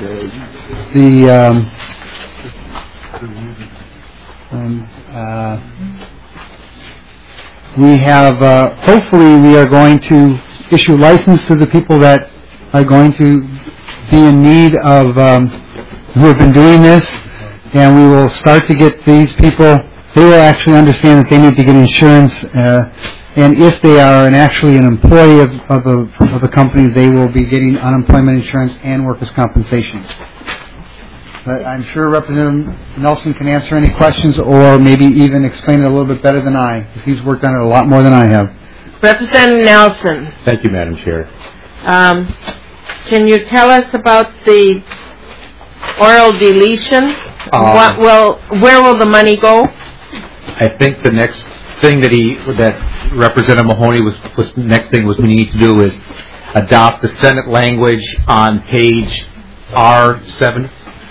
We have, hopefully we are going to issue license to the people that are going to be in need of, who have been doing this, and we will start to get these people, they will actually understand that they need to get insurance, and if they are actually an employee of a company, they will be getting unemployment insurance and workers' compensation. But I'm sure Representative Nelson can answer any questions or maybe even explain it a little bit better than I, because he's worked on it a lot more than I have. Representative Nelson, Thank you, Madam Chair. can you tell us about the oral deletion? Where will the money go? I think the next thing that Representative Mahoney was next thing was we need to do is adopt the Senate language on page R7.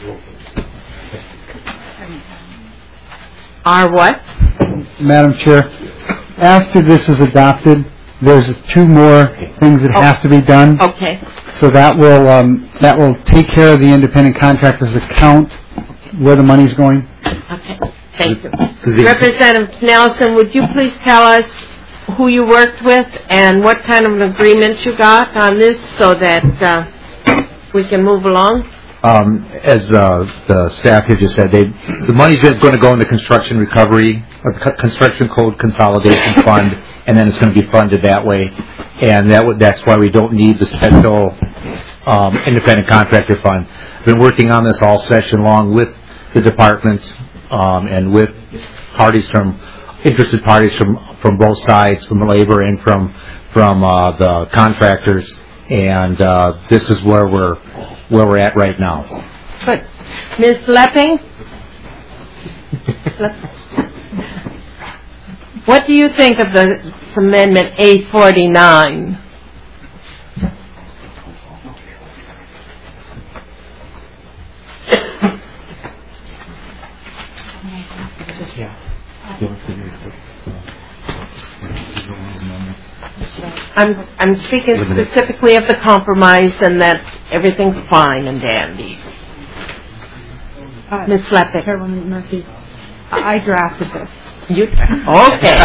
R what? Madam Chair, after this is adopted, there's 2 more things that have to be done. Okay. So that will take care of the independent contractor's account where the money's going. Okay. Thank you. Representative Nelson, would you please tell us who you worked with and what kind of an agreement you got on this so that we can move along? As the staff here just said, the money's going to go in the construction recovery, or construction code consolidation fund, and then it's going to be funded that way. And that's why we don't need the special independent contractor fund. I've been working on this all session long with the department and with interested parties from both sides, from the labor and from the contractors. And this is where we're at right now. Good. Ms. Lepping? What do you think of this amendment A49? I'm speaking specifically of the compromise and that everything's fine and dandy. Ms. Lepping. Chairwoman Murphy, I drafted this. You okay.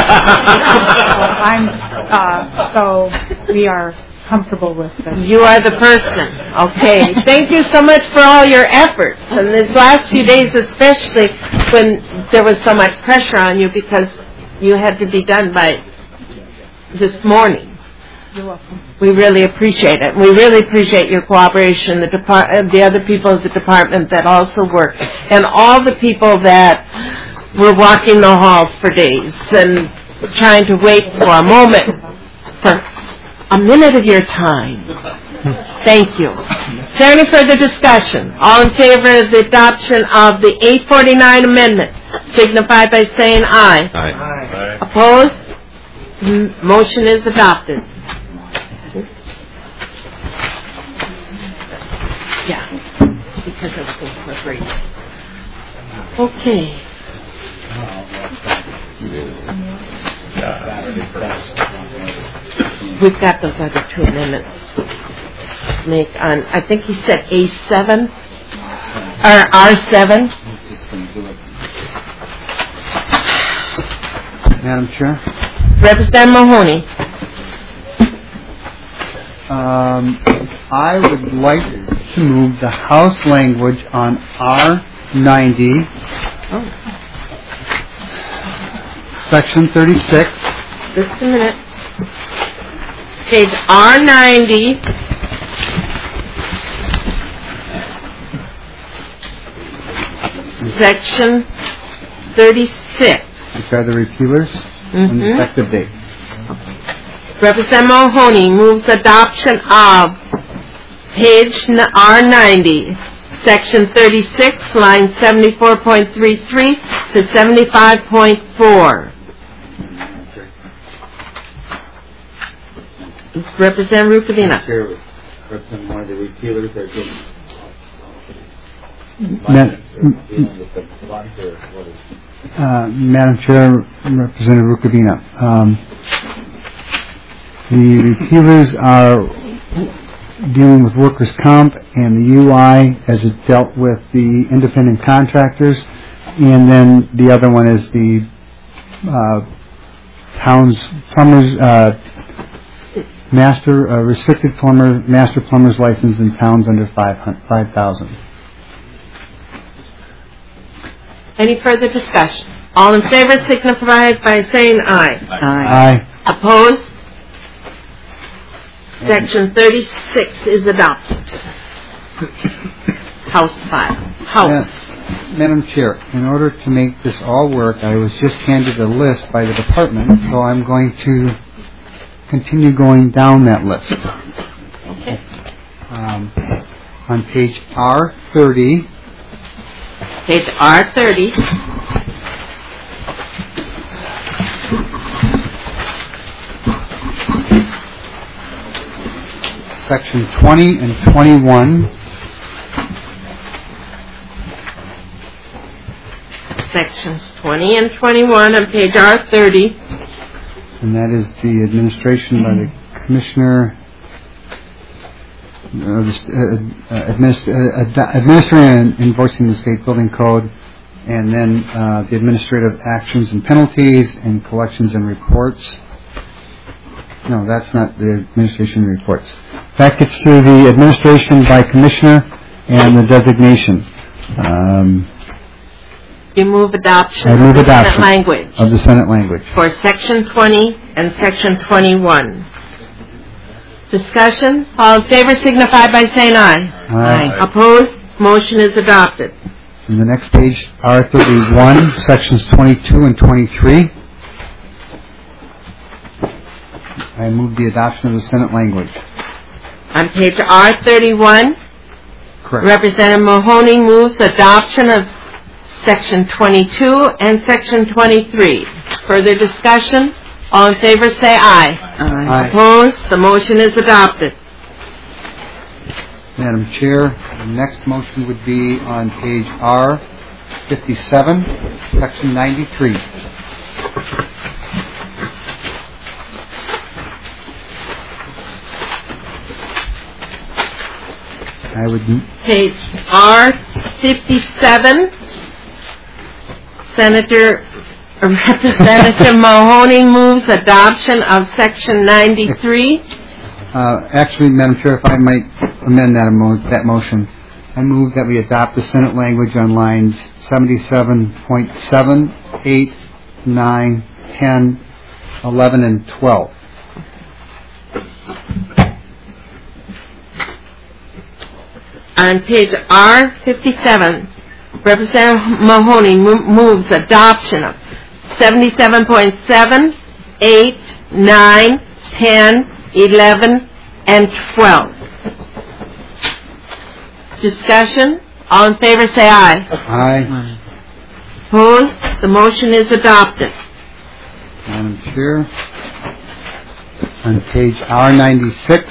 So we are comfortable with this. You are the person. Okay. Thank you so much for all your efforts. And these last few days, especially when there was so much pressure on you because you had to be done by this morning. You're welcome. We really appreciate it. We really appreciate your cooperation, the other people of the department that also work, and all the people that were walking the halls for days and trying to wait for a moment, for a minute of your time. Thank you. Is there any further discussion? All in favor of the adoption of the 849 amendment, signify by saying aye. Aye. Opposed? Motion is adopted. Yeah, because everything's for free. Okay. We've got those other 2 amendments. Make on, I think he said A7 or R7. Madam Chair. Representative Mahoney. I would like to move the House language on R90, Section 36. Just a minute. Page R90. Section 36. Which are the repealers and the effective date. Representative Mahoney moves adoption of page R90, section 36, line 74.33 to 75.4. Representative Rukavina. Representative, one of the repealers are just Madam Chair, Representative Rukavina. The repealers are dealing with workers' comp and the UI as it dealt with the independent contractors, and then the other one is the towns, plumbers, restricted master plumber's license in towns under 5,000. Any further discussion? All in favor signify by saying aye. Aye. Opposed? Section 36 is adopted. House file. House. Madam Chair, in order to make this all work, I was just handed a list by the department, so I'm going to continue going down that list. Okay. On page R30. Page R30. Section 20 and 21. Sections 20 and 21 on page R30. And that is the administration by the Commissioner, administering and enforcing the state building code, and then the administrative actions and penalties and collections and reports. No, that's not the administration reports. That gets to the administration by Commissioner and the designation. You move adoption I move of the adoption Senate language of the Senate language. for Section 20 and Section 21. Discussion? All in favor signify by saying aye. Aye. Opposed? Motion is adopted. And the next page, R31, sections 22 and 23. I move the adoption of the Senate language. On page R31, Correct. Representative Mahoney moves adoption of Section 22 and Section 23. Further discussion? All in favor say aye. Aye. Opposed? The motion is adopted. Madam Chair, the next motion would be on page R57, section 93. I would... Page R57, Representative Mahoney moves adoption of Section 93. Actually, Madam Chair, if I might amend that motion, I move that we adopt the Senate language on lines 77.7, 8, 9, 10, 11, and 12. On page R57, Representative Mahoney moves adoption of 77.7, 8, 9, 10, 11, and 12. Discussion? All in favor say aye. Aye. Opposed? The motion is adopted. Madam Chair, on page R96,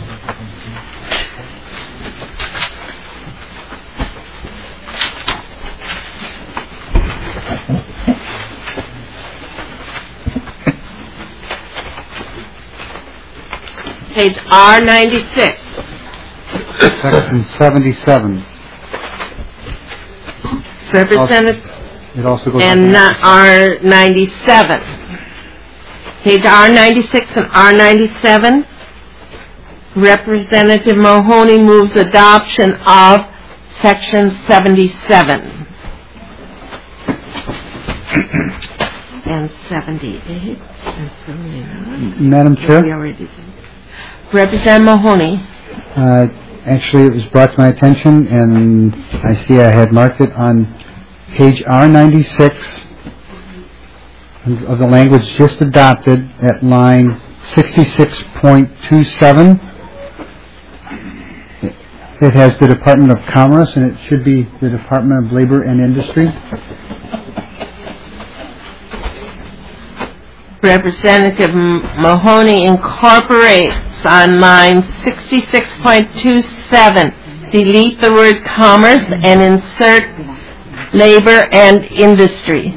Page R96. section 77. Representative It also goes and up. R97. Page R96 and R97. Representative Mahoney moves adoption of Section 77. And 78 and 79. Madam Chair? We already did. Representative Mahoney. Actually, it was brought to my attention, and I see I had marked it on page R96 of the language just adopted at line 66.27. It has the Department of Commerce, and it should be the Department of Labor and Industry. Representative Mahoney incorporates on line 66.27, delete the word commerce and insert labor and industry.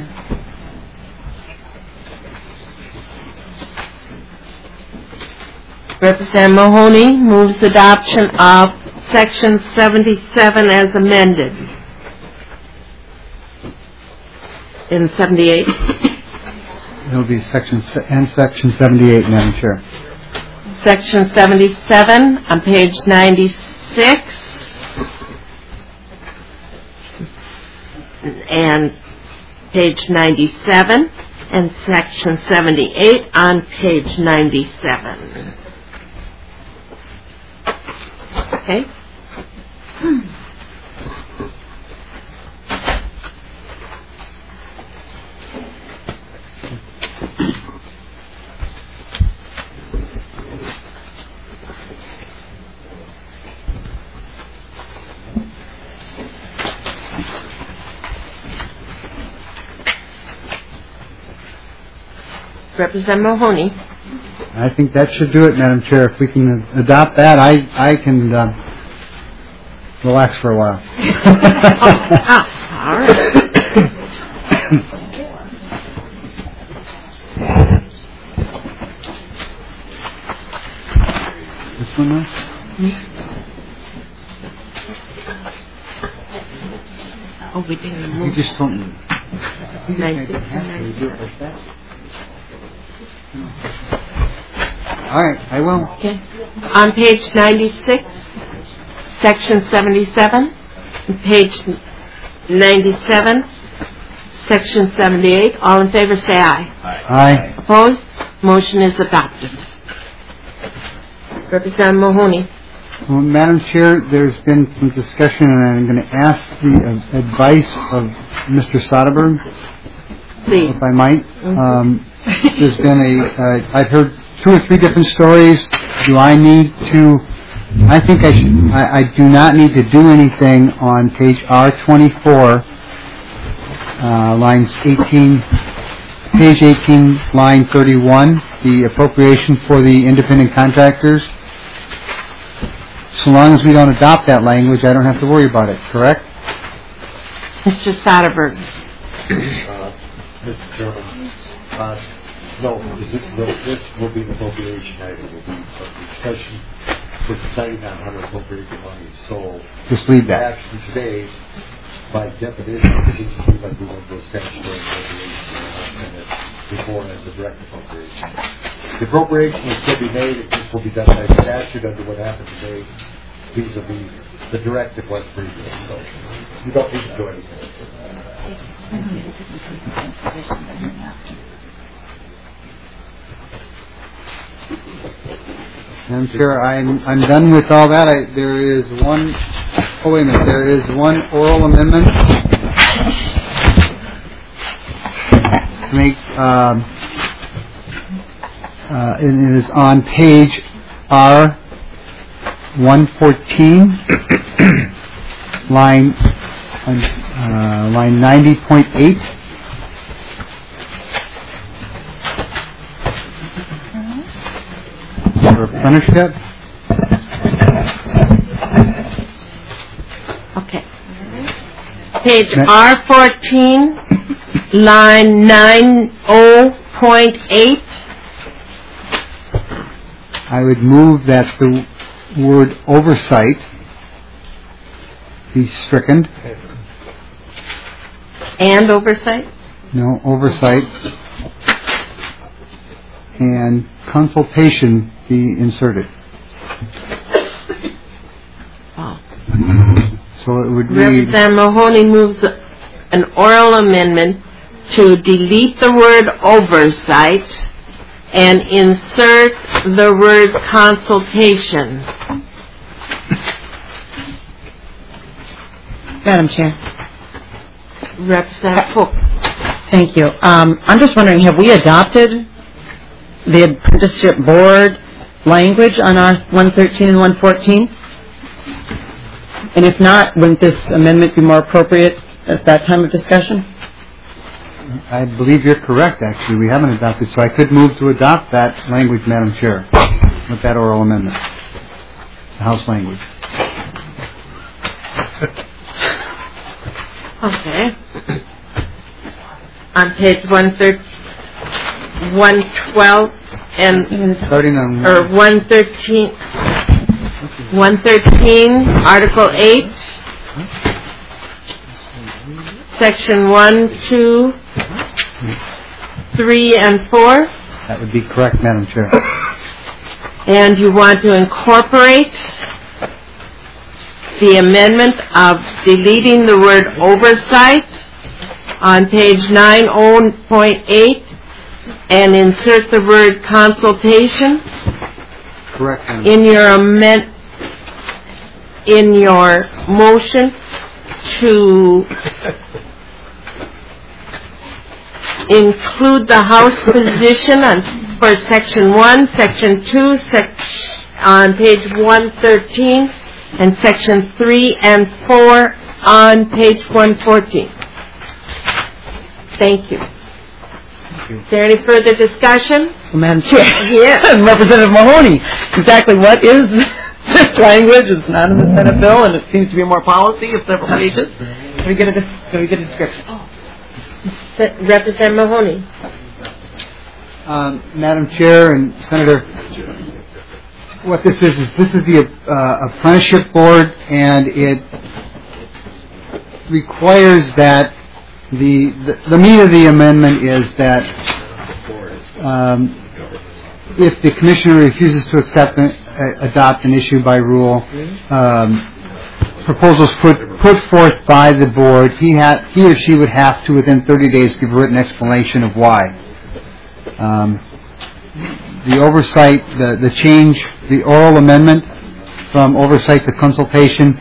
Representative Mahoney moves adoption of Section 77 as amended. In 78. It'll be section 78, Madam Chair. Section 77 on page 96 and page 97 and section 78 on page 97. Okay? Representative Mahoney. I think that should do it, Madam Chair. If we can adopt that, I can relax for a while. All right. This one now? Oh, we didn't You move. just don't need. 96 and All right, I will. Okay. On page 96, section 77, page 97, section 78. All in favor, say aye. Aye. Opposed? Motion is adopted. Representative Mahoney. Well, Madam Chair, there's been some discussion, and I'm going to ask the advice of Mr. Soderberg, if I might. There's been I've heard 2 or 3 different stories. Do I need to? I think I should. I do not need to do anything on page R24, lines 18, page 18, line 31, the appropriation for the independent contractors. So long as we don't adopt that language, I don't have to worry about it, correct? Mr. Soderberg. Mr. Chairman, no, because this will be an appropriation item. It will be a discussion for deciding on how to appropriate the money. So just leave that. Action today, by definition, seems to be like we went to a statutory appropriation before as a direct appropriation. The appropriation will still be made. It just will be done by statute under what happened today, vis-a-vis the directive was previous. So you don't need to do anything. I'm sure I'm done with all that. There is one. Oh wait a minute. There is one oral amendment to make. It is on page R114, line 90.8. Replenish that. Okay. Page R14, line 90.8. I would move that the word oversight be stricken. And oversight? No, oversight. And consultation be inserted. Oh. So it would read... Representative Mahoney moves an oral amendment to delete the word oversight and insert the word consultation. Madam Chair. Representative Cook. Thank you. I'm just wondering, have we adopted the apprenticeship board language on our 113 and 114? And if not, wouldn't this amendment be more appropriate at that time of discussion? I believe you're correct, actually. We haven't adopted, so I could move to adopt that language, Madam Chair, with that oral amendment. The House language. Okay. On page 112 and starting on 113, Article 8, Section 1, 2, 3 and 4? That would be correct, Madam Chair. And you want to incorporate the amendment of deleting the word oversight on page 9.8 and insert the word consultation? Correct, Madam. In your motion to include the House position for Section 1, Section 2, on page 113, and Section 3 and 4 on page 114. Thank you. Is there any further discussion? Madam Chair. Yes. Representative Mahoney, exactly what is this language? It's not in the Senate bill, and it seems to be more policy of several pages. Can we get a description? Representative Mahoney. Madam Chair and Senator, what this is the apprenticeship board, and it requires that the meat of the amendment is that if the commissioner refuses to adopt an issue by rule, proposals put forth by the board, he or she would have to, within 30 days, give a written explanation of why. The oversight, the change, the oral amendment from oversight to consultation,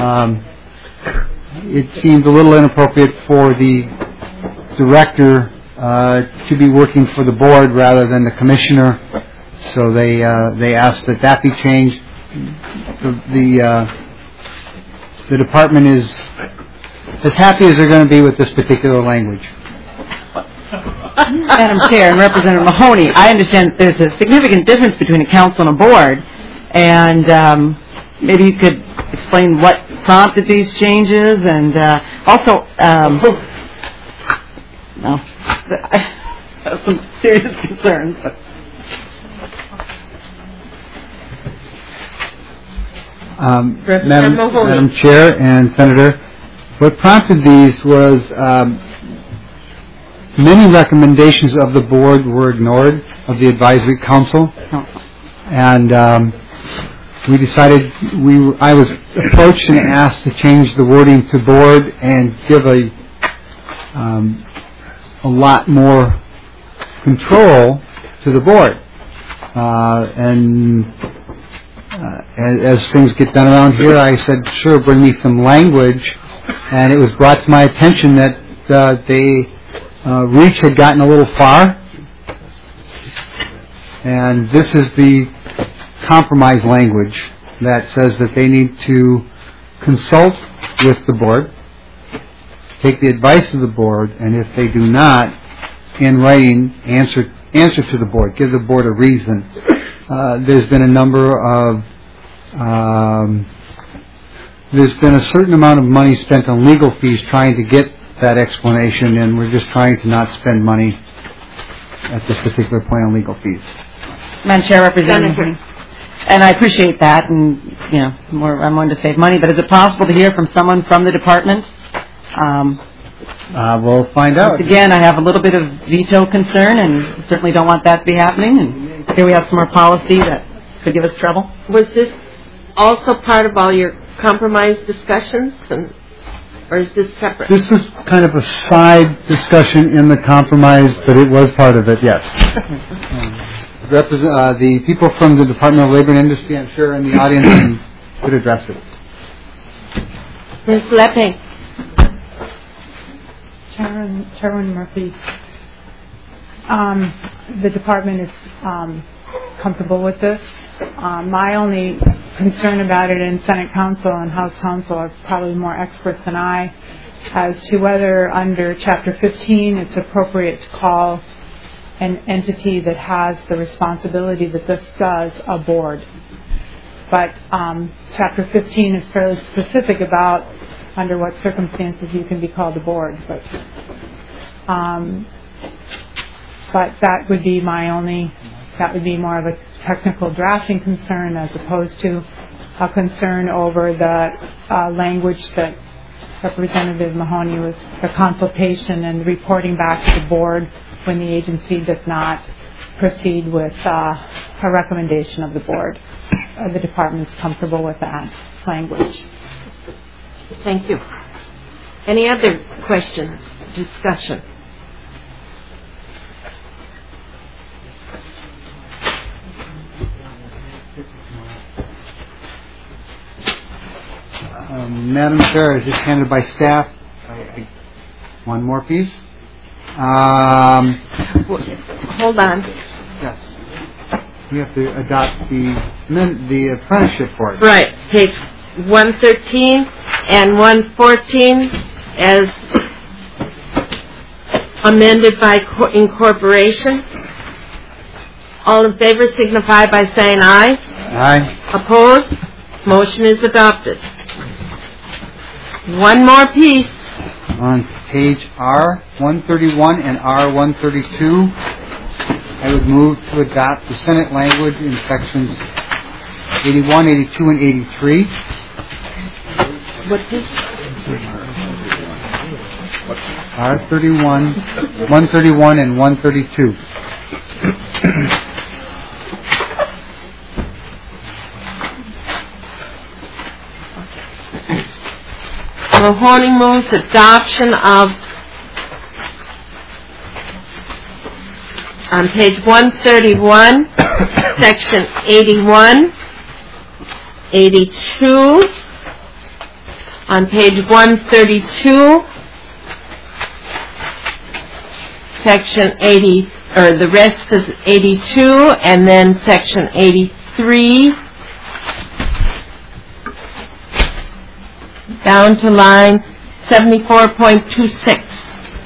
it seemed a little inappropriate for the director to be working for the board rather than the commissioner, so they asked that be changed. The department is as happy as they're going to be with this particular language. Madam Chair and Representative Mahoney, I understand that there's a significant difference between a council and a board, and maybe you could explain what prompted these changes, and also, no, I have some serious concerns. But. Madam Chair and Senator, what prompted these was many recommendations of the board were ignored, of the advisory council, and we decided, I was approached and asked to change the wording to board and give a lot more control to the board. As things get done around here, I said, sure, bring me some language, and it was brought to my attention that reach had gotten a little far, and this is the compromise language that says that they need to consult with the board, take the advice of the board, and if they do not, in writing, answer to the board, give the board a reason. There's been a number of there's been a certain amount of money spent on legal fees trying to get that explanation, and we're just trying to not spend money at this particular point on legal fees. Madam Chair, Representative, and I appreciate that, and I'm going to save money. But is it possible to hear from someone from the department? We'll find out. Again, I have a little bit of veto concern, and certainly don't want that to be happening. And here we have some more policy that could give us trouble. Was this also part of all your compromise discussions, or is this separate? This is kind of a side discussion in the compromise, but it was part of it, yes. The people from the Department of Labor and Industry, I'm sure, in the audience could address it. Ms. Leping. Chairman Murphy, the department is comfortable with this. My only concern about it in Senate Council and House Council are probably more experts than I as to whether under Chapter 15 it's appropriate to call an entity that has the responsibility that this does a board. But Chapter 15 is fairly specific about under what circumstances you can be called a board. But that would be that would be more of a technical drafting concern as opposed to a concern over the language that Representative Mahoney was, the consultation and reporting back to the board when the agency does not proceed with a recommendation of the board. The department's comfortable with that language. Thank you. Any other questions, discussion? Madam Chair, is this handled by staff? One more piece. Hold on. Yes. We have to adopt the apprenticeship board. Right, page 113 and 114 as amended by incorporation. All in favor signify by saying aye. Aye. Opposed? Motion is adopted. One more piece. On page R131 and R132, I would move to adopt the Senate language in sections 81, 82, and 83. What piece? R31, 131, and 132. Mahoney moves adoption of, on page 131, section 81, 82, on page 132, section 80, or the rest is 82, and then section 83, down to line 74.26.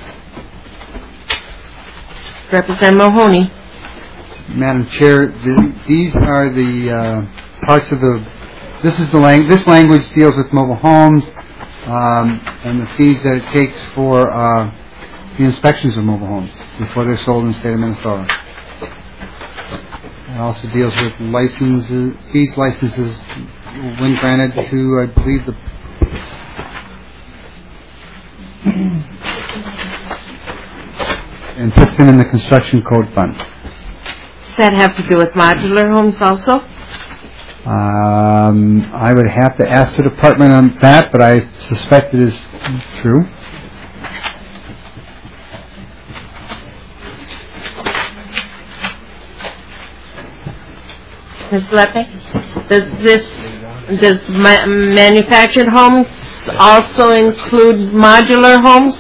Representative Mahoney. Madam Chair, these are the parts of the. This language deals with mobile homes and the fees that it takes for the inspections of mobile homes before they're sold in the state of Minnesota. It also deals with licenses, when granted to, I believe, the and puts them in the construction code fund. Does that have to do with modular homes also? I would have to ask the department on that, but I suspect it is true. Ms. Lepe, does manufactured homes also include modular homes?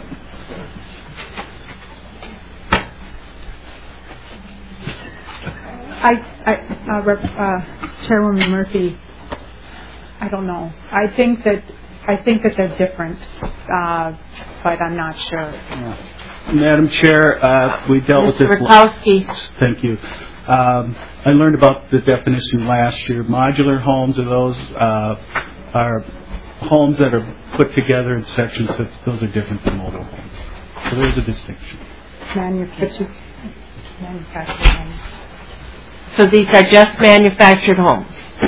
Chairwoman Murphy, I don't know. I think that they're different, but I'm not sure. Yeah. Madam Chair, we dealt with this. Mr. Rakowski. Thank you. I learned about the definition last year. Modular homes are those are homes that are put together in sections. Those are different from mobile homes. So there's a distinction. Manufactured homes. So these are just manufactured homes?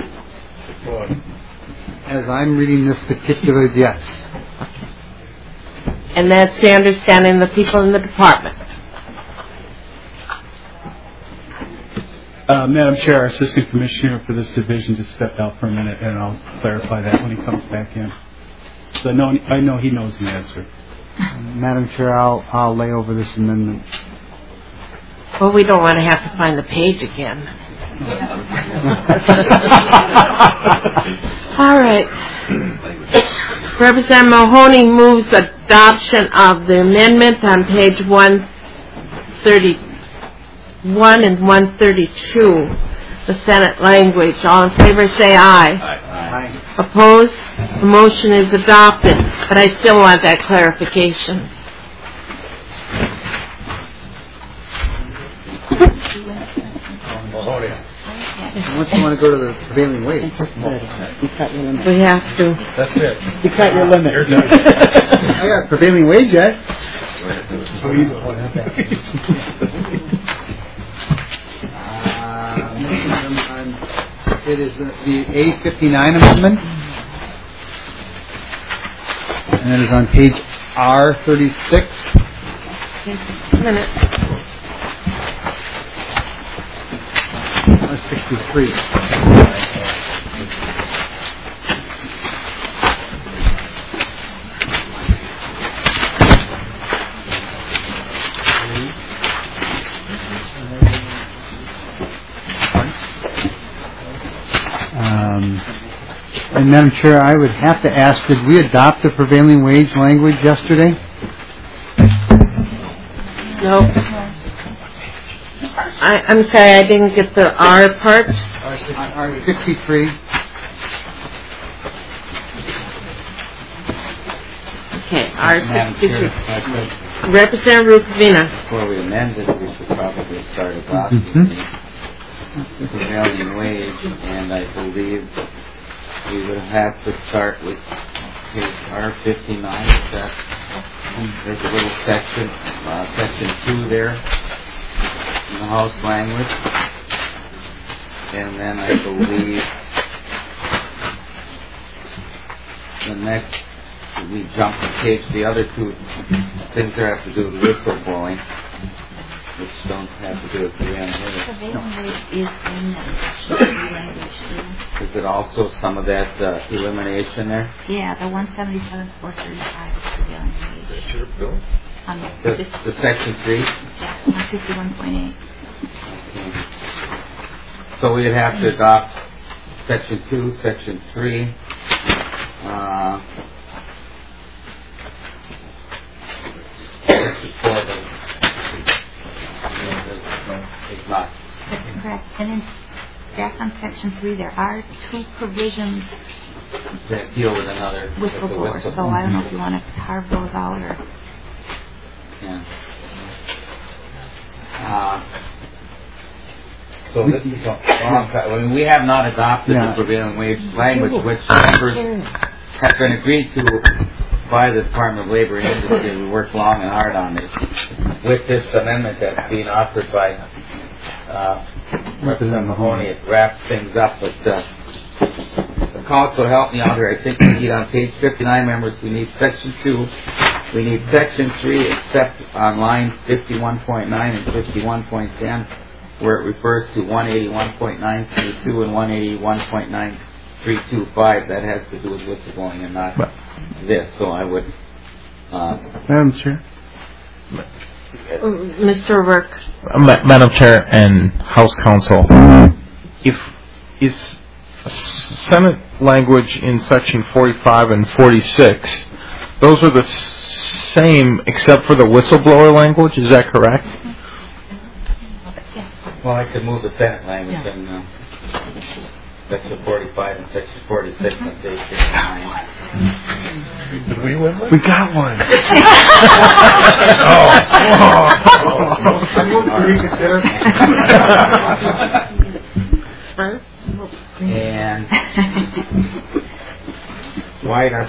As I'm reading this particular, yes. Okay. And that's the understanding of the people in the department? Madam Chair, our Assistant Commissioner for this division just stepped out for a minute, and I'll clarify that when he comes back in. So I know he knows the answer. Madam Chair, I'll lay over this amendment. Well, we don't want to have to find the page again. All right. Representative Mahoney moves adoption of the amendment on page 131 and 132, the Senate language. All in favor say aye. Aye. Opposed? The motion is adopted, but I still want that clarification. Unless you want to go to the prevailing wage. We have to. That's it. You cut your limit. You're done. I got prevailing wage yet. It is the A59 amendment. And it is on page R36. A minute. 63. And Madam Chair, I would have to ask, did we adopt the prevailing wage language yesterday? No. I'm sorry, I didn't get the R part. R63. Okay, R63. Representative Rukavina. Before we amend it, we should probably start adopting the prevailing wage, and I believe we would have to start with page R59. There's a little section, section 2 there, in the House language. And then I believe the next, we jump to page, the other two things that have to do with whistleblowing, which don't have to do with prevailing wage. Prevailing wage is in the language too. Is it also some of that elimination there? Yeah, the 177,435 is prevailing wage. That's your bill? The section 3? Yeah, 151.8. So we'd have to adopt section 2, section 3. Section 4 is not. That's correct. And then back on section 3, there are two provisions That deal with another whistleblower. So I don't know if you want to carve those out or. Yeah. So this is a long time. I mean, we have not adopted the prevailing wage language, which members have been agreed to by the Department of Labor and Industry. We worked long and hard on this. With this amendment that's being offered by Representative Mahoney, it wraps things up. But the council helped me out here. I think we need on page 59, members, we need section 2. We need section 3, except on line 51.9 and 51.10, where it refers to 181.932 and 181.9325. That has to do with whistleblowing and not this. So I would... Madam Chair? Mr. O'Rourke. Madam Chair and House Counsel, if is Senate language in section 45 and 46, those are the same except for the whistleblower language, is that correct? Well, I could move the Senate language in section 45 and section 46 on page 59. Did we win one? We got one. I move to reconsider. And why not?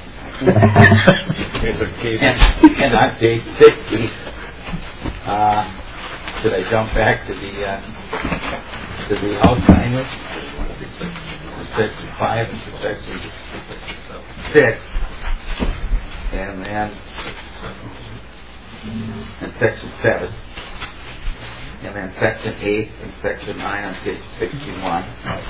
And on page 60, should I jump back to the House language? Section 5 and section 6, and then section 7, and then section 8 and section 9 on page 61.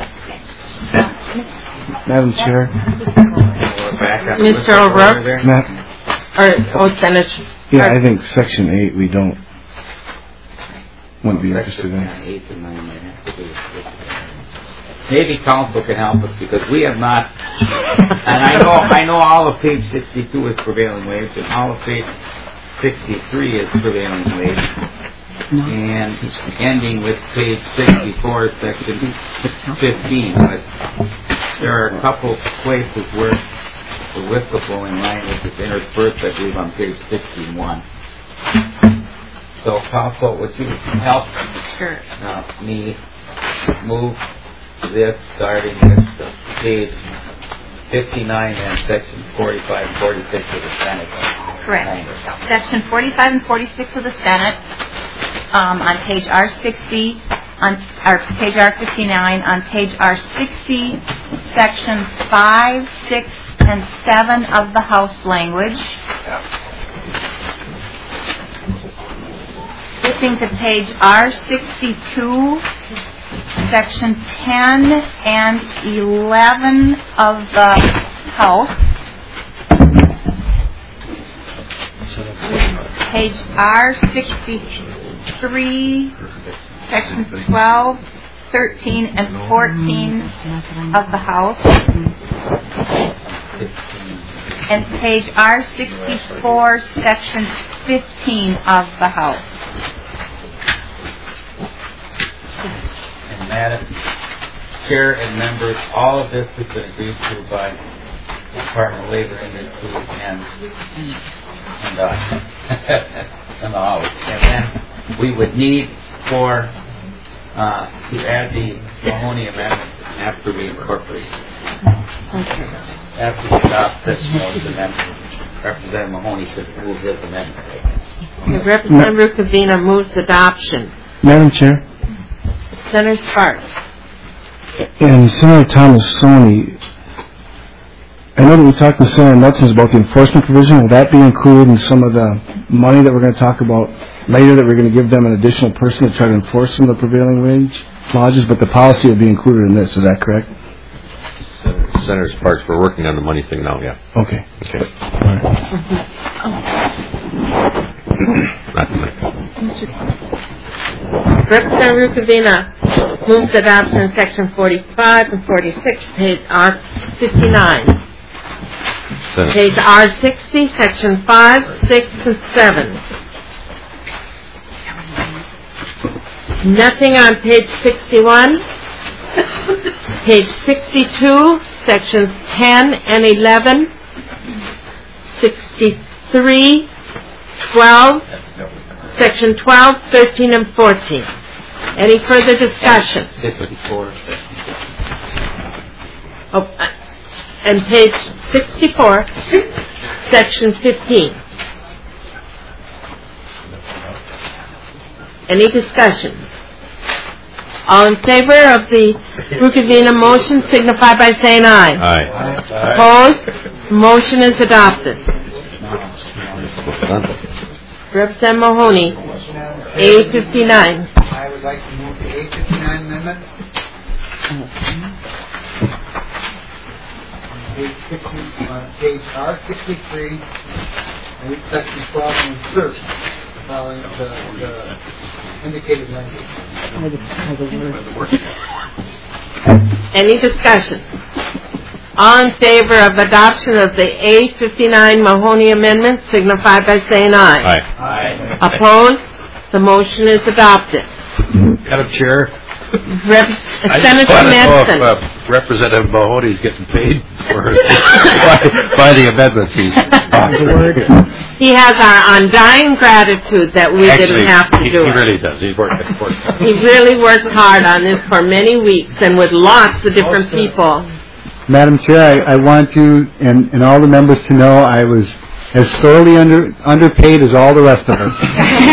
Madam Chair. Mr. O'Rourke? Senate. Yeah, I think section 8 we wouldn't be interested in. 8 and 9 might have to do with maybe council can help us because we have not, and I know all of page 62 is prevailing wage and all of page 63 is prevailing wage, and ending with page 64 is section 15. But there are a couple places where the whistleblowing language is interspersed, I believe, on page 61. So, council, would you help me move this starting with page 59 and section 45 and 46 of the Senate? Correct. Section 45 and 46 of the Senate on page R60, on page R59, on page R60, sections 5, 6, and 7 of the House language. Flipping to page R62, Section 10 and 11 of the House. Page R63, Section 12, 13, and 14 of the House. And page R64, Section 15 of the House. And Madam Chair and members, all of this has been agreed to by the Department of Labor Industry and the House. And then we would need to add the Mahoney Amendment after we incorporate. Okay. After we adopt this motion, then Representative Mahoney should move his amendment. Representative Rukavina moves adoption. Madam Chair. Senator Sparks. And Senator Thomas Sony, I know that we talked with Senator Nutzens about the enforcement provision. Will that be included in some of the money that we're going to talk about later, that we're going to give them an additional person to try to enforce some of the prevailing wage lodges? But the policy will be included in this, is that correct? Senator Sparks, we're working on the money thing now, yeah. Okay. Okay. Representative Rukavina moves adoption in Section 45 and 46, page R59. Page R60, Section 5, 6, and 7. Nothing on page 61. Page 62, Sections 10 and 11. 63, 12, Section 12, 13, and 14. Any further discussion? 64. Oh, and page 64, Section 15. Any discussion? All in favor of the Rukavina motion signify by saying aye. Aye. Opposed? Motion is adopted. Representative Mahoney, A59. I would like to move the A59 amendment. Page R63, and section 12 and 13, following the indicated language. Any discussion? All in favor of adoption of the A59 Mahoney amendment signify by saying aye. Aye. Opposed? The motion is adopted. Madam Chair, Senator Madsen. if Representative Mahoney is getting paid for by the amendments. He has our undying gratitude that we didn't have to do He it. really does. He's working for it. He really worked hard on this for many weeks and with lots of different people. Madam Chair, I want you and all the members to know I was as sorely underpaid as all the rest of us.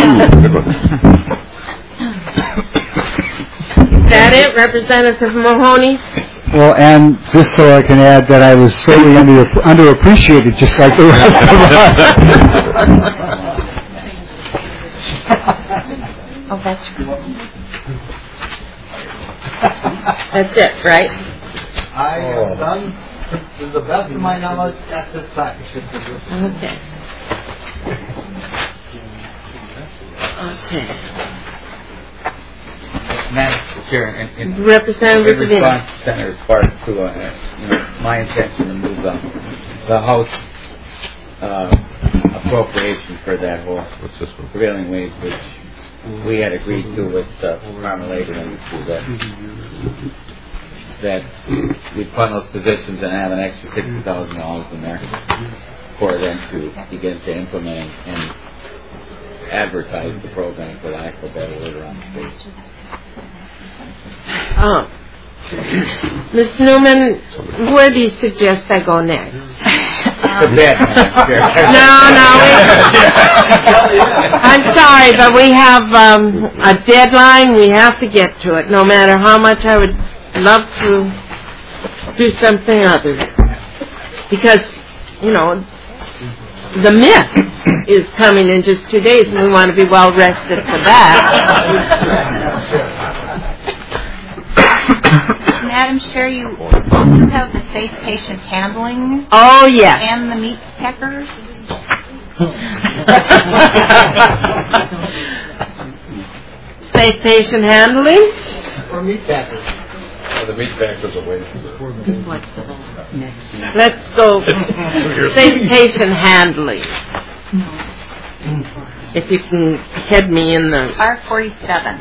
Is that it, Representative Mahoney? Well, and just so I can add that I was sorely underappreciated, just like the rest of us. Oh, that's good. That's it, right? I have done, to the best of my knowledge, at this time. Okay. Okay. Madam Chair, in Representative response to Senator Sparks, to my intention to move the House appropriation for that whole prevailing wage, which we had agreed to with Department of Labor Industry, that we'd fund those positions and have an extra $60,000 in there for them to begin to implement and advertise the program, for lack of a better word, around the state. Ms. Newman, where do you suggest I go next? I'm sorry, but we have a deadline. We have to get to it, no matter how much I would love to do something other. Because, the myth is coming in just 2 days, and we want to be well rested for that. Madam Chair, you have the safe patient handling. Oh, yes. And the meat packers. Safe patient handling? Or meat packers. The meat packers are waiting for Let's go safe patient handling. If you can head me in the... R47.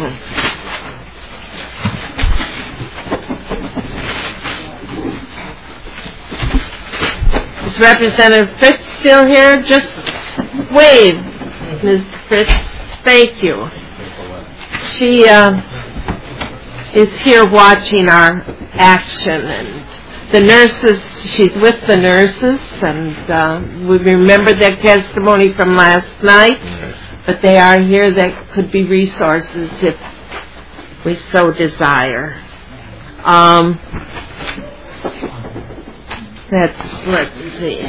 Is Representative Fritz still here? Just wave, Ms. Fritz. Thank you. She is here watching our action, and the nurses, she's with the nurses, and we remember their testimony from last night, but they are here. That could be resources if we so desire. Let's see.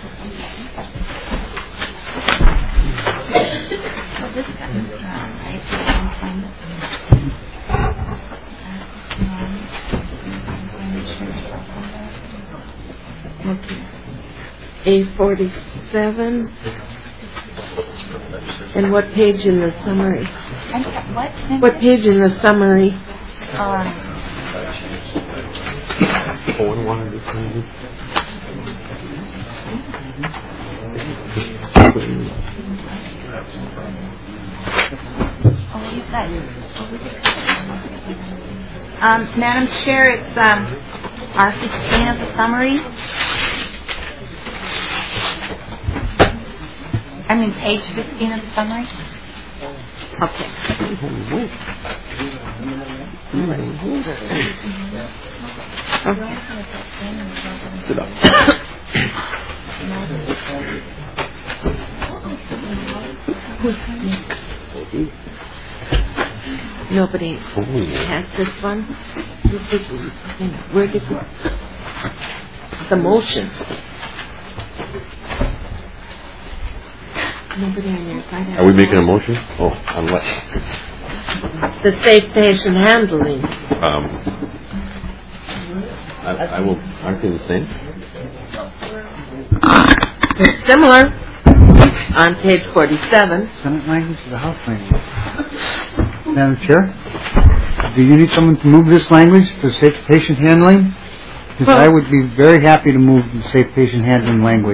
Okay. A47. And what page in the summary? What page in the summary? Madam Chair, it's R15 of the summary. I mean, page 15 of the summary. Okay. Sit up. Nobody has this one. Where did the motion? Nobody on your side. Are we making a motion? Oh, unless. The safe patient handling. I will. Aren't they the same? It's similar on page 47. Senate language to the House language. Madam Chair, do you need someone to move this language for safe patient handling? Because I would be very happy to move the safe patient handling language.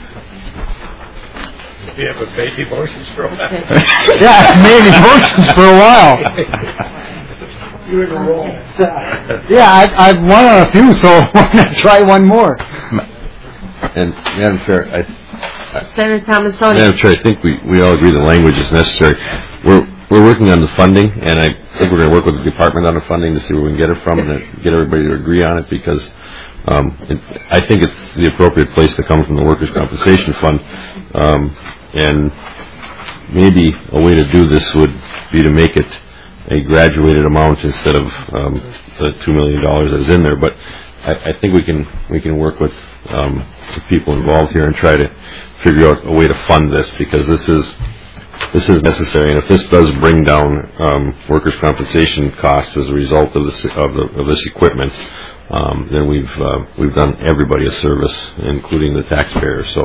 You haven't made any motions for a while. Yeah, I've made any motions for a while. You're in a roll. Yeah, I've won on a few, so why not try one more? And Madam Chair, Senator Thomasoni. Madam Chair, I think we all agree the language is necessary. We're working on the funding, and I think we're going to work with the department on the funding to see where we can get it from and get everybody to agree on it, because I think it's the appropriate place to come from the Workers' Compensation Fund. And maybe a way to do this would be to make it a graduated amount instead of the $2 million that is in there. But I think we can work with the people involved here and try to figure out a way to fund this, because this is necessary. And if this does bring down workers' compensation costs as a result of this equipment, then we've done everybody a service, including the taxpayers. So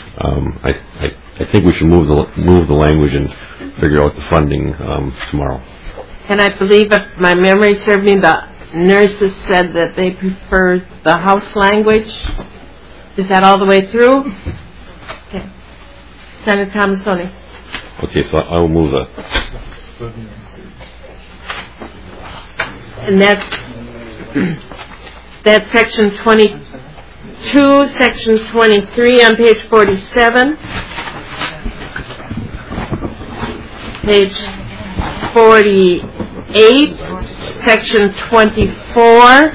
I think we should move the language and figure out the funding tomorrow. And I believe, if my memory serves me, the nurses said that they prefer the House language. Is that all the way through? Okay. Senator Thomasoni. Okay, so I will move that. And that's section 22, section 23 on page 47. Page 48, section 24.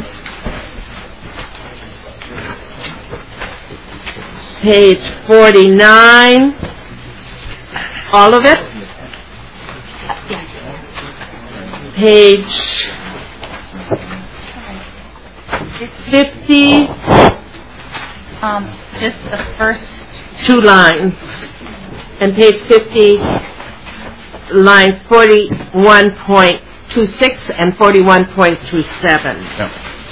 Page 49. All of it? Page 50. Just the first 2 lines. And page 50, lines 41.26 and 41.27. Yeah.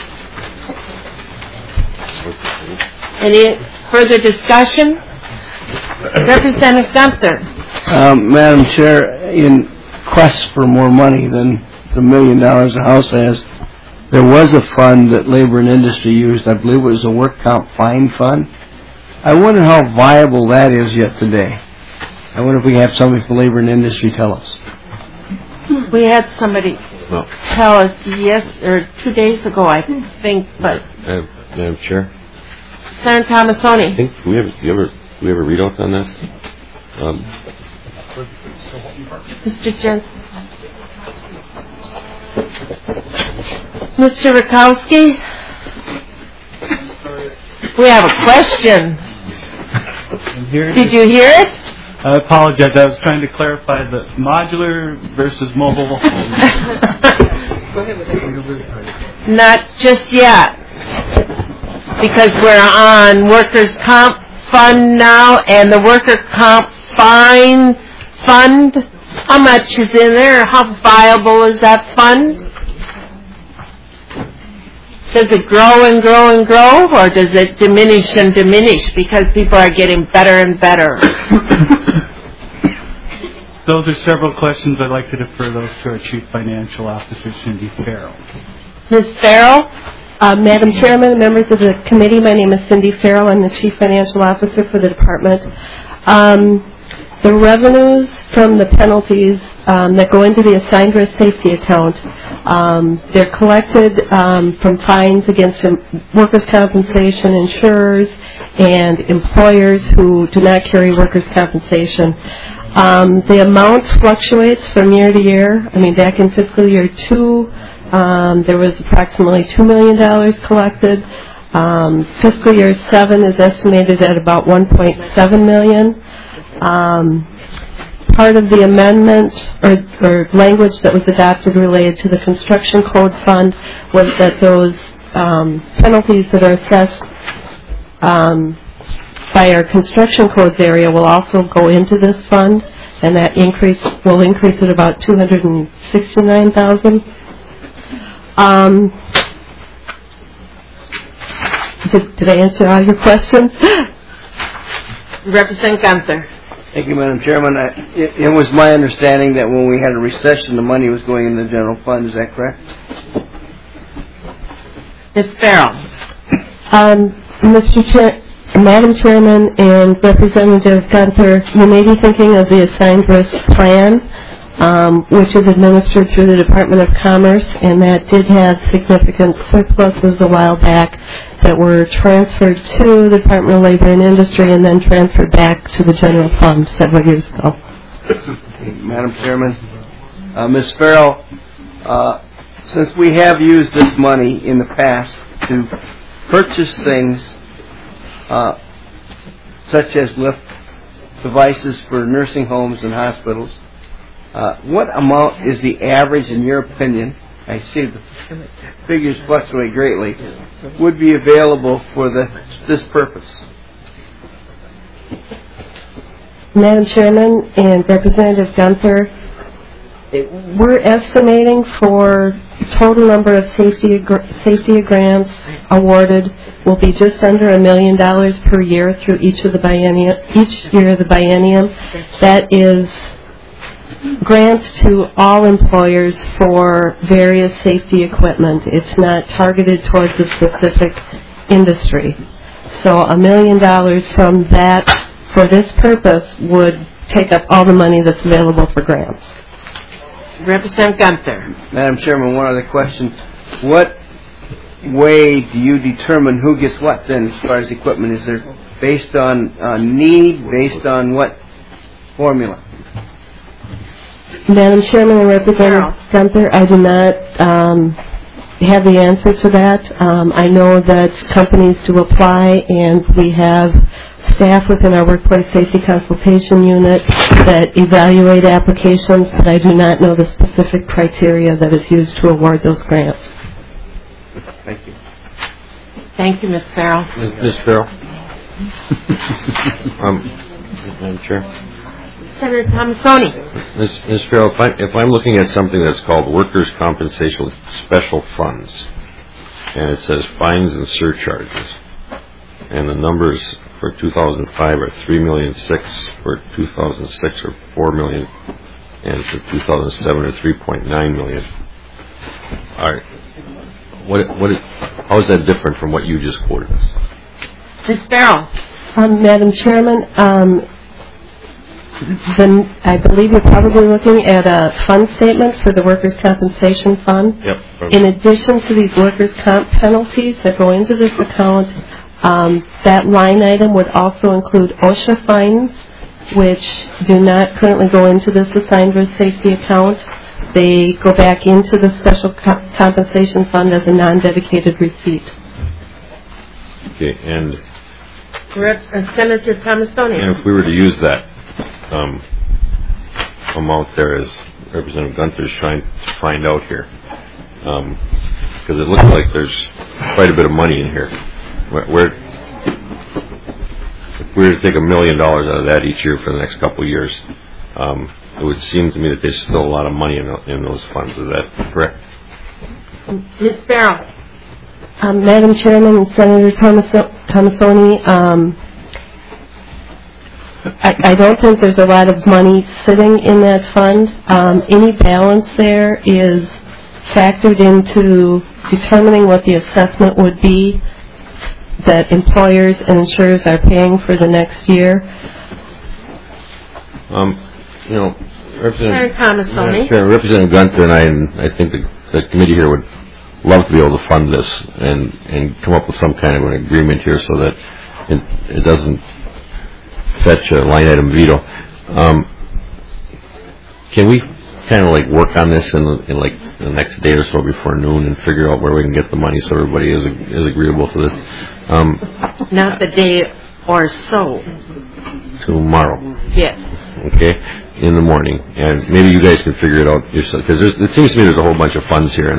Any further discussion? Representative Gunther. Madam Chair, in quest for more money than the $1 million the House has, there was a fund that Labor and Industry used. I believe it was a work comp fine fund. I wonder how viable that is yet today. I wonder if we have somebody from Labor and Industry tell us. We had somebody tell us 2 days ago, I think, but Madam Chair? Senator Tomassoni. I think, do we have a readout on that? Mr. Jensen. Mr. Rakowski? We have a question. Did you hear it? I apologize. I was trying to clarify the modular versus mobile. Not just yet. Because we're on workers' comp fund now, and the worker comp fine fund, how much is in there? How viable is that fund? Does it grow and grow and grow, or does it diminish and diminish because people are getting better and better? Those are several questions. I'd like to defer those to our Chief Financial Officer, Cindy Farrell. Ms. Farrell? Madam Chairman, members of the committee, my name is Cindy Farrell. I'm the Chief Financial Officer for the department. The revenues from the penalties that go into the assigned risk safety account, they're collected from fines against workers' compensation insurers and employers who do not carry workers' compensation. The amount fluctuates from year to year. I mean, back in fiscal year 2, there was approximately $2 million collected. Fiscal year 7 is estimated at about $1.7 million. Part of the amendment or language that was adopted related to the construction code fund was that those penalties that are assessed by our construction codes area will also go into this fund, and that will increase at about $269,000. Did I answer all your questions? Representative Gunther. Thank you, Madam Chairman. It was my understanding that when we had a recession, the money was going in the general fund. Is that correct? Ms. Farrell. Madam Chairman and Representative Gunther, you may be thinking of the assigned risk plan, which is administered through the Department of Commerce, and that did have significant surpluses a while back that were transferred to the Department of Labor and Industry and then transferred back to the general fund several years ago. Madam Chairman, Ms. Farrell, since we have used this money in the past to purchase things such as lift devices for nursing homes and hospitals, what amount is the average, in your opinion, I see the figures fluctuate greatly, would be available for this purpose? Madam Chairman and Representative Gunther, we're estimating for total number of safety grants awarded will be just under $1 million per year through each year of the biennium. That is grants to all employers for various safety equipment. It's not targeted towards a specific industry. So $1 million from that for this purpose would take up all the money that's available for grants. Representative Gunther. Madam Chairman, one other question. What way do you determine who gets what then as far as equipment? Is there based on need, based on what formula? Madam Chairman and Representative Gunther, I do not have the answer to that. I know that companies do apply, and we have staff within our workplace safety consultation unit that evaluate applications, but I do not know the specific criteria that is used to award those grants. Thank you. Thank you, Ms. Farrell. Ms. Farrell. Madam Chair. Senator Tomassoni. Ms. Farrell, if I'm looking at something that's called Workers' Compensation Special Funds, and it says fines and surcharges, and the numbers for 2005 are 3,000,006, for 2006 are 4 million, and for 2007 are 3.9 million. All right. How is that different from what you just quoted us? Ms. Farrell. Madam Chairman, I believe you're probably looking at a fund statement for the Workers' Compensation Fund. Yep. In addition to these workers' comp penalties that go into this account, that line item would also include OSHA fines, which do not currently go into this assigned risk safety account. They go back into the Special Compensation Fund as a non-dedicated receipt. Okay, and Senator Thomasoni. And if we were to use that amount there, as Representative Gunther is trying to find out here, because it looks like there's quite a bit of money in here. If we were to take $1 million out of that each year for the next couple of years, it would seem to me that there's still a lot of money in those funds. Is that correct? Ms. Farrell. Madam Chairman and Senator Thomasoni, I don't think there's a lot of money sitting in that fund. Any balance there is factored into determining what the assessment would be that employers and insurers are paying for the next year. Representative Gunther and I think the committee here would love to be able to fund this and come up with some kind of an agreement here so that it doesn't fetch a line item veto. Can we kind of like work on this in like the next day or so before noon and figure out where we can get the money so everybody is agreeable to this? Not the day or so. Tomorrow. Yes. Okay, in the morning, and maybe you guys can figure it out yourself, because it seems to me there's a whole bunch of funds here, and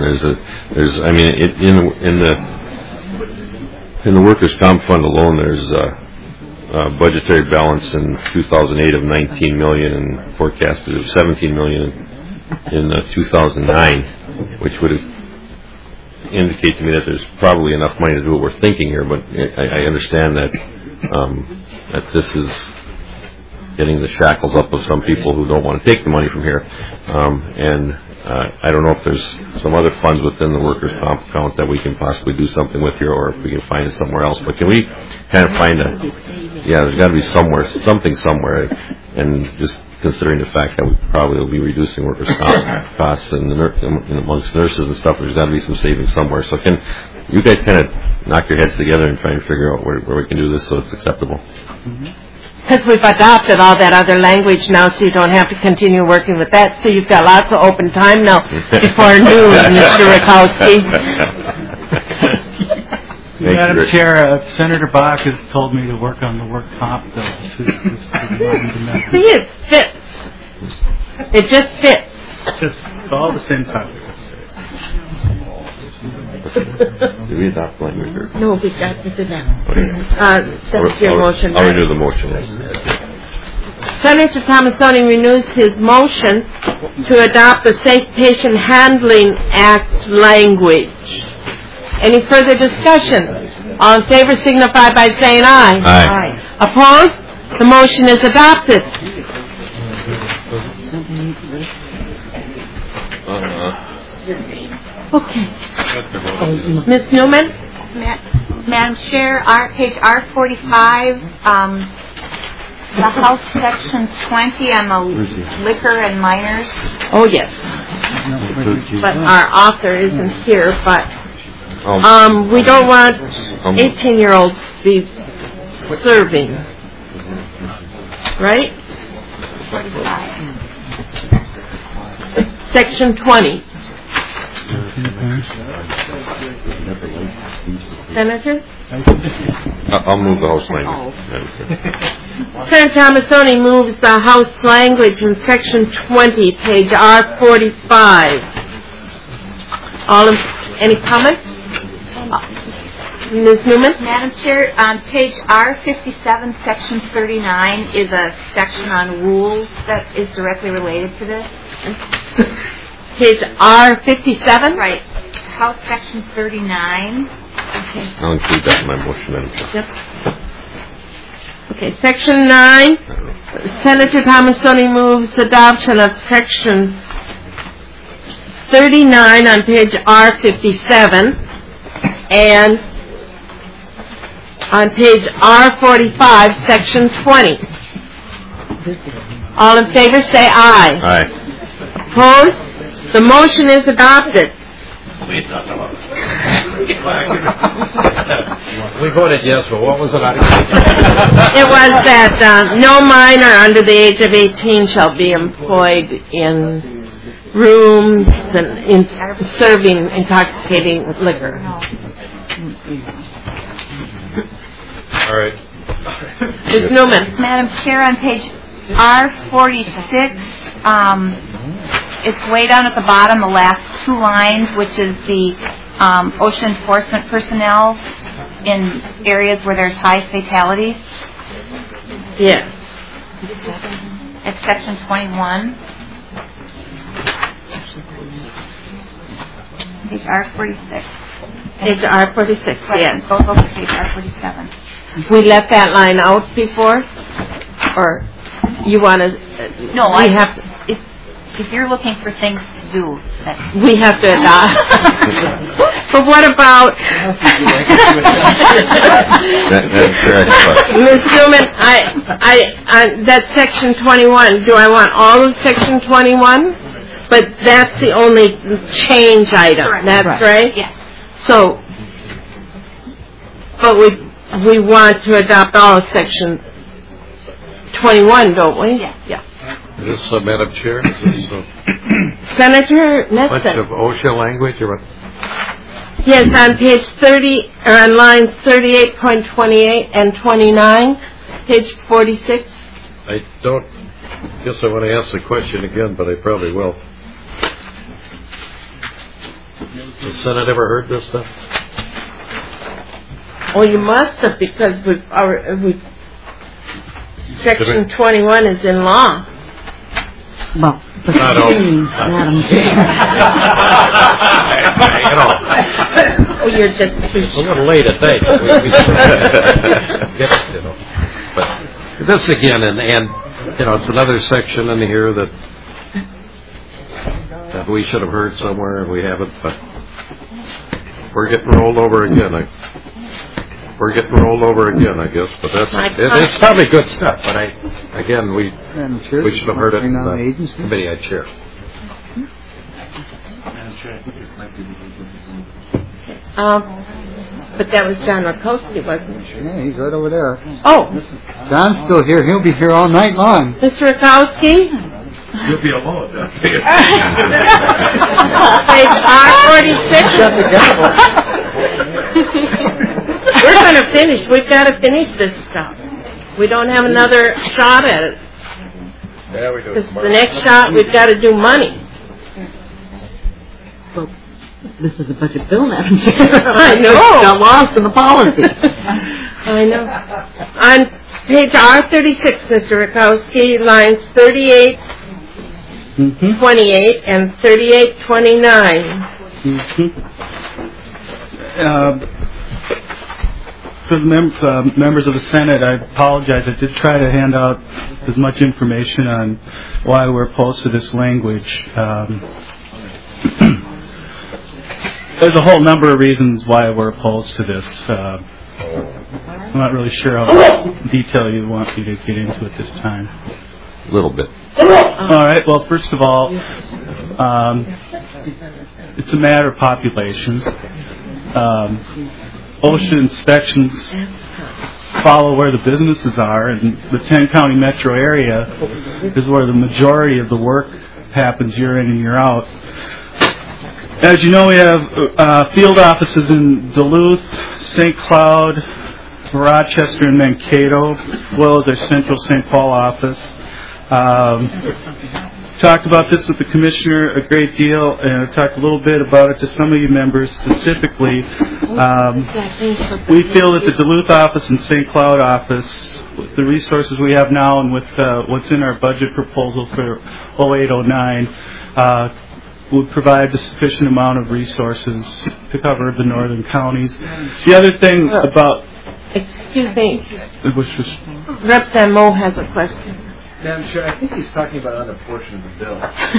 in the workers' comp fund alone, there's a budgetary balance in 2008 of 19 million and forecasted of 17 million in 2009, which would indicate to me that there's probably enough money to do what we're thinking here. But I understand that that this is getting the shackles up of some people who don't want to take the money from here. And I don't know if there's some other funds within the workers' comp account that we can possibly do something with here, or if we can find it somewhere else. But can we kind of find there's got to be something somewhere, and just considering the fact that we probably will be reducing workers' comp costs and amongst nurses and stuff, there's got to be some savings somewhere. So can you guys kind of knock your heads together and try and figure out where we can do this so it's acceptable? Because we've adopted all that other language now, so you don't have to continue working with that. So you've got lots of open time now before noon, Mr. Rakowski. Madam Chair, Senator Bach has told me to work on the work comp bill. See, it fits. It just fits. It's all the same topic. Did we adopt language? No, we got to do that. That's your motion. I'll renew the motion. Senator Thomasoni renews his motion to adopt the Safe Patient Handling Act language. Any further discussion? All in favor signify by saying aye. Aye. Opposed? The motion is adopted. Okay. Ms. Newman? Madam Chair, page R45, the House Section 20 on the liquor and minors. Oh, yes. But our author isn't here, but we don't want 18-year-olds to be serving. Right? 45. Section 20. Senator? I'll move the House language. Senator Thomasoni moves the House language in Section 20, page R45. Any comments? Ms. Newman? Madam Chair, on page R57, Section 39 is a section on rules that is directly related to this. Page R57? Right. House Section 39. I'll include that in my motion, Madam Chair. Yep. Okay, Section 9, Senator Thomas Stoney moves adoption of Section 39 on page R57 and on page R45, Section 20. All in favor say aye. Aye. Opposed? The motion is adopted. We voted yes, but what was it? It was that no minor under the age of 18 shall be employed in rooms and in serving intoxicating liquor. All right. Ms. Newman. Madam Chair, on page R46, it's way down at the bottom, the last two lines, which is the OSHA enforcement personnel in areas where there's high fatalities. Yes. It's section 21. Page R46. Page R46, yes. Goes over to page R47. We left that line out before? Or you want to... No, if you're looking for things to do, we have to adopt. But what about... Ms. Newman, that's section 21. Do I want all of section 21? But that's the only change item. Correct. That's right? Yes. So, but we want to adopt all of section 21, don't we? Yes. Yeah. Is this, Madam Chair? Is this Senator a bunch Nesbitt. of OSHA language or what? Yes, on page 30, or on lines 38.28 and 29, page 46. I don't guess I want to ask the question again, but I probably will. Has the Senate ever heard this stuff? Oh, you must have, because section 21 is in law. Well, I don't. Madam Chair. Oh, you're just... It's a little late at night. But this again, and it's another section in here that we should have heard somewhere and we haven't, but we're getting rolled over again. I guess, but it's probably good stuff. But we should have heard it in the committee I chair. But that was John Rakowski, wasn't it? Yeah, he's right over there. Oh. John's still here. He'll be here all night long. Mr. Rakowski? You'll be alone. Page R46. We're going to finish. We've got to finish this stuff. We don't have another shot at it. Yeah, we do. The next shot, we've got to do money. Well, this is a budget bill, Madam Chair. I know. Got lost in the policy. I know. On page R36, Mr. Rakowski, lines 38, 28, and 38, 29. For the members of the Senate, I apologize. I did try to hand out as much information on why we're opposed to this language. There's a whole number of reasons why we're opposed to this. I'm not really sure how detail you want me to get into at this time. A little bit. All right. Well, first of all, it's a matter of population. OSHA inspections follow where the businesses are, and the 10-county metro area is where the majority of the work happens year in and year out. As you know, we have field offices in Duluth, St. Cloud, Rochester, and Mankato, as well as our central St. Paul office. Talked about this with the commissioner a great deal, and I talked a little bit about it to some of you members specifically. We feel that the Duluth office and St. Cloud office, with the resources we have now and with what's in our budget proposal for 08-09, would provide a sufficient amount of resources to cover the northern counties. The other thing about... Excuse me. Which was... Representative Moe has a question. Madam Chair, I think he's talking about another portion of the bill.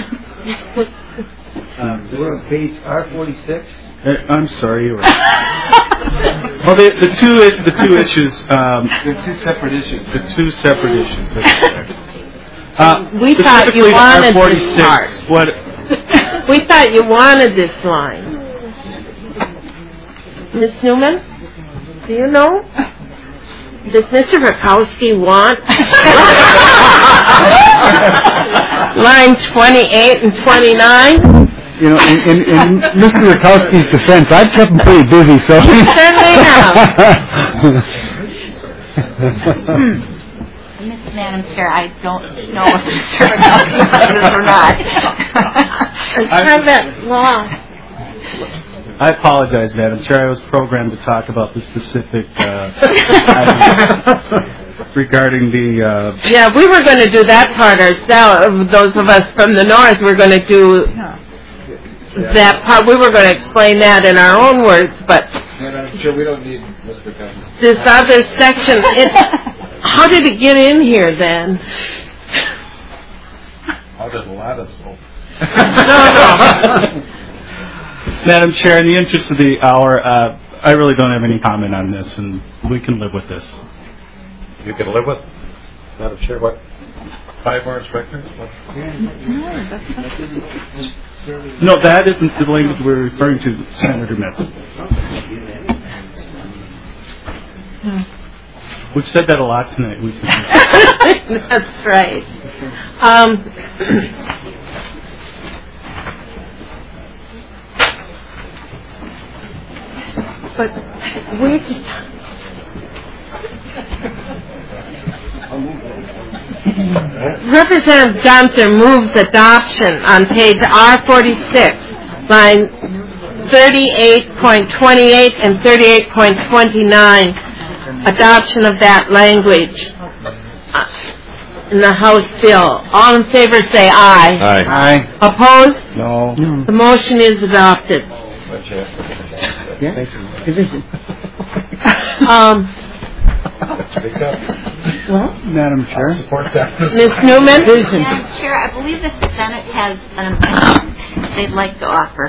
We're on page R46. I'm sorry, you're right. Well, the two issues... They're two separate issues. The two separate issues. We thought you wanted this part. What... We thought you wanted this line. Ms. Newman, do you know? Does Mr. Rakowski want line 28 and 29? You know, in Mr. Rakowski's defense, I've kept him pretty busy, so... You certainly have. Madam Chair, I don't know if Mr. Rakowski wants this or not. I'm at loss. I apologize, Madam Chair. I was programmed to talk about the specific regarding the... Yeah, we were going to do that part ourselves. Those of us from the north were going to do that part. We were going to explain that in our own words, but... Madam Chair, we don't need Mr. Cummings. This other section, how did it get in here then? How did a lot of smoke? No. Madam Chair, in the interest of the hour, I really don't have any comment on this, and we can live with this. You can live with? Madam Chair, what? 5 more inspectors? No, that isn't the language we're referring to, Senator Metz. We've said that a lot tonight. That's right. But where did... Representative Gunther moves adoption on page R46, line 38.28 and 38.29, adoption of that language in the House bill. All in favor say aye. Aye. Opposed? No. The motion is adopted. Well, Madam Chair. I'll support that. Ms. Newman? Madam Chair, I believe the Senate has an amendment they'd like to offer.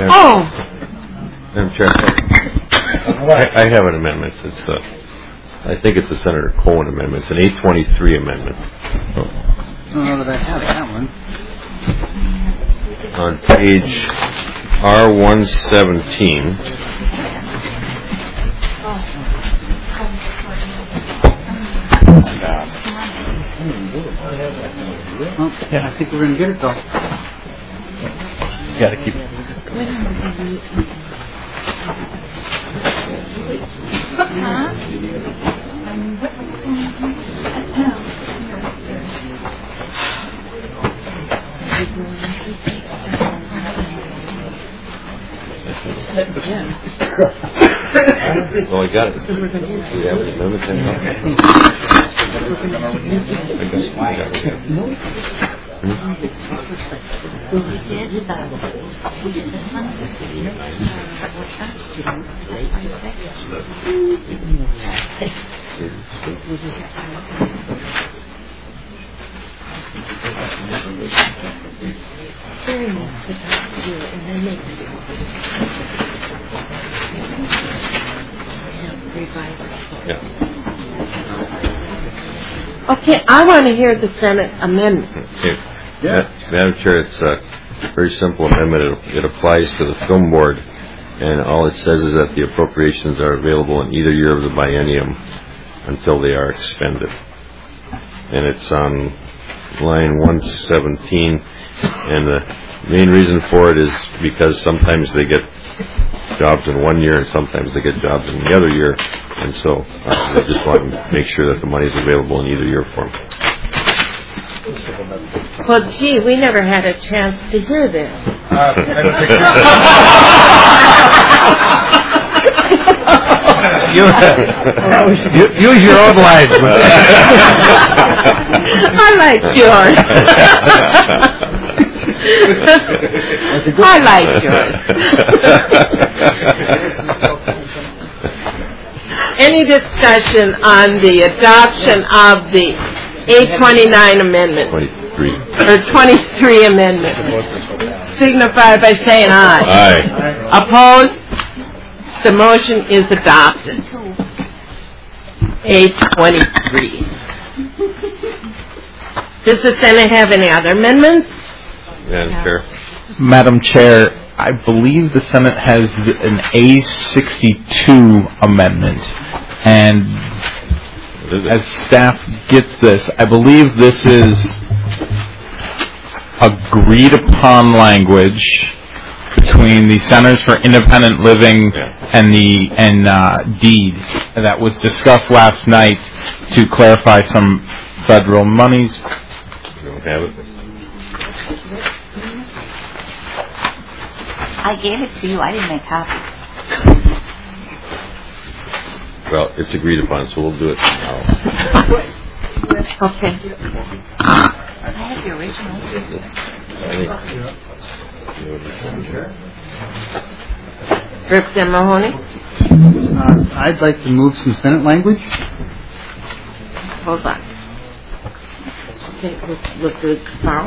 Madam Chair, I have an amendment. It's I think it's the Senator Cohen amendment. It's an 823 amendment. I don't know that I have that one. On page R117. Yeah, I think we're going to get it, though. You got to keep it. Well, I got it. Do we have any amendments? Okay, I want to hear the Senate amendment. Okay. Madam Chair, it's a very simple amendment. It applies to the film board, and all it says is that the appropriations are available in either year of the biennium until they are expended. And it's on line 117, and the main reason for it is because sometimes they get jobs in one year and sometimes they get jobs in the other year, and so they just want to make sure that the money is available in either year for them. Well, gee, we never had a chance to hear this. Use your own language. I like yours. I like yours. Any discussion on the adoption of the 829 amendment? 23. Or 23 amendment? Signify by saying aye. Aye. Opposed? The motion is adopted. 823. Does the Senate have any other amendments? Madam Chair. Madam Chair, I believe the Senate has an A62 amendment, and as staff gets this, I believe this is agreed upon language between the Centers for Independent Living and DEED that was discussed last night to clarify some federal monies. We don't have it. I gave it to you. I didn't make copies. Well, it's agreed upon, so we'll do it now. Okay. I have the original. Representative Mahoney? I'd like to move some Senate language. Hold on. Okay, we'll do it tomorrow.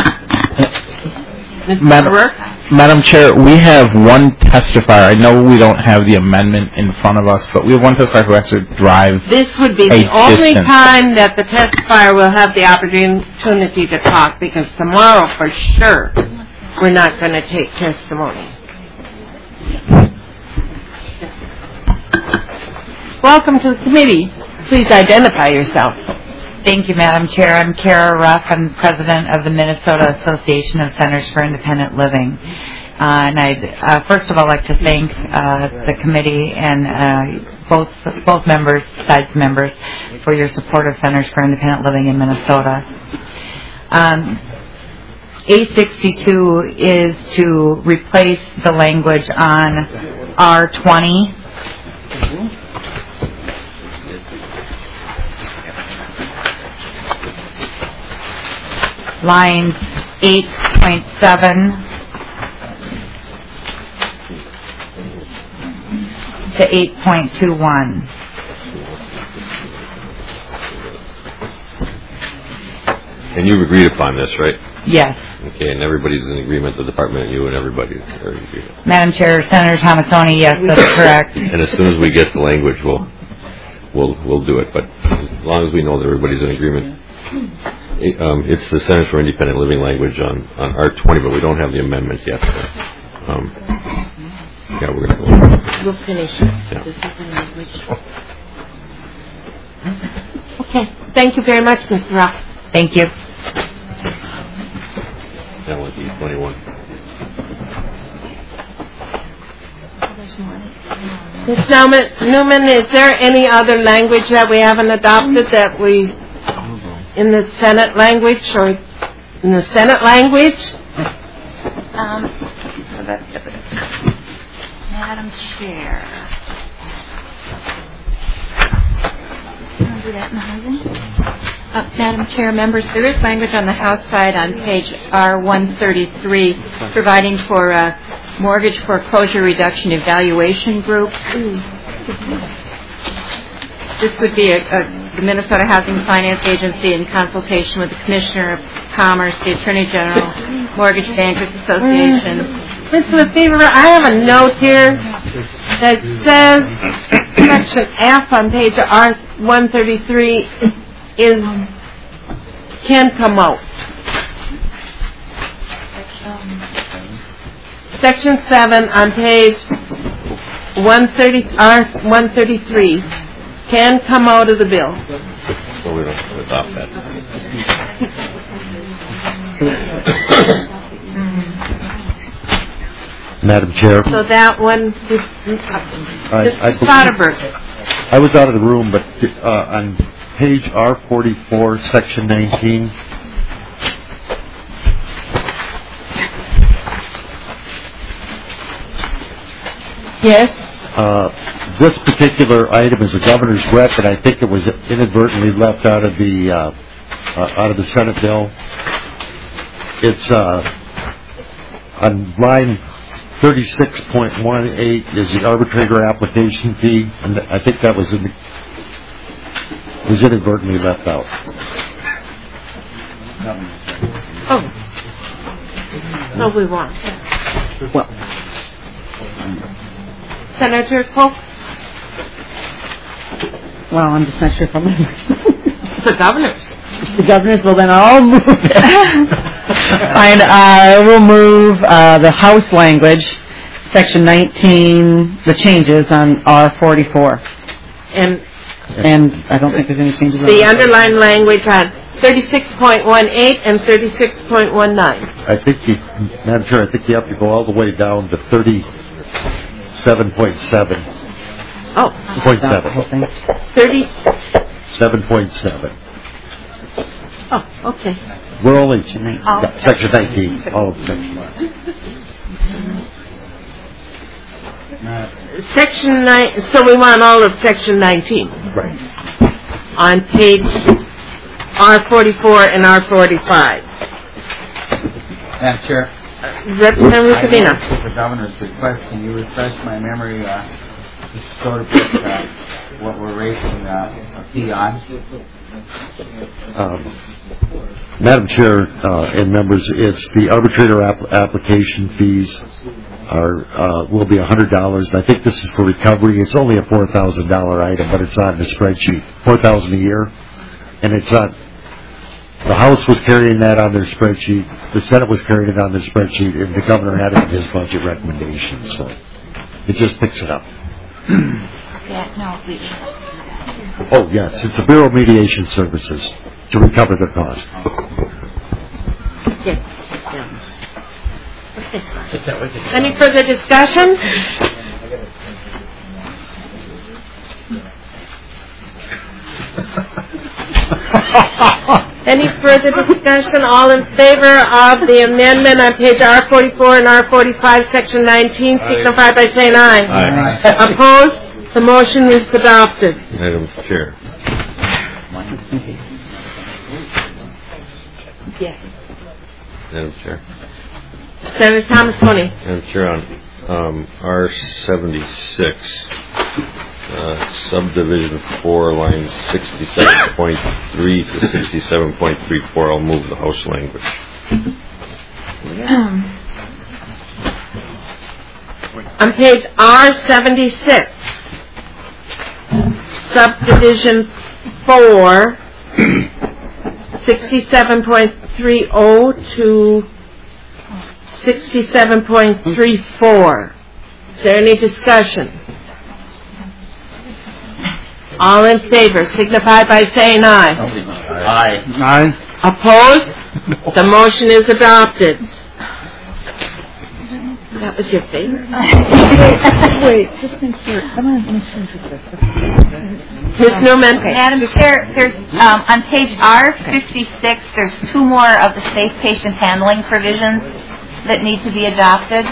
Madam Chair, we have one testifier. I know we don't have the amendment in front of us, but we have one testifier who has to drive. This would be the only time that the testifier will have the opportunity to talk, because tomorrow, for sure, we're not going to take testimony. Welcome to the committee. Please identify yourself. Thank you, Madam Chair. I'm Kara Ruff. I'm president of the Minnesota Association of Centers for Independent Living. And I'd first of all like to thank the committee and both members, sides members, for your support of Centers for Independent Living in Minnesota. A62 is to replace the language on R20. Lines 8.7 to 8.21. And you've agreed upon this, right? Yes. Okay, and everybody's in agreement, the department and you and everybody are in agreement. Madam Chair, Senator Tomassoni, yes, that's correct. And as soon as we get the language, we'll do it. But as long as we know that everybody's in agreement. It's the Centers for Independent Living language on R20, but we don't have the amendment yet. Yeah, we're going to go. We'll finish it. Yeah. This is the language. Okay. Thank you very much, Mr. Rock. Thank you. That was E21. Ms. Newman, is there any other language that we haven't adopted that we... in the Senate language or in the Senate language? Madam Chair. Do that, Madam Chair, members, there is language on the House side on page R133 providing for a mortgage foreclosure reduction evaluation group. This would be the Minnesota Housing Finance Agency in consultation with the Commissioner of Commerce, the Attorney General, Mortgage Bankers Association. Ms. Lefevre, I have a note here that says Section F on page R133 can come out. Section 7 on page R133 can come out of the bill. So we don't have to adopt that. Madam Chair. So that one, Mr. Soderberg. I was out of the room, but on page R44, section 19, yes. This particular item is a governor's rep, and I think it was inadvertently left out of the Senate bill. It's On line 36.18 is the arbitrator application fee, and I think that was inadvertently left out. Oh. No, we won't. Well, Senator Polk? well, I'm just not sure if I'm going to... The governor's. The governor's, well, then I'll move it. Fine, I will move the House language, Section 19, the changes on R44. And I don't think there's any changes on the underlined language on 36.18 and 36.19. I think Madam Chair, I think you have to go all the way down to 37.7. Oh. 0.7. 37.7. Oh, okay. We're only Section 19, all of Section 19. Section 9, so we want all of Section 19. Right. On page R44 and R45. Madam Chair. Representative Savina. The governor's request, can you refresh my memory, sort of what we're raising a fee on? Madam Chair and members, it's the arbitrator application fees will be $100. I think this is for recovery. It's only a $4,000 item, but it's on the spreadsheet. $4,000 a year, and it's on. The House was carrying that on their spreadsheet. The Senate was carrying it on their spreadsheet, and the governor had it in his budget recommendations. So it just picks it up. Oh yes, it's the Bureau of Mediation Services to recover the cost. Okay. Any further discussion? Any further discussion? All in favor of the amendment on page R44 and R45, section 19, signify by saying aye. Aye. Opposed? The motion is adopted. Madam Chair. Yes. Madam Chair. Senator Thomas Money. Madam Chair, on R76, subdivision 4, lines 67.3 to 67.34, I'll move the House language. On page R76, subdivision 4, 67.30 to 67.34. Is there any discussion? All in favor, signify by saying aye. Aye. Aye. Opposed? The motion is adopted. That was your favorite? Wait, just make sure. I'm going to make sure Ms. Newman. Madam Chair, there's on page R56, there's two more of the safe patient handling provisions that need to be adopted.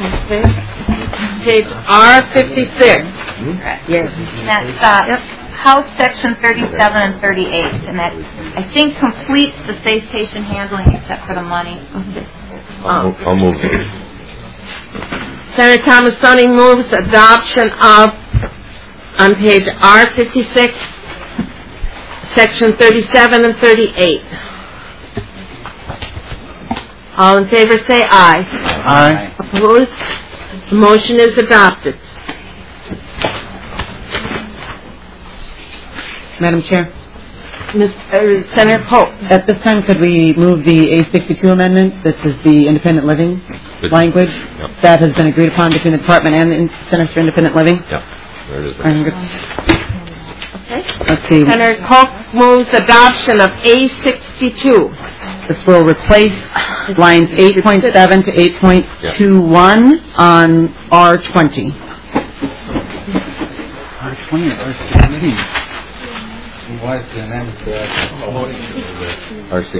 Page R56. Yes. And that's House Section 37 and 38, and that I think completes the safe patient handling except for the money. I'll move it. Senator Thomas Sonny moves adoption of, on page R56, section 37 and 38. All in favor say aye. Aye. Opposed? The motion is adopted. Madam Chair. Senator Pope. At this time, could we move the A62 amendment? This is the independent living language. Yep. That has been agreed upon between the department and the Centers for Independent Living. Yeah, there it is. Okay. Let's see. Senator Polk moves adoption of A62. This will replace lines 8.7 to 8.21 on R20. R20 or R16? Was the amendment to R60.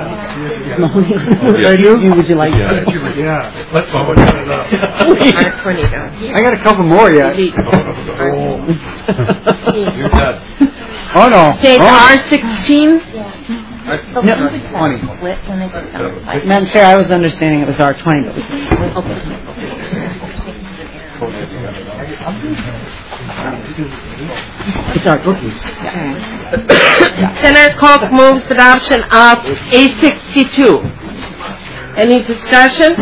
Would you like? Yeah. Let's go. R20 down. I got a couple more yet. You're done. Oh no. Page R16. The language got split when they put down the fight. Madam Chair, I was understanding it was R20, but we it's our cookies. Senator Koch moves adoption of A62. Any discussion?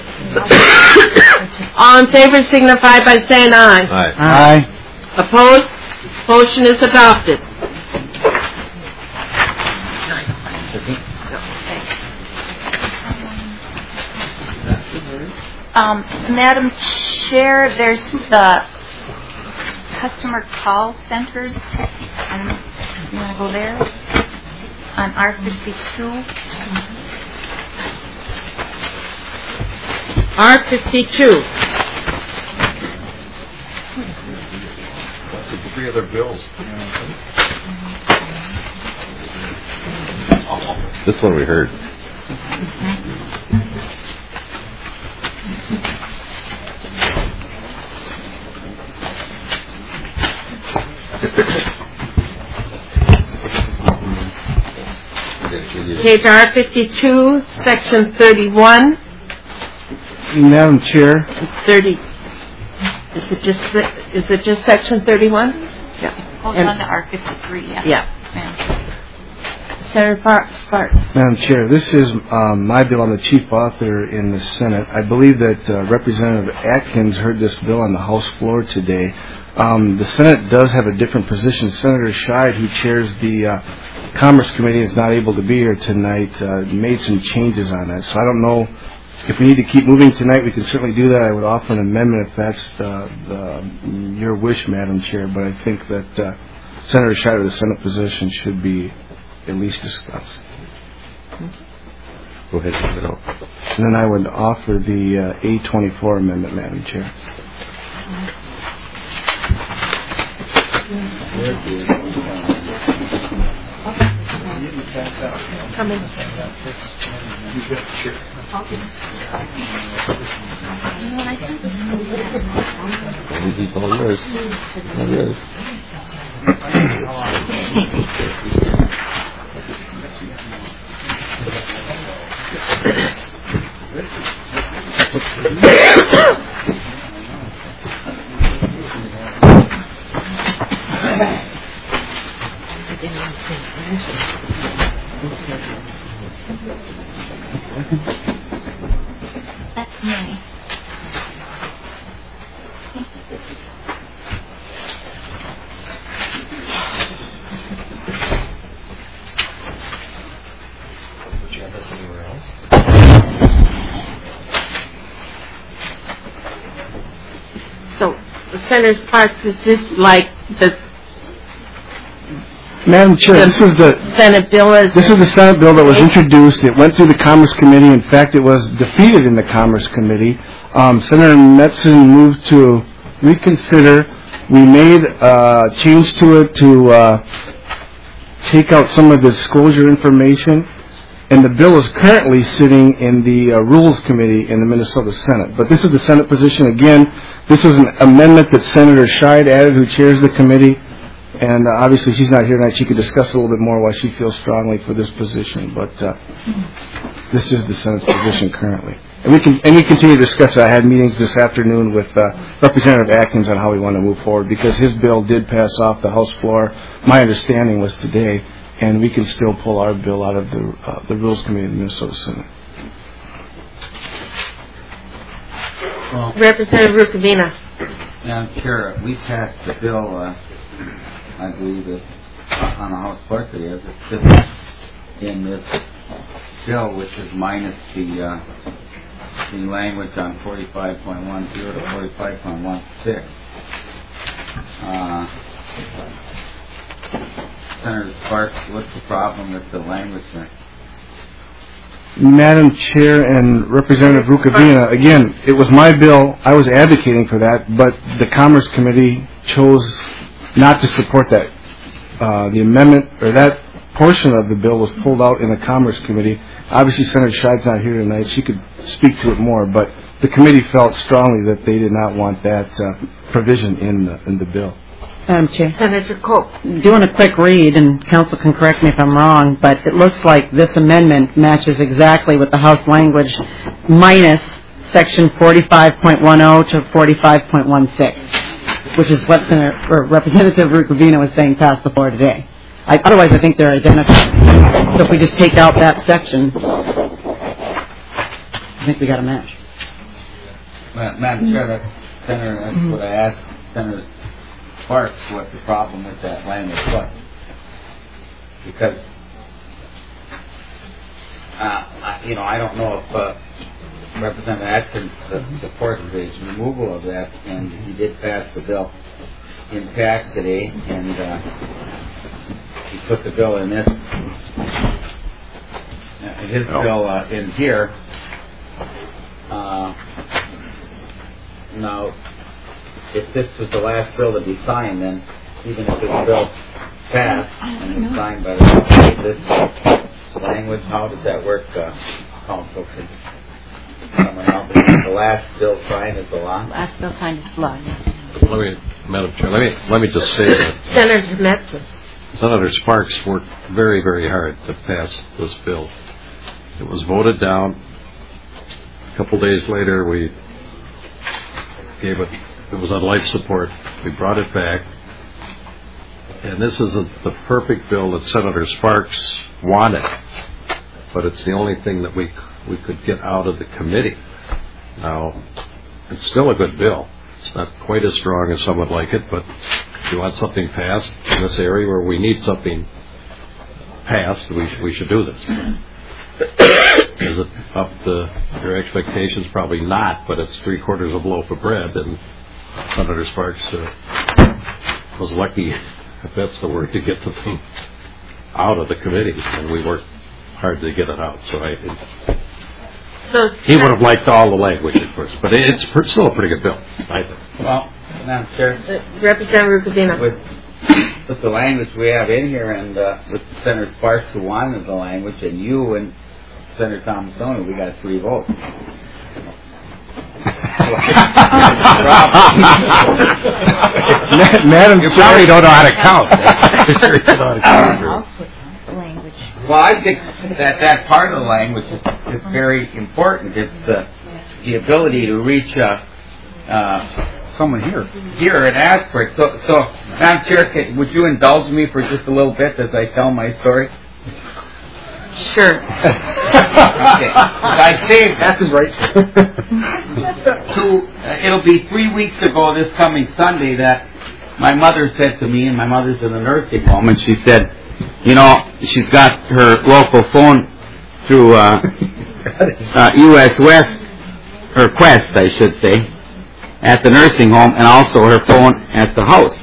All in favor signify by saying aye. Aye. Opposed? Motion is adopted. Madam Chair, there's the customer call centers. You want to go there? On R52. R52. That's the 3 other bills. This one we heard. Page R52, Section 31. Madam Chair. 30. Is it just Section 31? Yeah. Hold on to R53, yeah. Yeah. Senator Sparks. Madam Chair, this is my bill. I'm the chief author in the Senate. I believe that Representative Atkins heard this bill on the House floor today. The Senate does have a different position. Senator Scheid, who chairs the Commerce Committee, is not able to be here tonight, made some changes on that. So I don't know if we need to keep moving tonight. We can certainly do that. I would offer an amendment if that's your wish, Madam Chair, but I think that Senator Scheid of the Senate position should be at least discussed. Go ahead, no. And then I would offer the A24 amendment, Madam Chair. Come in. These all yours. All yours. That's me. So, Senator Sparks, is this like the Madam Chair, this is the Senate bill? This is the Senate bill that was introduced. It went through the Commerce Committee. In fact, it was defeated in the Commerce Committee. Senator Metzen moved to reconsider. We made a change to it to take out some of the disclosure information, and the bill is currently sitting in the Rules Committee in the Minnesota Senate. But this is the Senate position. Again, this is an amendment that Senator Scheid added, who chairs the committee. And obviously she's not here tonight. She could discuss a little bit more why she feels strongly for this position. But this is the Senate's position currently. And we continue to discuss it. I had meetings this afternoon with Representative Atkins on how we want to move forward, because his bill did pass off the House floor. My understanding was today, and we can still pull our bill out of the Rules Committee in the Minnesota Senate. Representative Rukavina. Madam Chair, we passed the bill, I believe, on the House floor today, as it sits in this bill, which is minus the language on 45.10 to 45.16. Senator Sparks, what's the problem with the language there? Madam Chair and Representative Rukavina, again, it was my bill. I was advocating for that, but the Commerce Committee chose not to support that. The amendment, or that portion of the bill, was pulled out in the Commerce Committee. Obviously, Senator Scheid's not here tonight. She could speak to it more, but the committee felt strongly that they did not want that provision in the bill. Madam Chair. Senator Cope. Doing a quick read, and council can correct me if I'm wrong, but it looks like this amendment matches exactly with the House language minus section 45.10 to 45.16, which is what Representative Rukavina was saying passed the floor today. Otherwise, I think they're identical. So if we just take out that section, I think we got a match. Madam Chair, Senator, that's what I asked Senator Sparks, what the problem with that language was. Because, I don't know if Representative Atkins supports the removal of that, and he did pass the bill intact today, and he put the bill in this, his bill in here. Now, if this was the last bill to be signed, then even if this bill passed and was signed by the this language, how does that work, Council? Could someone help? Is the last bill signed is the law? Last bill signed is law, yes. Madam Chair, let me just say that Senator Metzen. Senator Sparks worked very, very hard to pass this bill. It was voted down. A couple days later, we gave it was on life support. We brought it back. And this isn't the perfect bill that Senator Sparks wanted, but it's the only thing that we could get out of the committee. Now, it's still a good bill. It's not quite as strong as some would like it, but if you want something passed in this area where we need something passed, we should do this. Is it up to your expectations? Probably not, but it's 3/4 of a loaf of bread, and Senator Sparks was lucky, if that's the word, to get the thing out of the committee, and we worked hard to get it out. So he would have liked all the language, of course, but it's still a pretty good bill, I think. Well, Madam Chair, Representative Rukavina. with the language we have in here, and with Senator Sparks who wanted the language, and you and Senator Thomasoni, we got 3 votes. Madam, you probably don't know how to count. Well, I think that part of the language is very important. It's the ability to reach someone here and ask for it. So Madam Chair, would you indulge me for just a little bit as I tell my story? Sure. Okay. I saved. That's right. It'll be 3 weeks ago this coming Sunday that my mother said to me, and my mother's in a nursing home, and she said, she's got her local phone through U.S. West, or Quest, I should say, at the nursing home, and also her phone at the house.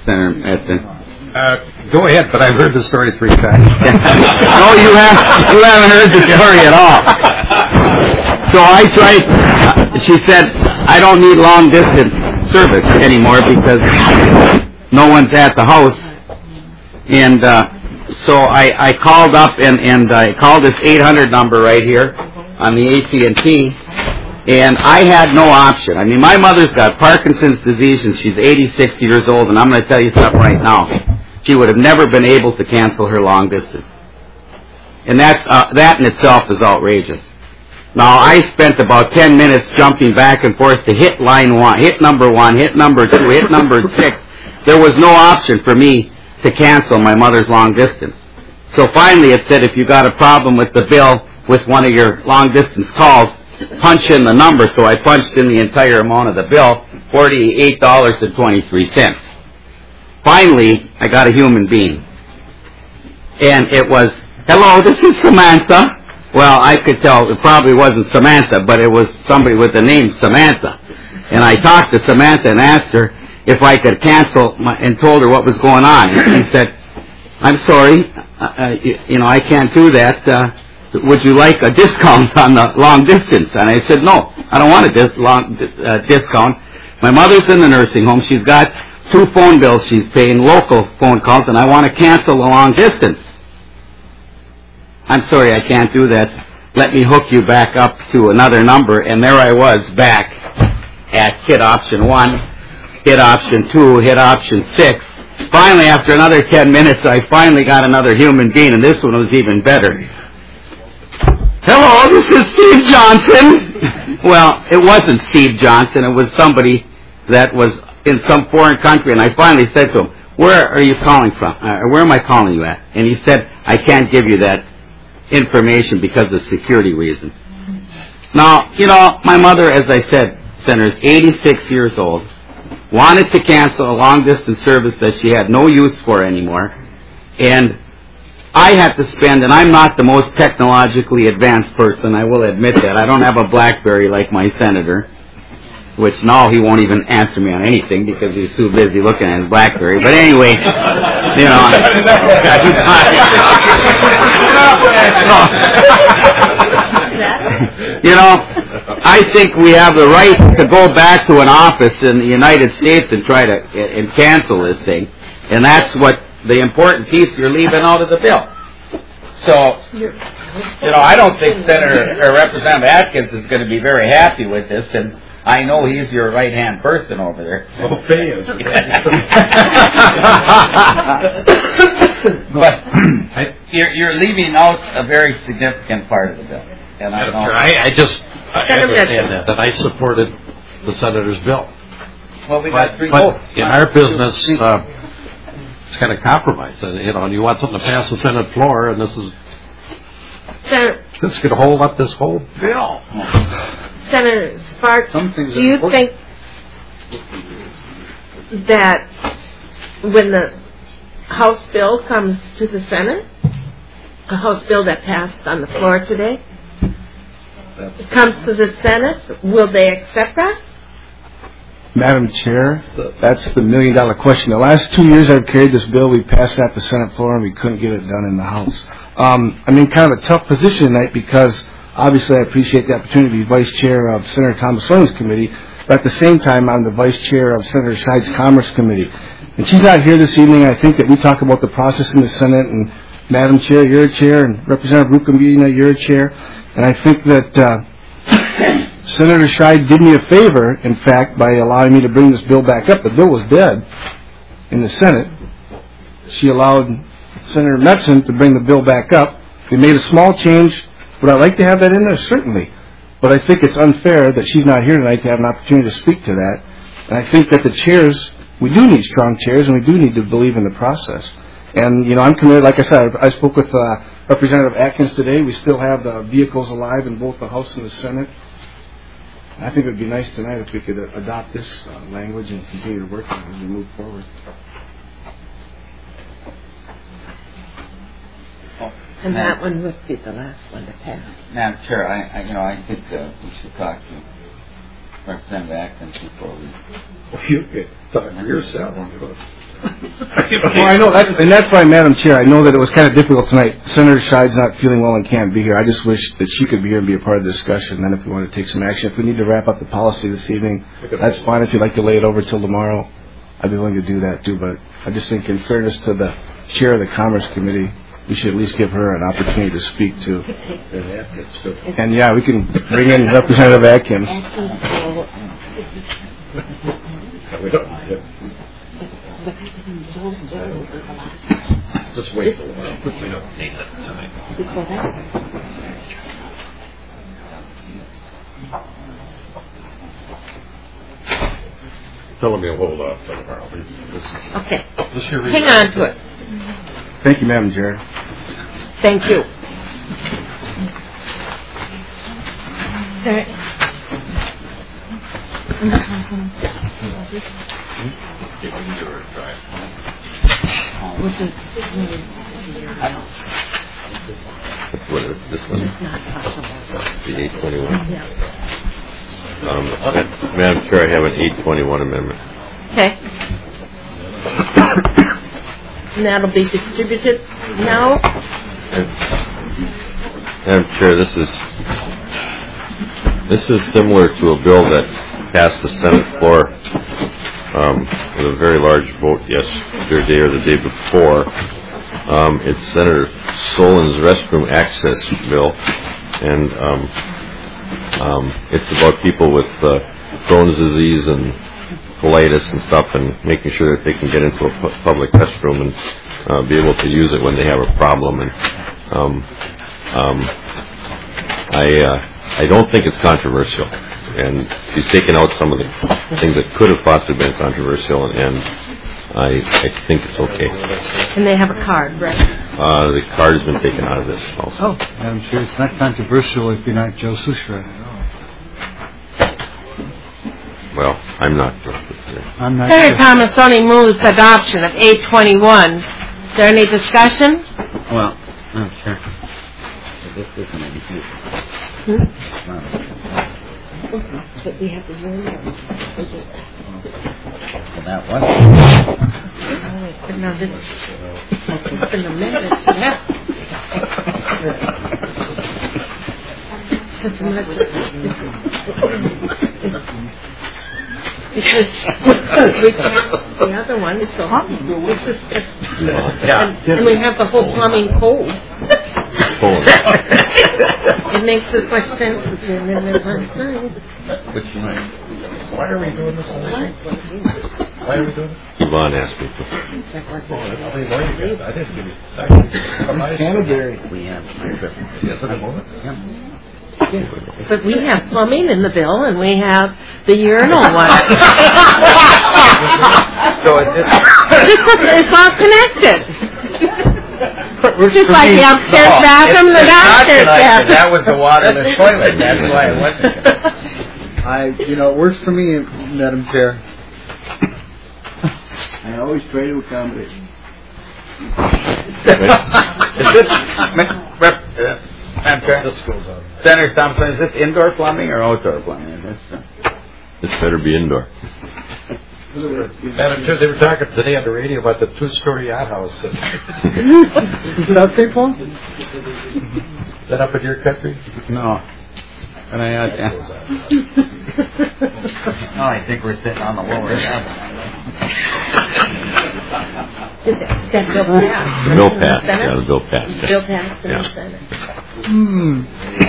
Go ahead, but I've heard the story 3 times. No, you haven't heard the story at all. So I tried, she said, I don't need long distance service anymore because no one's at the house. And so I called up and I called this 800 number right here on the AT&T, and I had no option. I mean, my mother's got Parkinson's disease and she's 86 years old, and I'm going to tell you something right now. She would have never been able to cancel her long distance. And that in itself is outrageous. Now, I spent about 10 minutes jumping back and forth to hit line 1, hit number 1, hit number 2, hit number 6. There was no option for me to cancel my mother's long distance. So finally it said, if you got a problem with the bill with one of your long distance calls, punch in the number. So I punched in the entire amount of the bill, $48.23. Finally, I got a human being. And it was, hello, this is Samantha. Well, I could tell it probably wasn't Samantha, but it was somebody with the name Samantha. And I talked to Samantha and asked her if I could cancel and told her what was going on. And she said, I'm sorry, I can't do that. Would you like a discount on the long distance? And I said, no, I don't want a discount. My mother's in the nursing home. She's got 2 phone bills she's paying, local phone calls, and I want to cancel the long distance. I'm sorry, I can't do that. Let me hook you back up to another number. And there I was back at hit option 1, hit option 2, hit option 6, finally, after another 10 minutes, I finally got another human being, and this one was even better. Hello, this is Steve Johnson. Well, it wasn't Steve Johnson. It was somebody that was in some foreign country, and I finally said to him, where are you calling from? Where am I calling you at? And he said, I can't give you that information because of security reasons. Now, you know, my mother, as I said, Senator, is 86 years old, wanted to cancel a long-distance service that she had no use for anymore, and I had to spend, and I'm not the most technologically advanced person, I will admit that. I don't have a BlackBerry like my senator, which now he won't even answer me on anything because he's too busy looking at his BlackBerry. But anyway, you know, I think we have the right to go back to an office in the United States and try to and cancel this thing, and that's what the important piece you're leaving out of the bill. So, you know, I don't think Senator or Representative Atkins is going to be very happy with this, and I know he's your right-hand person over there. But you're leaving out a very significant part of the bill. And I understand that, and I supported the senator's bill. Well, we got 3 votes. In our business, it's kind of compromise. You know, and you want something to pass the Senate floor, and this could hold up this whole bill. Senator Sparks, do you think that when the House bill comes to the Senate, a House bill that passed on the floor today, comes to the Senate, will they accept that? Madam Chair, that's the million-dollar question. The last 2 years I've carried this bill, we passed that to the Senate floor, and we couldn't get it done in the House. I'm in kind of a tough position tonight because obviously I appreciate the opportunity to be Vice Chair of Senator Thomas Sullivan's committee, but at the same time I'm the Vice Chair of Senator Scheide's Commerce Committee. And she's not here this evening. I think that we talk about the process in the Senate, and Madam Chair, you're a chair, and Representative Rukambina, you're a chair. And I think that Senator Scheide did me a favor, in fact, by allowing me to bring this bill back up. The bill was dead in the Senate. She allowed Senator Metzen to bring the bill back up. We made a small change. Would I like to have that in there? Certainly. But I think it's unfair that she's not here tonight to have an opportunity to speak to that. And I think that the chairs, we do need strong chairs, and we do need to believe in the process. And, you know, I'm committed. Like I said, I spoke with Representative Atkins today. We still have the vehicles alive in both the House and the Senate. I think it would be nice tonight if we could adopt this language and continue to work on it as we move forward. And that one would be the last one to pass. Madam Chair, I think we should talk to Representative Atkins before we... Well, you could talk to yourself. Well, I know that's why, Madam Chair, I know that it was kind of difficult tonight. Senator Scheide's not feeling well and can't be here. I just wish that she could be here and be a part of the discussion. Then, if we want to take some action, if we need to wrap up the policy this evening, that's fine. If you'd like to lay it over till tomorrow, I'd be willing to do that too. But I just think, in fairness to the chair of the Commerce Committee, we should at least give her an opportunity to speak to. And yeah, we can bring in Representative Atkins. Just wait a little while. We don't need it tonight. Tell him you'll hold off till tomorrow. Okay. Hang on to it. Thank you, Madam Chair. Thank you. What is this one? The 821. Madam Chair, I have an 821 amendment. Okay. And that'll be distributed now? Madam Chair, this is similar to a bill that passed the Senate floor with a very large vote yesterday or the day before. It's Senator Solin's restroom access bill, and it's about people with Crohn's disease and colitis and stuff, and making sure that they can get into a public restroom and be able to use it when they have a problem. And I don't think it's controversial. And she's taken out some of the things that could have possibly been controversial, and I think it's okay. And they have a card, right? The card has been taken out of this also. Oh, I'm sure it's not controversial if you're not Joe Sushra. Well, I'm not. I'm not Senator sure. Thomasoni moves adoption of 821. Is there any discussion? Well, sure. This isn't any But we have the room that one. But now this is up in the minutes. Yeah. Just a minute. Because we can't, the other one is so hot. This is, and we have the whole plumbing code. It makes as much sense as in the last night. Which night? Why are we doing this on this? Why are we doing this? Yvonne asked me to. I didn't give you Canterbury. We have. Yes, at the moment. But we have plumbing in the bill, and we have the urinal one. So it's all connected. Just like the upstairs bathroom, the downstairs bathroom. That was the water in the toilet. That's why it wasn't. It works for me, Madam Chair. I always try to accommodate. Is this, Madam Chair? This goes on. Senator Thompson, is this indoor plumbing or outdoor plumbing? This better be indoor. Madam Chair, they were talking today on the radio about the two-story outhouse. Is it up, St. Paul? Is that up in your country? No. And I think we're sitting on the lower level. That bill passed. The bill passed. Yeah, the bill passed. Bill passed in the Senate.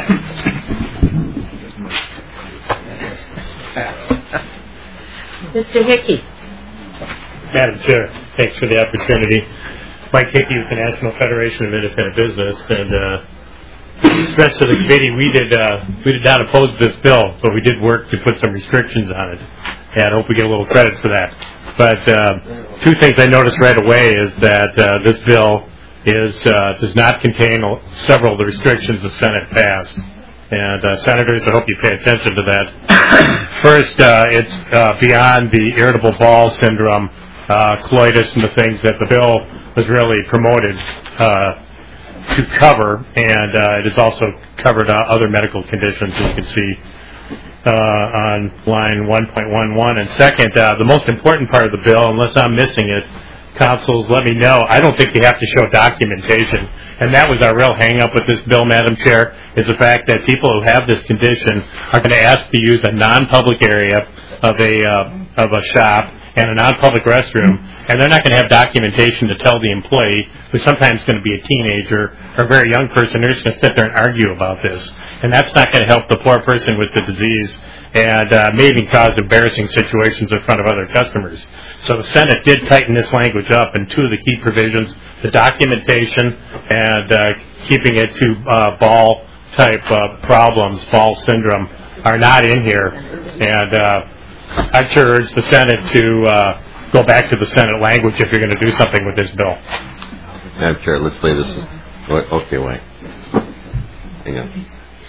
Mr. Hickey. Madam Chair, thanks for the opportunity. Mike Hickey with the National Federation of Independent Business, and stress to the committee, we did not oppose this bill, but we did work to put some restrictions on it, and I hope we get a little credit for that. But two things I noticed right away is that this bill does not contain several of the restrictions the Senate passed. And senators, I hope you pay attention to that. First, it's beyond the irritable bowel syndrome, colitis, and the things that the bill was really promoted to cover, and it has also covered other medical conditions, as you can see on line 1.11. And second, the most important part of the bill, unless I'm missing it, councils, let me know. I don't think you have to show documentation. And that was our real hang-up with this bill, Madam Chair, is the fact that people who have this condition are going to ask to use a non-public area of a shop and a non-public restroom, and they're not going to have documentation to tell the employee, who's sometimes going to be a teenager or a very young person. They're just going to sit there and argue about this. And that's not going to help the poor person with the disease, and may even cause embarrassing situations in front of other customers. So the Senate did tighten this language up, and two of the key provisions, the documentation and keeping it to ball-type problems, ball syndrome, are not in here. And I sure urge the Senate to go back to the Senate language if you're going to do something with this bill. Madam Chair, let's lay this. Okay, wait. Hang on.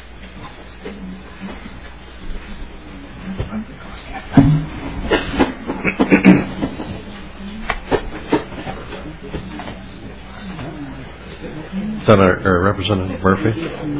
Senator or Representative Murphy.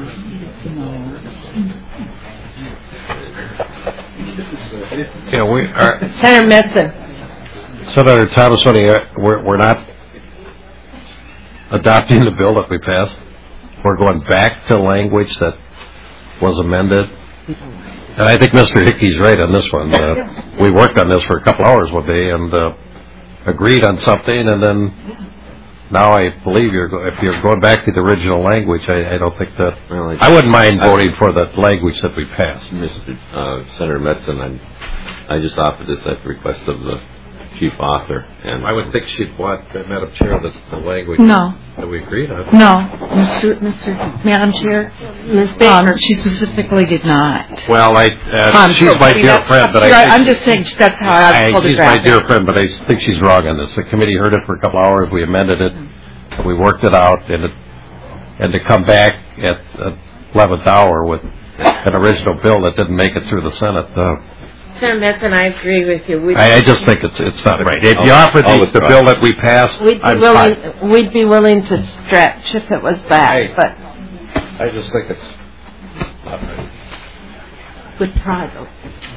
Yeah, we are. Senator Metzen. Senator Thomasoni, we're not adopting the bill that we passed. We're going back to language that was amended. And I think Mr. Hickey's right on this one. We worked on this for a couple hours one day and agreed on something, and then now I believe if you're going back to the original language, I don't think that, I wouldn't mind voting for the language that we passed. Senator Metzen, I just offered this at the request of the chief author. And I would think she'd want, Madam Chair, the language No. that we agreed on. No, Madam Chair, Ms. Baker. she specifically did not. Well, she's my dear friend, but I'm just saying that's how I was told to she's draft my dear friend, but I think she's wrong on this. The committee heard it for a couple hours, we amended it, we worked it out, and to come back at the 11th hour with an original bill that didn't make it through the Senate, Senator Metzen, I agree with you. I just think it's not right. If you offer the bill that we passed, I'm fine. We'd be willing to stretch if it was that, but I just think it's not right. good try, though.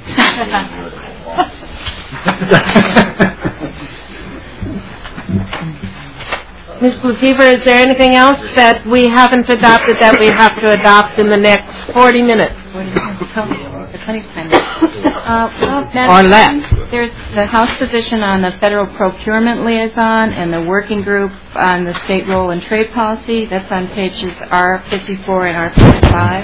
Ms. Lefevre, is there anything else that we haven't adopted that we have to adopt in the next 40 minutes? Plenty of time. Madam, there's the House position on the federal procurement liaison and the working group on the state role and trade policy. That's on pages R54 and R55.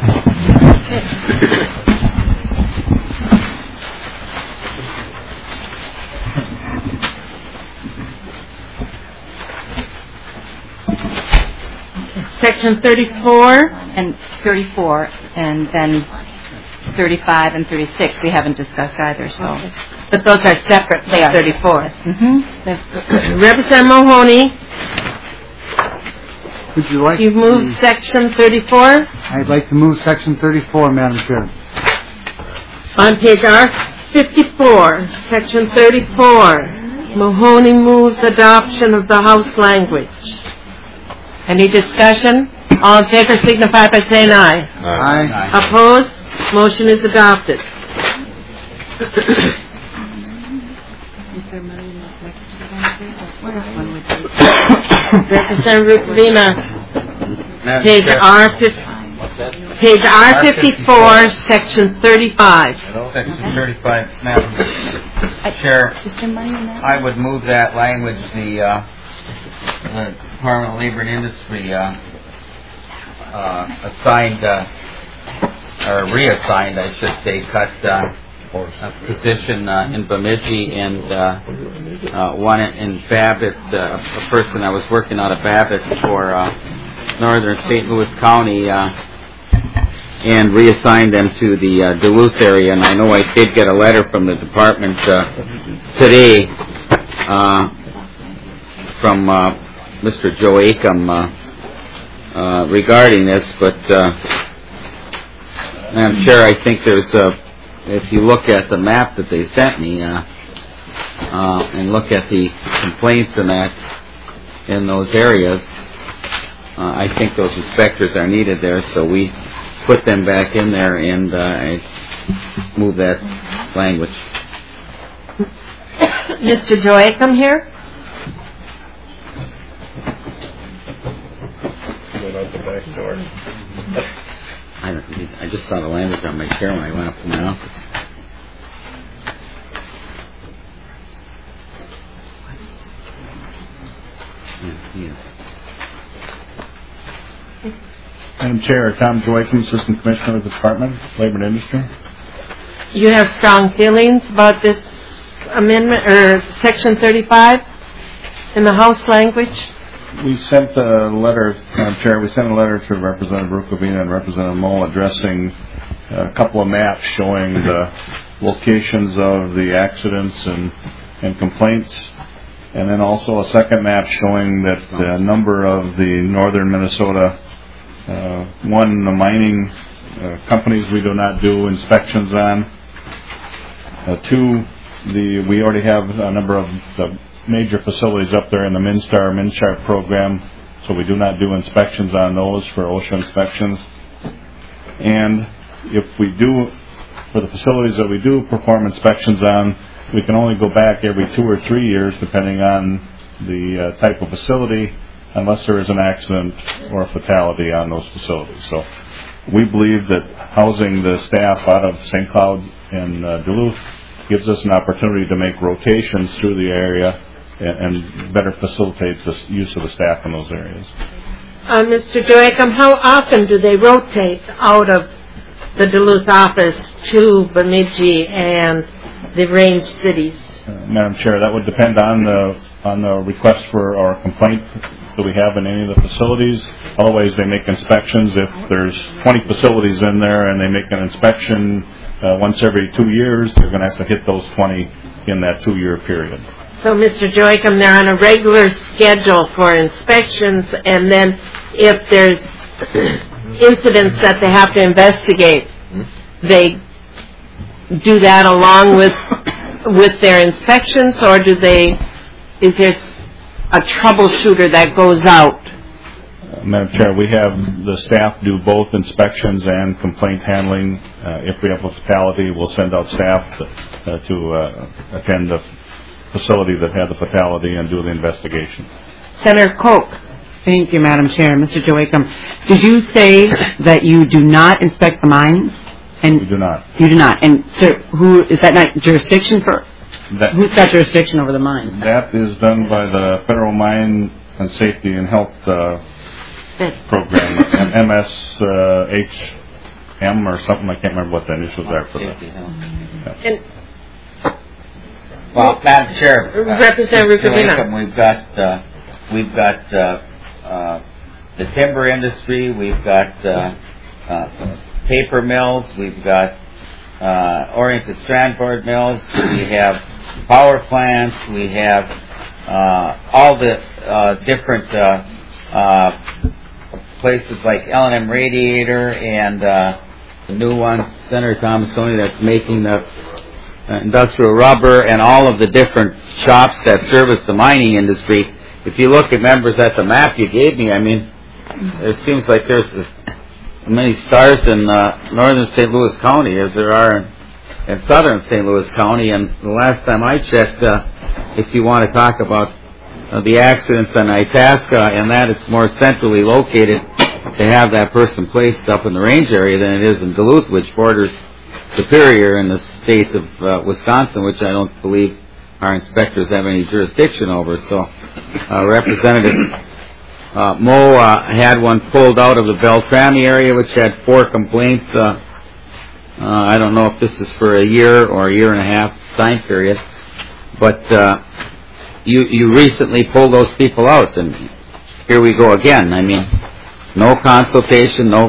Section 34 and 34, and then 35 and 36 we haven't discussed either. So, but those are separate. They are 34. Representative Mahoney, Would you like? you've moved Section 34 I'd like to move Section 34, Madam Chair. on page R54. Section 34. Mahoney moves adoption of the House language. Any discussion? All in favor signify by saying aye. Aye. Opposed? Motion is adopted. Representative Rivera, page R54, section 35. Section 35, Madam Chair, I would move that language, the Department of Labor and Industry assigned, or reassigned, I should say, cut a position in Bemidji and one in Babbitt, a person that was working out of Babbitt for northern St. Louis County, and reassigned them to the Duluth area. And I know I did get a letter from the department today from Mr. Joe Acom regarding this, but Madam Chair, I think there's if you look at the map that they sent me and look at the complaints and that in those areas, I think those inspectors are needed there, so we put them back in there and I move that language. Mr. Joe Acom here? Out the back door. I just saw the language on my chair when I went up to my office. Madam Chair, Tom Joykin, Assistant Commissioner of the Department of Labor and Industry. You have strong feelings about this amendment, or Section 35 in the House language? We sent a letter, Madam Chair, to Representative Rukavina and Representative Moll addressing a couple of maps showing the locations of the accidents and complaints, and then also a second map showing that the number of the northern Minnesota, one, the mining companies we do not do inspections on, two, we already have a number of the major facilities up there in the MnSHARP program, so we do not do inspections on those for OSHA inspections. And if we do, for the facilities that we do perform inspections on, we can only go back every 2 or 3 years depending on the type of facility, unless there is an accident or a fatality on those facilities. So we believe that housing the staff out of St. Cloud and Duluth gives us an opportunity to make rotations through the area and better facilitate the use of the staff in those areas. Mr. Joachim, how often do they rotate out of the Duluth office to Bemidji and the range cities? Madam Chair, that would depend on the request for our complaint that we have in any of the facilities. Otherwise, they make inspections. If there's 20 facilities in there and they make an inspection once every 2 years, they're going to have to hit those 20 in that 2-year period. So, Mr. Joachim, they're on a regular schedule for inspections, and then if there's incidents that they have to investigate, they do that along with their inspections, or is there a troubleshooter that goes out? Madam Chair, we have the staff do both inspections and complaint handling. If we have a fatality, we'll send out staff to attend the facility that had the fatality and do the investigation. Senator Koch. Thank you, Madam Chair. Mr. Joachim, did you say that you do not inspect the mines? And we do not. You do not. And sir, who is that not jurisdiction for? Who's got jurisdiction over the mines? That is done by the Federal Mine and Safety and Health program, MSHM or something. I can't remember what the initials are for that. Well, Madam Chair, Representative Rukavina, we've got the timber industry, we've got paper mills, we've got oriented strand board mills, we have power plants, we have all the different places like L&M Radiator and the new one, Senator Thomasoni, that's making the industrial rubber, and all of the different shops that service the mining industry. If you look at members at the map you gave me, I mean, it seems like there's as many stars in northern St. Louis County as there are in southern St. Louis County. And the last time I checked, if you want to talk about the accidents on Itasca and that, it's more centrally located to have that person placed up in the range area than it is in Duluth, which borders Superior in the state of Wisconsin, which I don't believe our inspectors have any jurisdiction over. So Representative Moe had one pulled out of the Beltrami area, which had 4 complaints. I don't know if this is for a year or a year and a half time period, but you recently pulled those people out, and here we go again. I mean, no consultation, no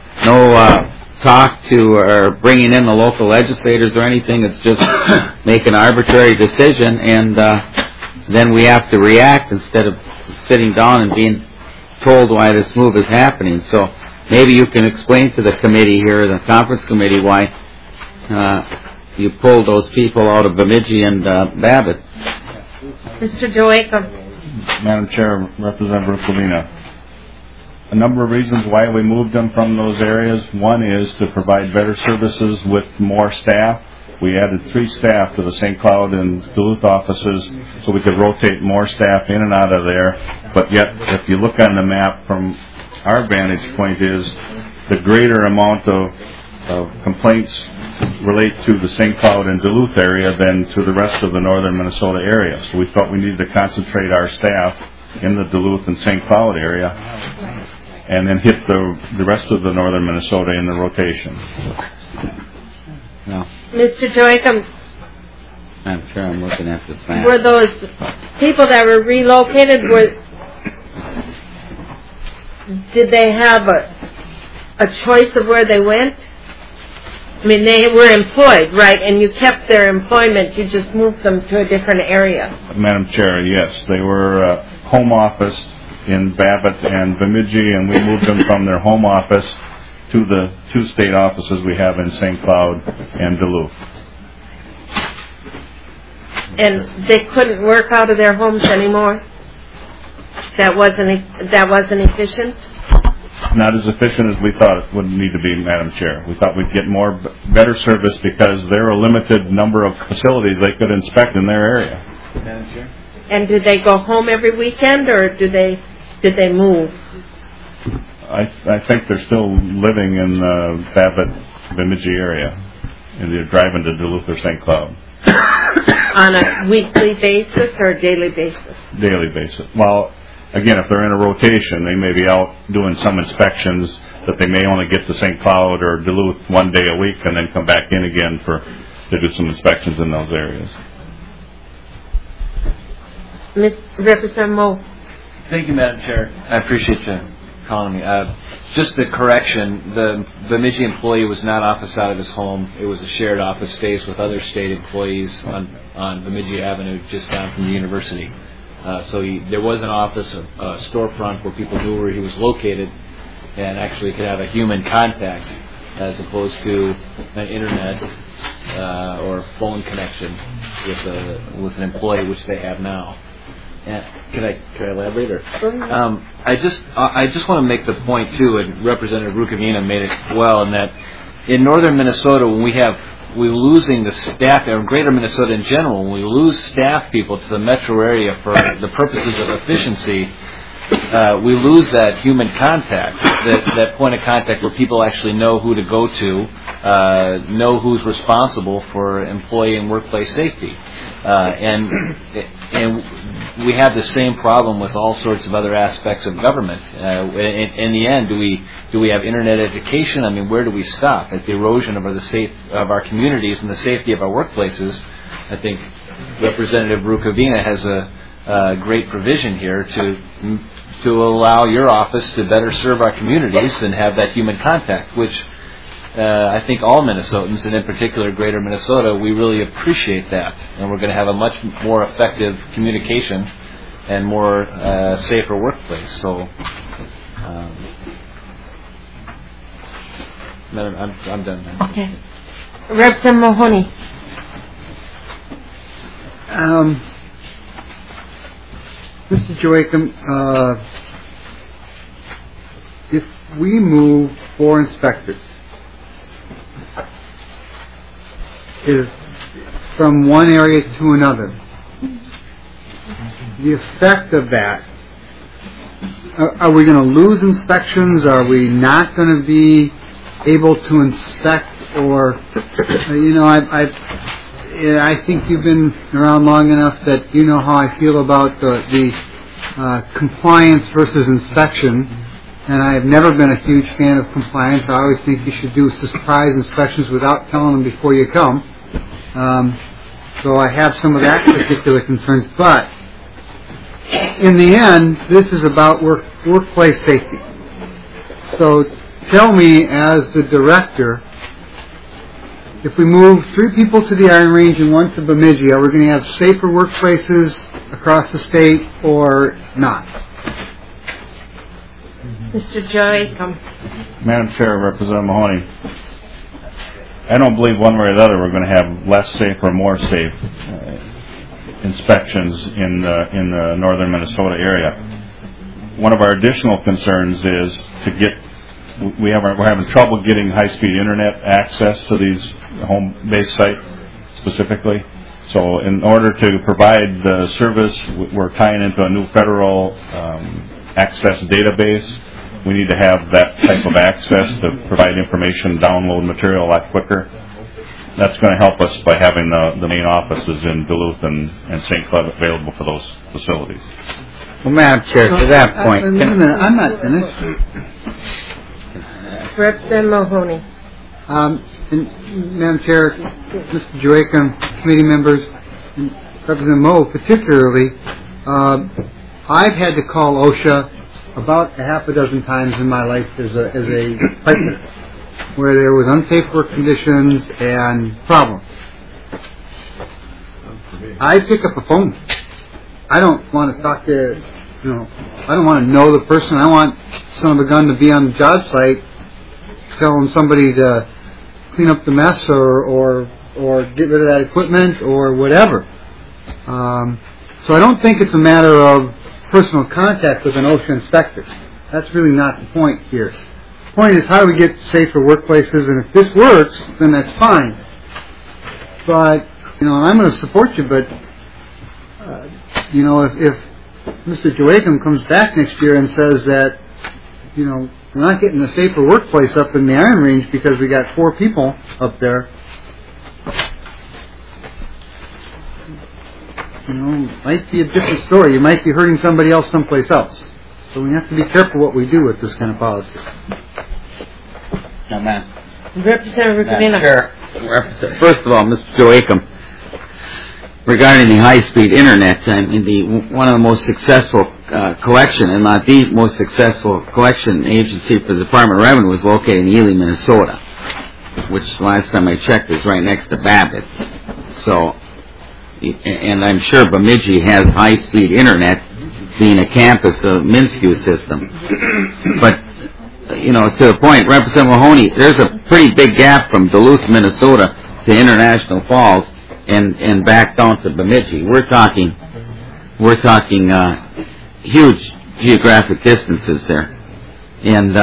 talk to or bringing in the local legislators or anything. It's just make an arbitrary decision, and then we have to react instead of sitting down and being told why this move is happening. So maybe you can explain to the committee here, the conference committee, why you pulled those people out of Bemidji and Babbitt. Mr. Joachim. Madam Chair, Representative Rukavina. A number of reasons why we moved them from those areas. One is to provide better services with more staff. We added 3 staff to the St. Cloud and Duluth offices so we could rotate more staff in and out of there. But yet, if you look on the map from our vantage point, is the greater amount of complaints relate to the St. Cloud and Duluth area than to the rest of the northern Minnesota area. So we thought we needed to concentrate our staff in the Duluth and St. Cloud area and then hit the rest of the northern Minnesota in the rotation. No. Mr. Joachim, I'm sure I'm looking at this map. were those people that were relocated, did they have a choice of where they went? I mean, they were employed, right, and you kept their employment, you just moved them to a different area. Madam Chair, yes. They were home office in Babbitt and Bemidji, and we moved them from their home office to the 2 state offices we have in St. Cloud and Duluth. And they couldn't work out of their homes anymore? That wasn't efficient? Not as efficient as we thought it would need to be, Madam Chair. We thought we'd get better service because there are a limited number of facilities they could inspect in their area. Madam Chair? And did they go home every weekend, or did they move? I think they're still living in the Babbitt, Bemidji area, and they're driving to Duluth or St. Cloud. On a weekly basis or daily basis? Daily basis. Well, again, if they're in a rotation, they may be out doing some inspections that they may only get to St. Cloud or Duluth one day a week and then come back in again to do some inspections in those areas. Representative Moe. Thank you, Madam Chair. I appreciate you calling me. Just a correction, the Bemidji employee was not office out of his home. It was a shared office space with other state employees on Bemidji Avenue just down from the university. So there was an office, a storefront where people knew where he was located and actually could have a human contact as opposed to an internet or phone connection with an employee, which they have now. Can I elaborate? Or I just want to make the point too, and Representative Rukavina made it well, in that in northern Minnesota, when we're losing the staff, or greater Minnesota in general, when we lose staff people to the metro area for the purposes of efficiency, we lose that human contact, that point of contact where people actually know who to go to, know who's responsible for employee and workplace safety, and we have the same problem with all sorts of other aspects of government. In the end, do we have internet education? I mean, where do we stop? At the erosion of our communities and the safety of our workplaces, I think Representative Rukavina has a great provision here to allow your office to better serve our communities and have that human contact, which I think all Minnesotans, and in particular greater Minnesota, we really appreciate that. And we're going to have a much more effective communication and more safer workplace. So, I'm done now. Okay. Representative Mahoney. Mr. Joachim, if we move 4 inspectors from one area to another, the effect of that, are we going to lose inspections? Are we not going to be able to inspect? Or, I think you've been around long enough that you know how I feel about the compliance versus inspection. And I've never been a huge fan of compliance. I always think you should do surprise inspections without telling them before you come. So I have some of that particular concerns. But in the end, this is about workplace safety. So tell me, as the director, if we move 3 people to the Iron Range and 1 to Bemidji, are we going to have safer workplaces across the state or not? Mr. Joachim. Madam Chair, Representative Mahoney, I don't believe one way or the other we're going to have less safe or more safe inspections in the northern Minnesota area. One of our additional concerns is we're having trouble getting high-speed internet access to these home-based sites specifically. So in order to provide the service, we're tying into a new federal access database. We need to have that type of access to provide information, download material a lot quicker. That's going to help us by having the main offices in Duluth and St. Cloud available for those facilities. Well, Madam Chair, to that point... Wait a minute, I'm not finished. Representative Mahoney. Madam Chair, Mr. Joachim, committee members, and Representative Moe particularly, I've had to call OSHA about a half a dozen times in my life as a pipeman, where there was unsafe work conditions and problems. I pick up a phone. I don't want to talk to, I don't want to know the person. I want son of a gun to be on the job site telling somebody to clean up the mess or get rid of that equipment or whatever. So I don't think it's a matter of personal contact with an OSHA inspector. That's really not the point here. The point is, how do we get safer workplaces? And if this works, then that's fine. But, I'm going to support you, but, if Mr. Joachim comes back next year and says that, we're not getting a safer workplace up in the Iron Range because we got 4 people up there, might be a different story. You might be hurting somebody else someplace else. So we have to be careful what we do with this kind of policy. Now, Madam Representative Rivera. Chair, first of all, Mr. Joe Acom, regarding the high-speed internet, I mean, one of the most successful collection, and not the most successful collection agency for the Department of Revenue, was located in Ely, Minnesota, which last time I checked is right next to Babbitt. So, and I'm sure Bemidji has high-speed internet, being a campus of Minskew system. But, to the point, Representative Mahoney, there's a pretty big gap from Duluth, Minnesota to International Falls and back down to Bemidji. We're talking huge geographic distances there. And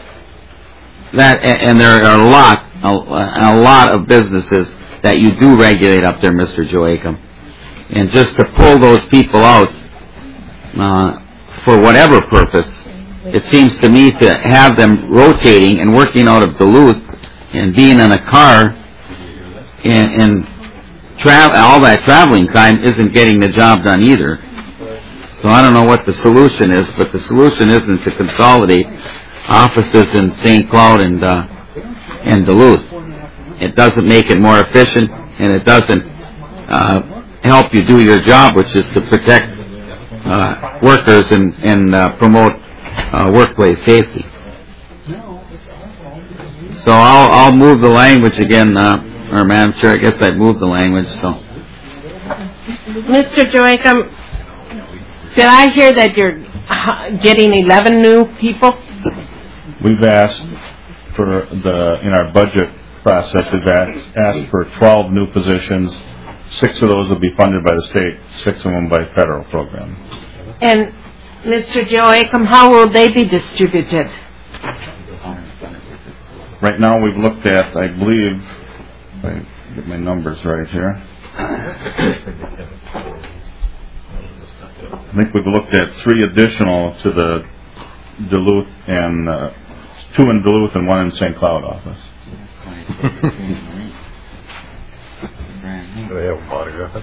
and there are a lot of businesses that you do regulate up there, Mr. Joe Acom. And just to pull those people out for whatever purpose, it seems to me to have them rotating and working out of Duluth and being in a car and all that traveling time isn't getting the job done either. So I don't know what the solution is, but the solution isn't to consolidate offices in St. Cloud and Duluth. It doesn't make it more efficient, and it doesn't help you do your job, which is to protect workers and promote workplace safety. So I'll move the language again, or Madam Chair, I guess I'd move the language. So, Mr. Joachim, did I hear that you're getting 11 new people? We've asked for in our budget process, we've asked for 12 new positions. 6 of those will be funded by the state, 6 of them by federal program. And Mr. Joachim, how will they be distributed? Right now we've looked at, I believe, if I get my numbers right here, I think we've looked at 3 additional to the Duluth and 2 in Duluth and 1 in St. Cloud office. Do they have a autograph?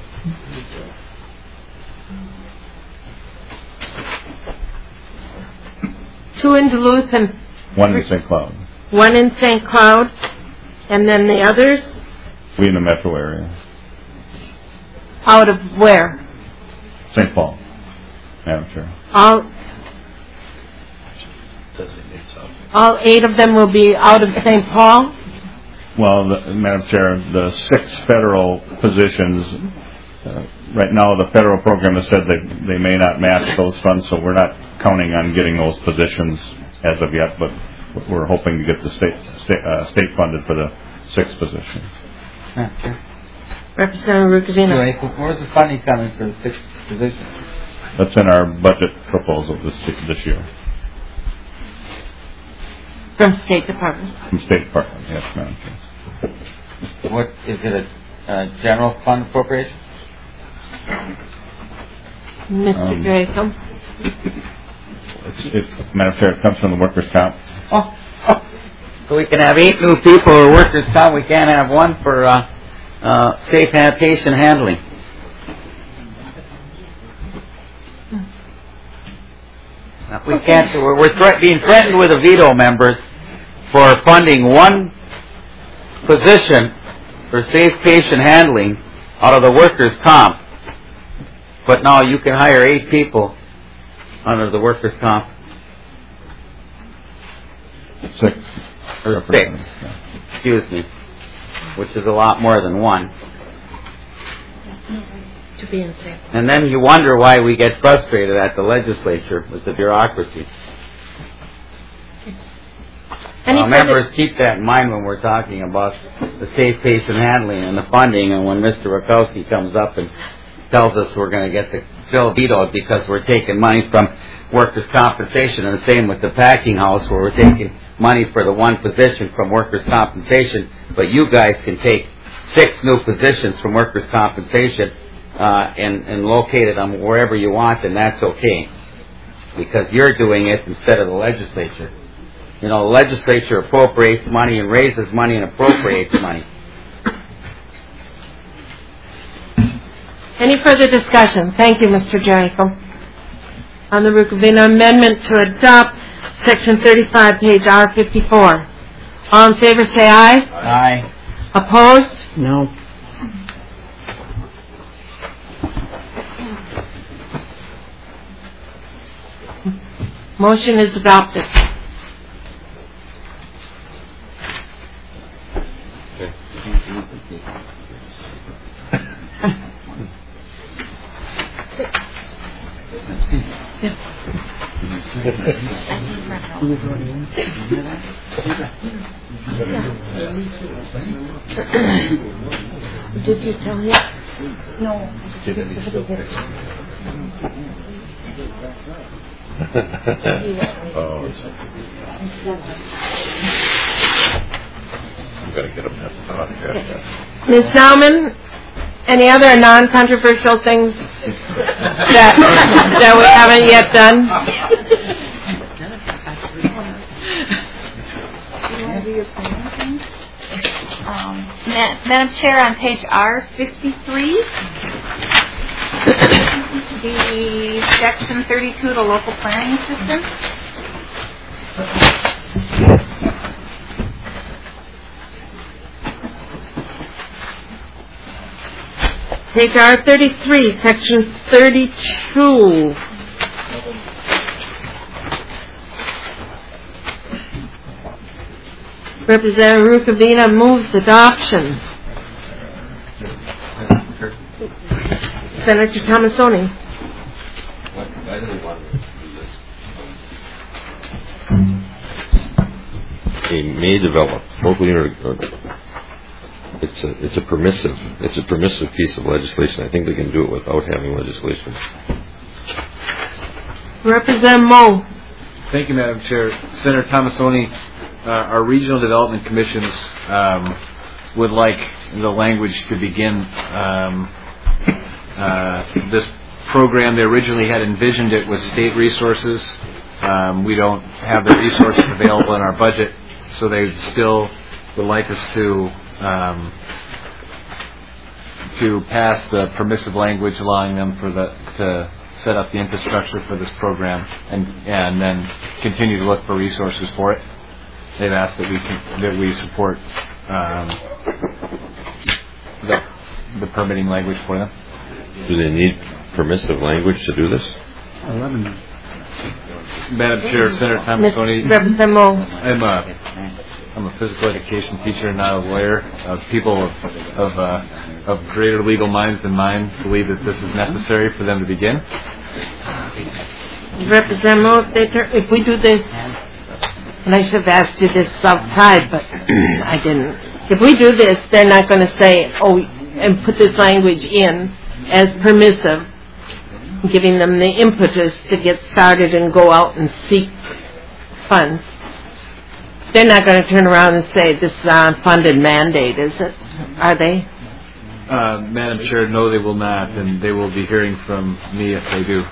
Two in Duluth and 1 in St. Cloud. 1 in St. Cloud, and then the others? We in the metro area. Out of where? St. Paul. Madam Chair. All 8 of them will be out of St. Paul? Well, Madam Chair, the 6 federal positions, right now the federal program has said that they may not match those funds, so we're not counting on getting those positions as of yet, but we're hoping to get the state funded for the 6 positions. Representative Ruggiero. Where's the funding coming for the 6 positions? That's in our budget proposal this year. From State Department. From State Department, yes, Madam Chair. What is it? A general fund appropriation? Mr. Joachim. Madam Chair, it comes from the workers' comp. So we can have 8 new people for workers' comp. We can't have 1 for safe patient handling. We can't. We're being threatened with a veto, members, for funding 1 position for safe patient handling out of the workers' comp. But now you can hire 8 people under the workers' comp. 6. Or 6. Excuse me. Which is a lot more than 1. To be insane. And then you wonder why we get frustrated at the legislature with the bureaucracy. Members, keep that in mind when we're talking about the safe patient handling and the funding, and when Mr. Rakowski comes up and tells us we're going to get the bill vetoed because we're taking money from workers' compensation, and the same with the packing house where we're taking money for the 1 position from workers' compensation, but you guys can take 6 new positions from workers' compensation and locate them wherever you want, and that's okay because you're doing it instead of the legislature. You know, the legislature appropriates money and raises money and appropriates money. Any further discussion? Thank you, Mr. Jericho. On the Rukavina amendment to adopt Section 35, page R54. All in favor, say aye. Aye. Opposed? No. Motion is adopted. Did you tell him? No. Ms. Nauman, any other non-controversial things that we haven't yet done? Madam Chair, on page R53, the section 32, the local planning system. Page R33, section 32. Representative Rukavina moves adoption. Senator Tomassoni. They may develop local unit. It's a permissive piece of legislation. I think they can do it without having legislation. Representative Moe. Thank you, Madam Chair. Senator Tomassoni, our regional development commissions would like the language to begin this program. They originally had envisioned it with state resources. We don't have the resources available in our budget, so they still would like us to pass the permissive language, allowing them to set up the infrastructure for this program and then continue to look for resources for it. They've asked that we support the permitting language for them. Do they need permissive language to do this? 11. Madam Chair, Senator Tomassoni, Representative Moe. I'm a physical education teacher, not a lawyer. People of greater legal minds than mine believe that this is necessary for them to begin. Representative Moe, if we do this, and I should have asked you this outside, but I didn't. If we do this, they're not going to say, oh, and put this language in as permissive, giving them the impetus to get started and go out and seek funds. They're not going to turn around and say, this is an unfunded mandate, is it? Are they? Madam Chair, no, they will not, and they will be hearing from me if they do.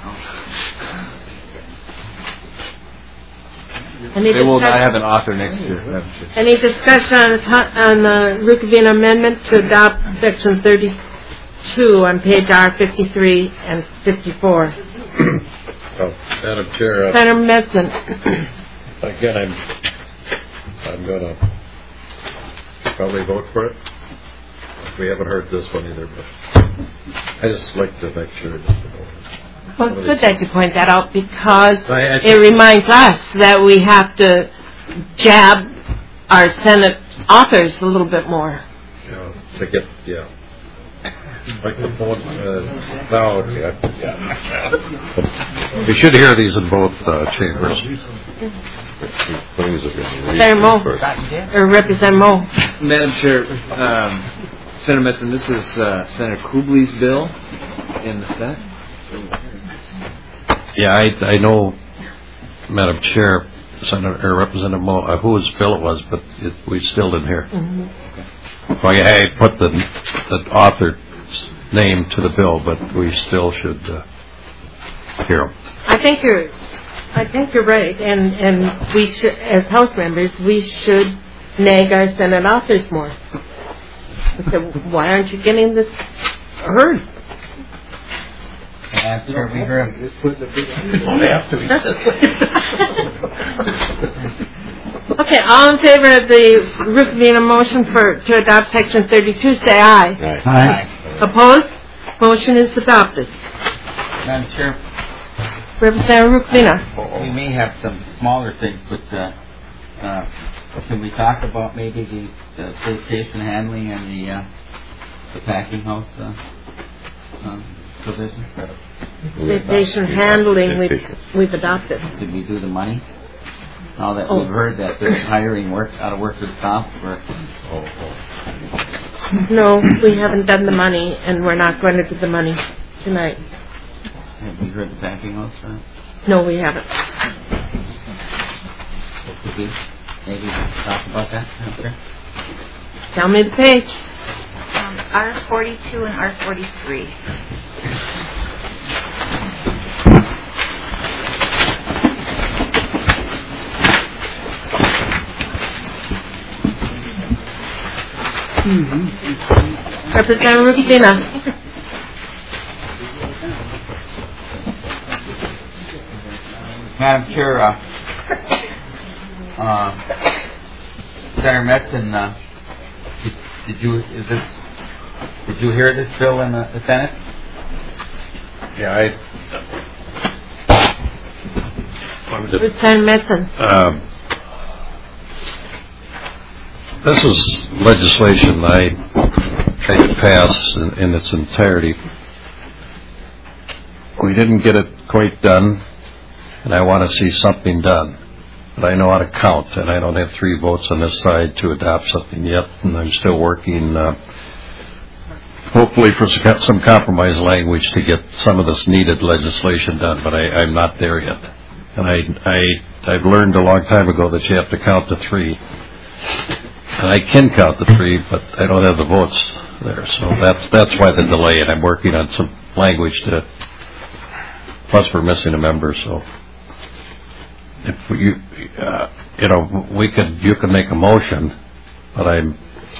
They will not have an author next year. Any discussion on the Rukavina amendment to adopt Section 32 on page R53 and 54? Madam Chair. Senator Metzen. Again, I'm going to probably vote for it. We haven't heard this one either, but I just like to make sure. Well, it's good that you point that out because it reminds us that we have to jab our Senate authors a little bit more. To get, like the phone, now, we should hear these in both chambers. Senator Moe, or Representative Moe. Madam Chair, Senator Metzen, this is Senator Kubley's bill in the Senate. Yeah, I know, Madam Chair, Senator or Representative Moe, whose bill it was, but we still didn't hear. Mm-hmm. Well, I put the author's name to the bill, but we still should hear him. I think you're right, and we should, as House members, we should nag our Senate authors more. So why aren't you getting this heard? Madam Chair, we heard. Okay, all in favor of the Rukavina motion to adopt section 32, say aye. Aye. Opposed? Motion is adopted. Madam Chair, Representative Rukavina. we may have some smaller things, but can we talk about maybe the flotation handling and the packing house provision? Flotation handling we've adopted. Did we do the money? Now that we've heard that they're hiring out of workers' comp for... No, we haven't done the money, and we're not going to do the money tonight. Have we heard the packing house? No, we haven't. Could we maybe talk about that? Okay. Tell me the page. R42 and R43. Representative Rukavina. Madam Chair, Senator Metzen, did you hear this bill in the Senate? Yeah, Representative Metzen. This is legislation I tried to pass in its entirety. We didn't get it quite done, and I want to see something done. But I know how to count, and I don't have 3 votes on this side to adopt something yet, and I'm still working, hopefully for some compromise language to get some of this needed legislation done, but I'm not there yet. And I've learned a long time ago that you have to count to 3. And I can count the 3, but I don't have the votes there, so that's why the delay. And I'm working on some language plus we're missing a member. So if you can make a motion, but Madam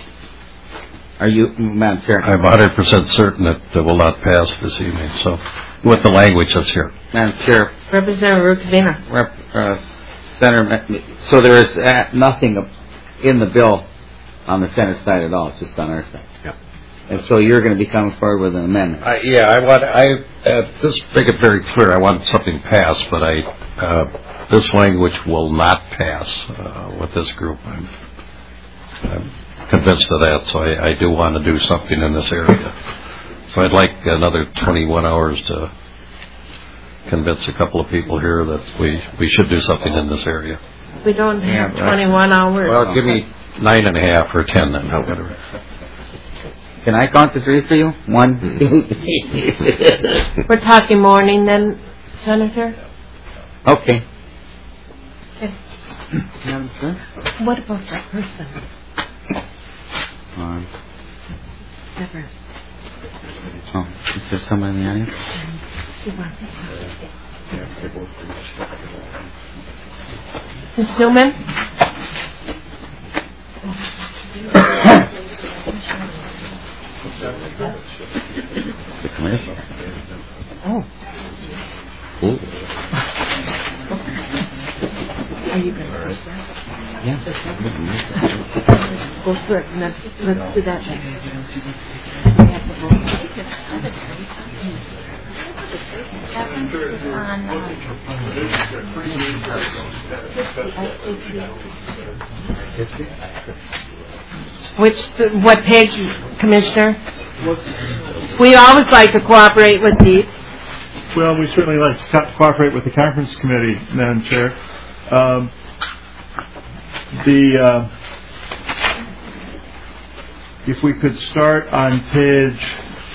Chair? I'm 100% certain that it will not pass this evening. So with the language that's here, Madam Chair. Representative Rukavina. Senator, so there is nothing in the bill on the Senate side at all, it's just on our side. Yeah. And so you're going to be coming forward with an amendment. Just make it very clear. I want something passed, but this language will not pass with this group. I'm convinced of that. So I do want to do something in this area. So I'd like another 21 hours to convince a couple of people here that we should do something in this area. We don't have 21 hours. Well, give me 9.5 or 10 then, whatever. Can I count to 3 for you? 1, 2. We're talking morning then, Senator? Okay. What about that person? Never. Oh, is there someone in the audience? Ms. Newman? Oh. Ooh. Are you going to push that? Yeah. Go through it. Let's do that then. What page, Commissioner? We always like to cooperate with these. Well, we certainly like to cooperate with the conference committee, Madam Chair. If we could start on page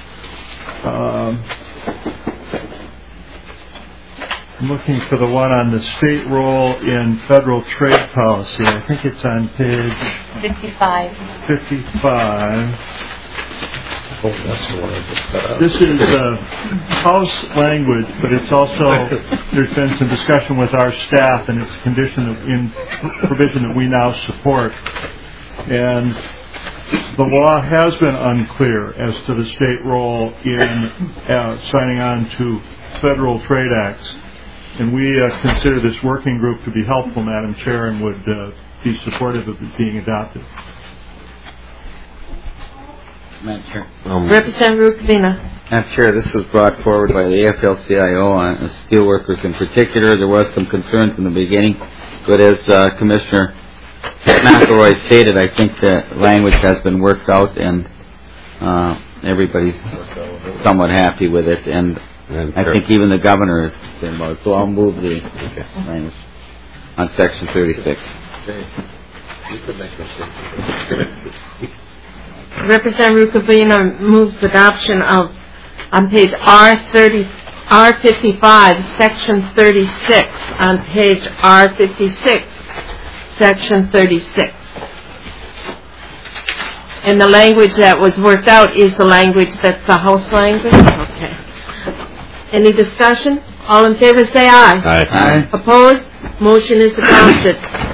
I'm looking for the one on the state role in federal trade policy. I think it's on page 55. 55. Oh, that's the one I just cut out. This is House language, but it's also, there's been some discussion with our staff, and it's a provision that we now support. And the law has been unclear as to the state role in signing on to federal trade acts. And we consider this working group to be helpful, Madam Chair, and would be supportive of it being adopted. Madam Chair. Representative Rukavina. Madam Chair, this was brought forward by the AFL-CIO on steelworkers in particular. There was some concerns in the beginning, but as Commissioner McElroy stated, I think the language has been worked out, and everybody's somewhat happy with it, and I think even the governor is saying about it. So I'll move the language on Section 36. Representative Rukavina moves adoption of, on page R55, Section 36, on page R56, Section 36. And the language that was worked out is the language that's the House language? Okay. Any discussion? All in favor say aye. Aye. Opposed? Motion is adopted.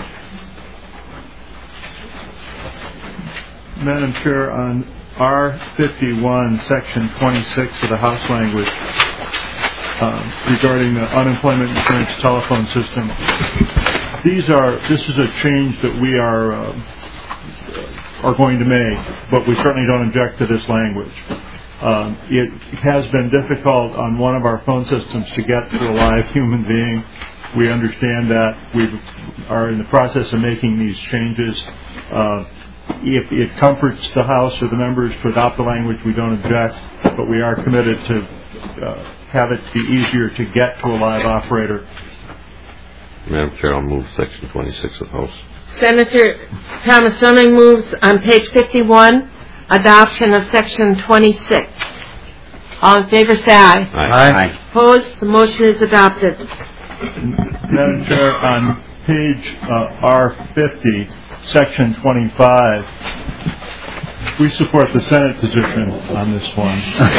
Madam Chair, on R51, Section 26 of the House language regarding the unemployment insurance telephone system, this is a change that we are going to make, but we certainly don't object to this language. It has been difficult on one of our phone systems to get to a live human being. We understand that. We are in the process of making these changes. If it comforts the House or the members to adopt the language, we don't object, but we are committed to have it be easier to get to a live operator. Madam Chair, I'll move Section 26 of the House. Senator Thomas-Sullivan moves on page 51, adoption of Section 26. All in favor say aye. Aye. Opposed? The motion is adopted. Madam Chair, on page R50, Section 25, we support the Senate position on this one.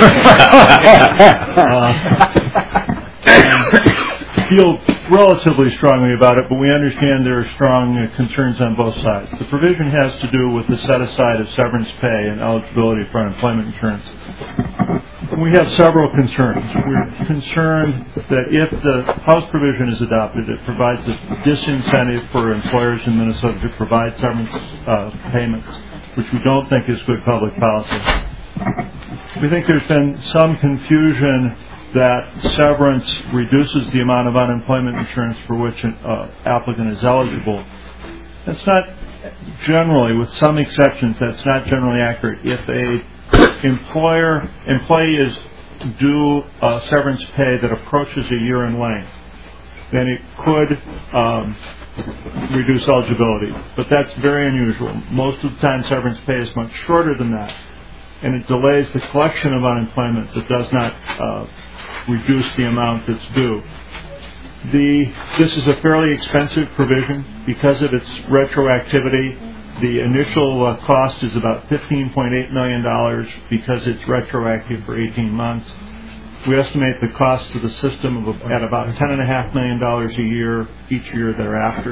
Feel relatively strongly about it, but we understand there are strong concerns on both sides. The provision has to do with the set-aside of severance pay and eligibility for unemployment insurance. We have several concerns. We're concerned that if the House provision is adopted, it provides a disincentive for employers in Minnesota to provide severance payments, which we don't think is good public policy. We think there's been some confusion that severance reduces the amount of unemployment insurance for which an applicant is eligible. That's not generally, with some exceptions, that's not generally accurate. If a employee is due severance pay that approaches a year in length, then it could reduce eligibility. But that's very unusual. Most of the time severance pay is much shorter than that, and it delays the collection of unemployment that does not reduce the amount that's due. This is a fairly expensive provision because of its retroactivity. The initial cost is about $15.8 million because it's retroactive for 18 months. We estimate the cost to the system at about $10.5 million a year each year thereafter.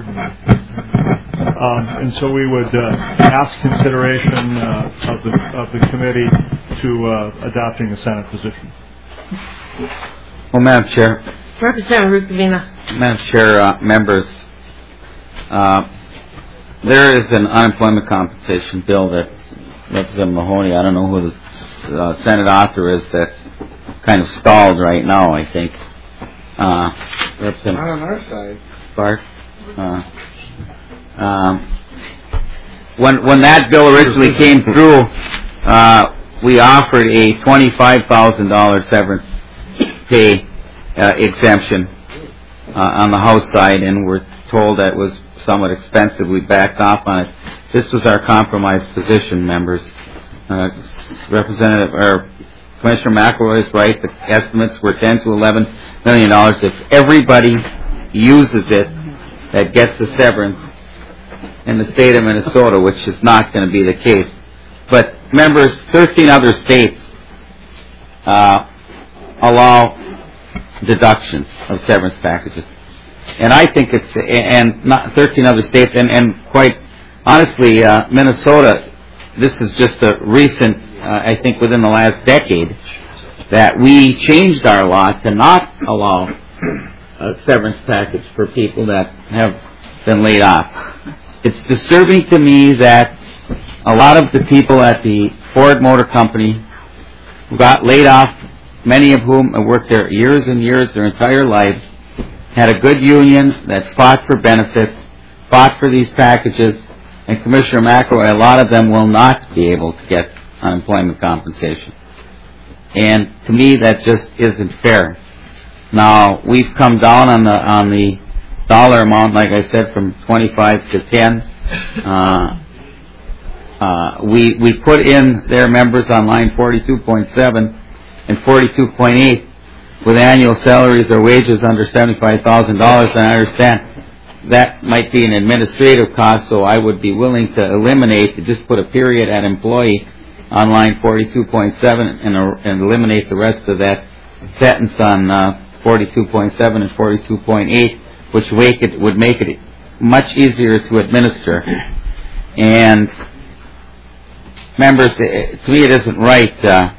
And so we would ask consideration of the committee to adopting the Senate position. Well, Madam Chair. Representative Rukavina. Madam Chair, members, there is an unemployment compensation bill that Representative Mahoney, I don't know who the Senate author is, that's kind of stalled right now, I think. Representative Not on our side. Bart. When that bill originally came through, we offered a $25,000 severance pay exemption on the House side, and we're told that was somewhat expensive. We backed off on it. This was our compromise position, members. Commissioner McElroy is right. The estimates were $10 to $11 million. If everybody uses it that gets the severance in the state of Minnesota, which is not going to be the case. But members, 13 other states allow deductions of severance packages. And I think it's, and not 13 other states, and quite honestly, Minnesota, this is just a recent, I think within the last decade, that we changed our law to not allow a severance package for people that have been laid off. It's disturbing to me that a lot of the people at the Ford Motor Company who got laid off, many of whom have worked there years and years, their entire lives, had a good union that fought for benefits, fought for these packages, and Commissioner McElroy, a lot of them will not be able to get unemployment compensation. And to me, that just isn't fair. Now, we've come down on the dollar amount, like I said, from 25 to 10. We put in their members on line 42.7 and 42.8 with annual salaries or wages under $75,000, and I understand that might be an administrative cost, so I would be willing to eliminate, to just put a period at employee on line 42.7 and eliminate the rest of that sentence on 42.7 and 42.8, which would make it much easier to administer. And members, to me it isn't right.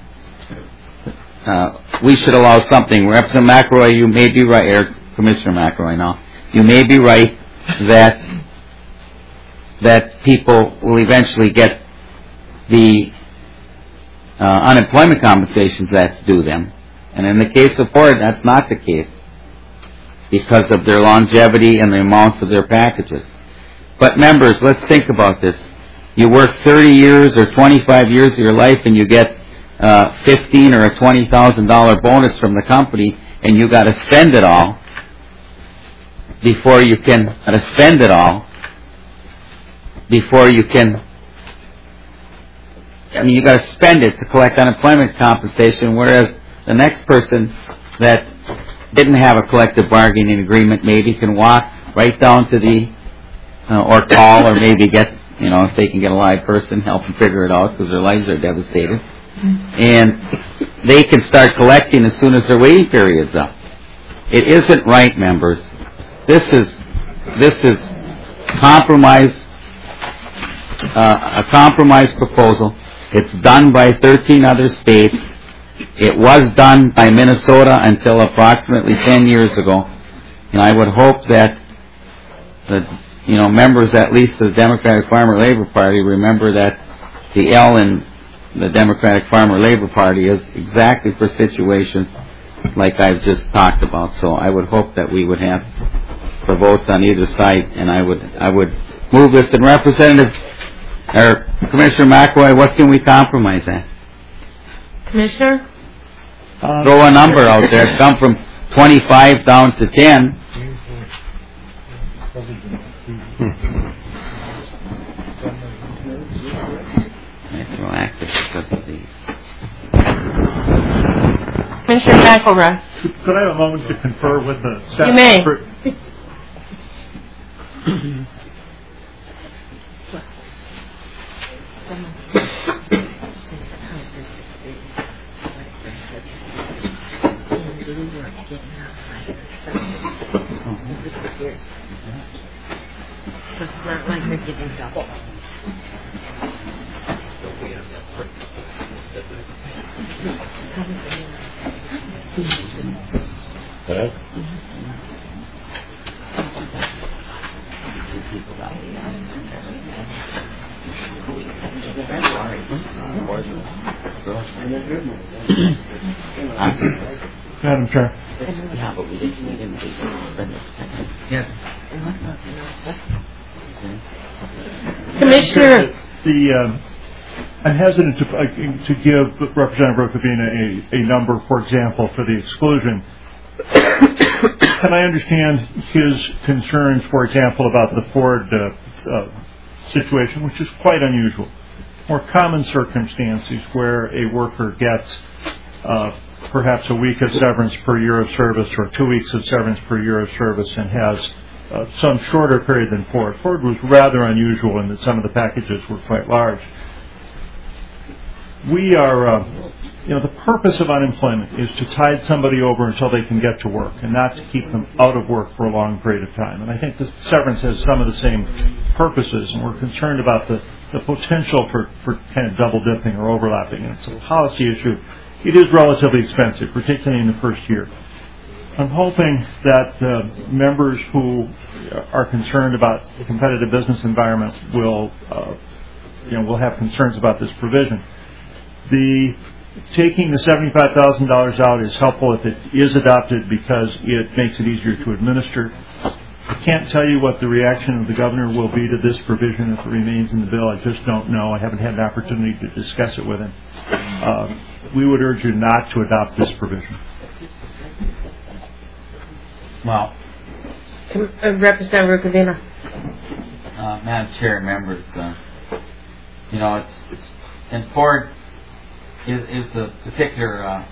We should allow something. Representative McElroy, you may be right, or Commissioner McElroy now, you may be right that people will eventually get the unemployment compensations that's due them. And in the case of Ford, that's not the case because of their longevity and the amounts of their packages. But members, let's think about this. You work 30 years or 25 years of your life and you get $15,000 or a $20,000 bonus from the company, and you got to spend it all before you can you got to spend it to collect unemployment compensation, whereas the next person that didn't have a collective bargaining agreement maybe can walk right down to the or call, or maybe get, if they can get a live person, help them figure it out because their lives are devastated. And they can start collecting as soon as their waiting period's up. It isn't right, members. This is compromise, a compromise proposal. It's done by 13 other states. It was done by Minnesota until approximately 10 years ago. And I would hope that members at least of the Democratic Farmer Labor Party remember that the L in the Democratic Farmer Labor Party is exactly for situations like I've just talked about. So I would hope that we would have the votes on either side, and I would move this. And Commissioner McElroy, what can we compromise at? Commissioner? Throw a number out there. Come from 25 down to 10. Commissioner McElroy. Could I have a moment to confer with the staff? You may. It's not like they're giving double. Madam Chair. Yes. Commissioner. I'm hesitant to give Representative Rukavina a number, for example, for the exclusion. Can I understand his concerns, for example, about the Ford situation, which is quite unusual? More common circumstances where a worker gets perhaps a week of severance per year of service or 2 weeks of severance per year of service and has some shorter period than Ford. Ford was rather unusual in that some of the packages were quite large. We are, the purpose of unemployment is to tide somebody over until they can get to work and not to keep them out of work for a long period of time. And I think the severance has some of the same purposes, and we're concerned about the potential for kind of double dipping or overlapping. And it's a policy issue it is relatively expensive, particularly in the first year. I'm hoping that members who are concerned about the competitive business environment will have concerns about this provision. Taking the $75,000 out is helpful if it is adopted because it makes it easier to administer. I can't tell you what the reaction of the governor will be to this provision if it remains in the bill. I just don't know. I haven't had an opportunity to discuss it with him. We would urge you not to adopt this provision. Well, Representative Rukavina. Madam Chair, members, it's and Ford is a particular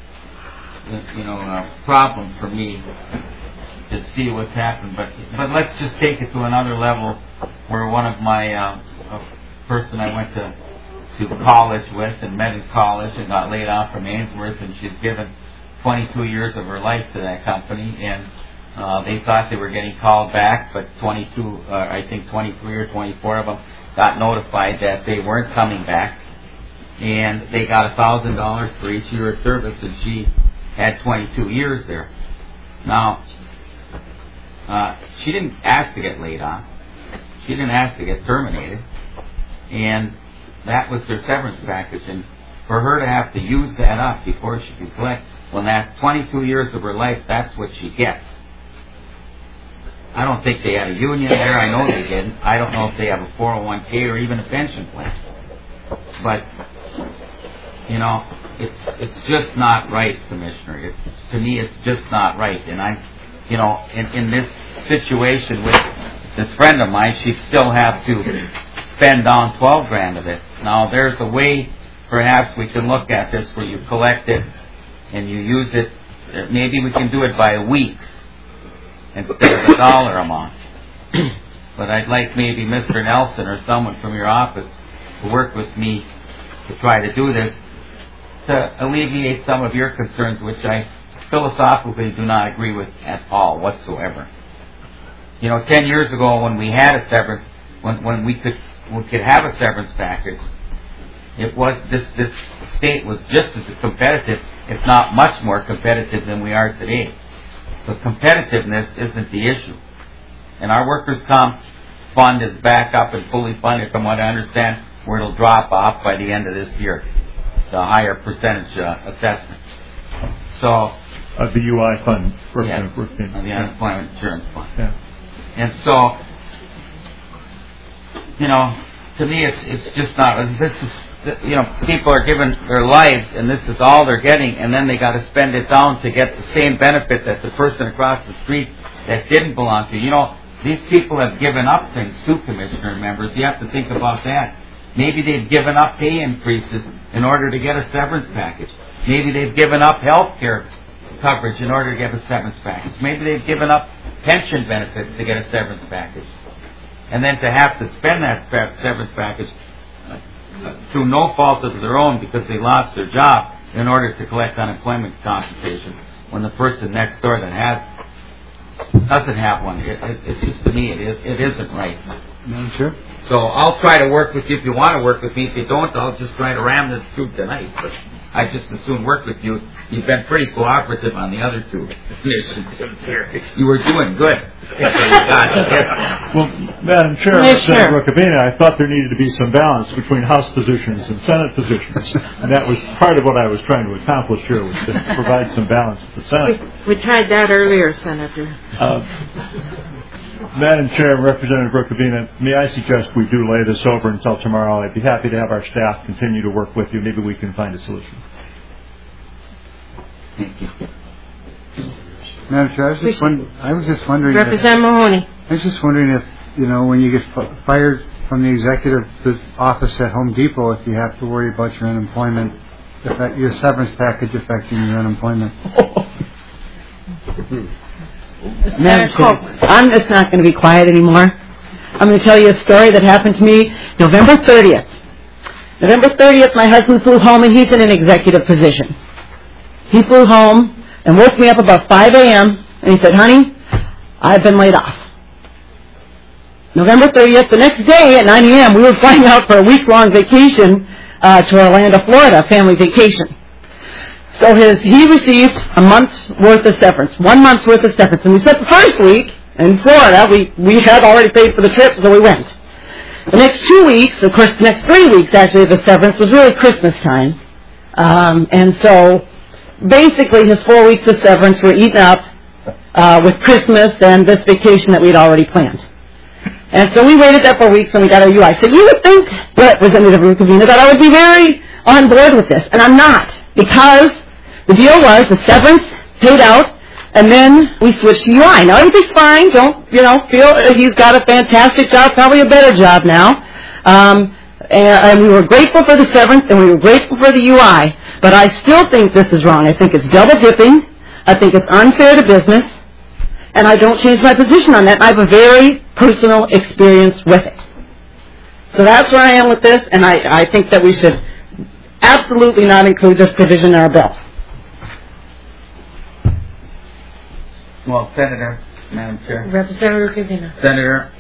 problem for me to see what's happened. But let's just take it to another level, where one of my person I went to college with and met in college and got laid off from Ainsworth, and she's given 22 years of her life to that company, and they thought they were getting called back, but 23 or 24 of them got notified that they weren't coming back, and they got $1,000 for each year of service, and she had 22 years there. Now, she didn't ask to get laid off. She didn't ask to get terminated, and that was their severance package, and for her to have to use that up before she could collect, when that's 22 years of her life, that's what she gets. I don't think they had a union there. I know they didn't. I don't know if they have a 401k or even a pension plan. But, it's just not right, Commissioner. To me, it's just not right. And I'm, in this situation with this friend of mine, she'd still have to spend down $12,000 of it. Now, there's a way, perhaps we can look at this where you collect it and you use it. Maybe we can do it by weeks instead of a dollar amount. But I'd like maybe Mr. Nelson or someone from your office to work with me to try to do this, to alleviate some of your concerns, which I philosophically do not agree with at all whatsoever. 10 years ago when we had a severance, when we could have a severance package, it was this state was just as competitive, if not much more competitive than we are today. So competitiveness isn't the issue. And our workers' comp fund is back up and fully funded, from what I understand, where it'll drop off by the end of this year, the higher percentage assessment. So the UI fund, yes, the unemployment insurance fund. Yeah. And so, to me, it's just not. This is, people are given their lives, and this is all they're getting, and then they got to spend it down to get the same benefit that the person across the street that didn't belong to. These people have given up things too, Commissioner members. You have to think about that. Maybe they've given up pay increases in order to get a severance package. Maybe they've given up health care coverage in order to get a severance package. Maybe they've given up pension benefits to get a severance package. And then to have to spend that severance package through no fault of their own because they lost their job in order to collect unemployment compensation, when the person next door that doesn't have one. It's just, to me, it isn't right. Madam Chair? So I'll try to work with you if you want to work with me. If you don't, I'll just try to ram this through tonight. But I just as soon work with you. You've been pretty cooperative on the other two initiatives here. You were doing good. Well, Madam Chair, Representative Rukavina, I thought there needed to be some balance between House positions and Senate positions. And that was part of what I was trying to accomplish here, was to provide some balance to the Senate. We tried that earlier, Senator. Madam Chair and Representative Rukavina, may I suggest we do lay this over until tomorrow? I'd be happy to have our staff continue to work with you. Maybe we can find a solution. Thank you. Madam Chair, I was just wondering. Representative Mahoney. I was just wondering if, when you get fired from the executive office at Home Depot, if you have to worry about your unemployment, your severance package affecting your unemployment. Madam Chair, I'm just not going to be quiet anymore. I'm going to tell you a story that happened to me November 30th. November 30th, my husband flew home, and he's in an executive position. He flew home and woke me up about 5 a.m., and he said, "Honey, I've been laid off." November 30th, the next day at 9 a.m., we were flying out for a week-long vacation to Orlando, Florida, family vacation. So he received a month's worth of severance, 1 month's worth of severance. And we spent the first week in Florida. We had already paid for the trip, so we went. The next 2 weeks, of course, the next 3 weeks actually of the severance was really Christmas time. And so basically his 4 weeks of severance were eaten up with Christmas and this vacation that we'd already planned. And so we waited there 4 weeks and we got our UI. So you would think, Representative Rukavina, that I would be very on board with this. And I'm not. Because the deal was the severance paid out and then we switched to UI. Now everything's fine. Don't, feel he's got a fantastic job, probably a better job now. And we were grateful for the severance and we were grateful for the UI. But I still think this is wrong. I think it's double dipping. I think it's unfair to business. And I don't change my position on that. I have a very personal experience with it. So that's where I am with this, and I think that we should absolutely not include this provision in our bill. Well, Senator, Madam Chair. Representative Rukavina. Senator,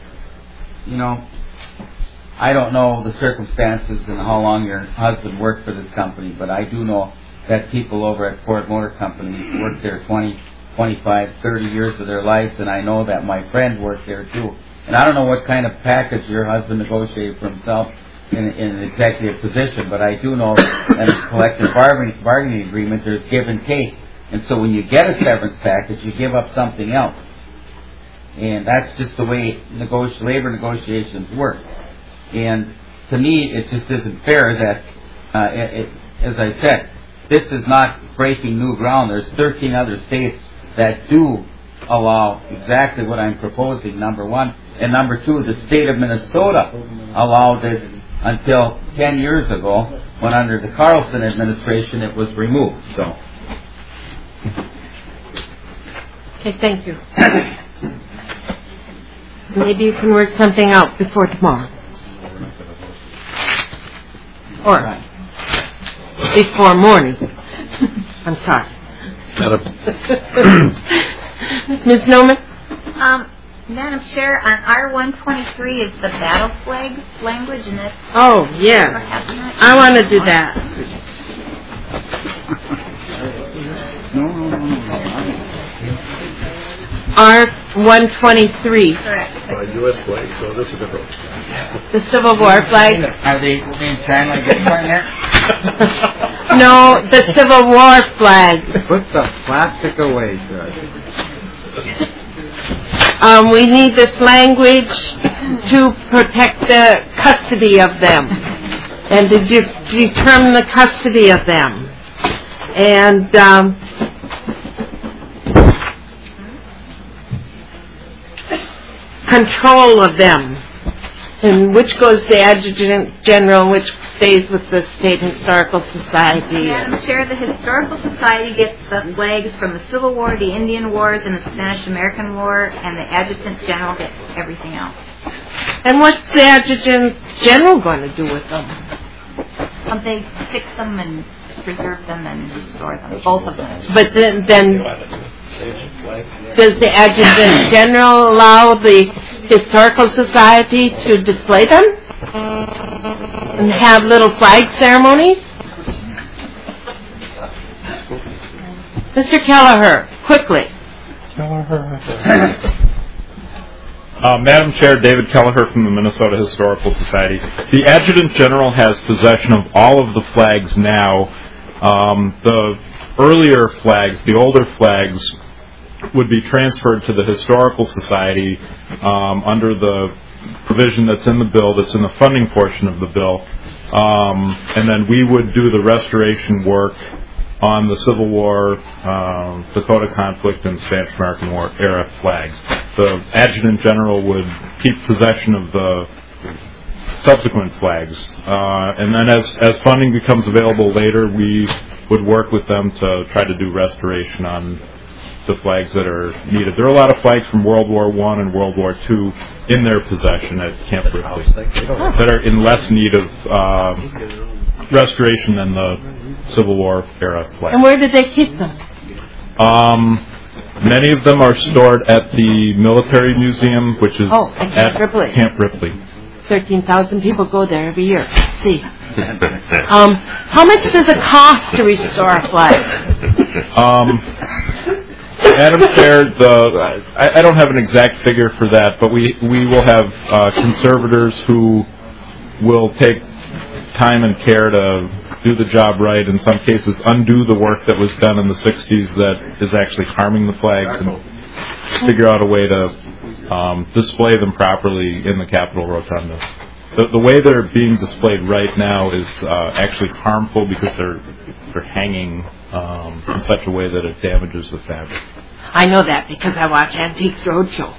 I don't know the circumstances and how long your husband worked for this company, but I do know that people over at Ford Motor Company worked there 20, 25, 30 years of their lives, and I know that my friend worked there too. And I don't know what kind of package your husband negotiated for himself in an executive position, but I do know that in a collective bargaining agreement there's give and take. And so when you get a severance package, you give up something else. And that's just the way labor negotiations work. And to me, it just isn't fair that, as I said, this is not breaking new ground. There's 13 other states that do allow exactly what I'm proposing, number one. And number two, the state of Minnesota allowed this until 10 years ago, when under the Carlson administration it was removed. So. Okay, thank you. Maybe you can work something out before tomorrow. Or before morning. I'm sorry. Ms. Noman? Madam Chair, on R123 is the battle flag language, and that's... Oh, yes. I want to do that. R123. Correct. U.S. flag, so this is different. The Civil War flag. Are they being signed like this right here? No, the Civil War flag. Put the plastic away, Judge. We need this language to protect the custody of them and to determine the custody of them. And control of them, and which goes to the Adjutant General, which stays with the State Historical Society. Madam Chair, the Historical Society gets the flags from the Civil War, the Indian Wars, and the Spanish-American War, and the Adjutant General gets everything else. And what's the Adjutant General going to do with them? They fix them and preserve them and restore them, both of them. But then does the Adjutant General allow the Historical Society to display them and have little flag ceremonies? Mr. Kelleher, quickly. Madam Chair, David Kelleher from the Minnesota Historical Society. The Adjutant General has possession of all of the flags now. The earlier flags, the older flags, would be transferred to the Historical Society under the provision that's in the bill, that's in the funding portion of the bill. And then we would do the restoration work on the Civil War, Dakota conflict, and Spanish-American War era flags. The Adjutant General would keep possession of the subsequent flags. And then as funding becomes available later, we would work with them to try to do restoration on the flags that are needed. There are a lot of flags from World War I and World War II in their possession at Camp Ripley that are in less need of restoration than the Civil War era flags. And where did they keep them? Many of them are stored at the Military Museum, which is at Camp Ripley. Camp Ripley. 13,000 people go there every year. See. How much does it cost to restore a flag? Madam Chair, I don't have an exact figure for that, but we will have conservators who will take time and care to do the job right, in some cases undo the work that was done in the 60s that is actually harming the flags, and figure out a way to display them properly in the Capitol Rotunda. The way they're being displayed right now is actually harmful because they're hanging in such a way that it damages the fabric. I know that because I watch Antiques Roadshow.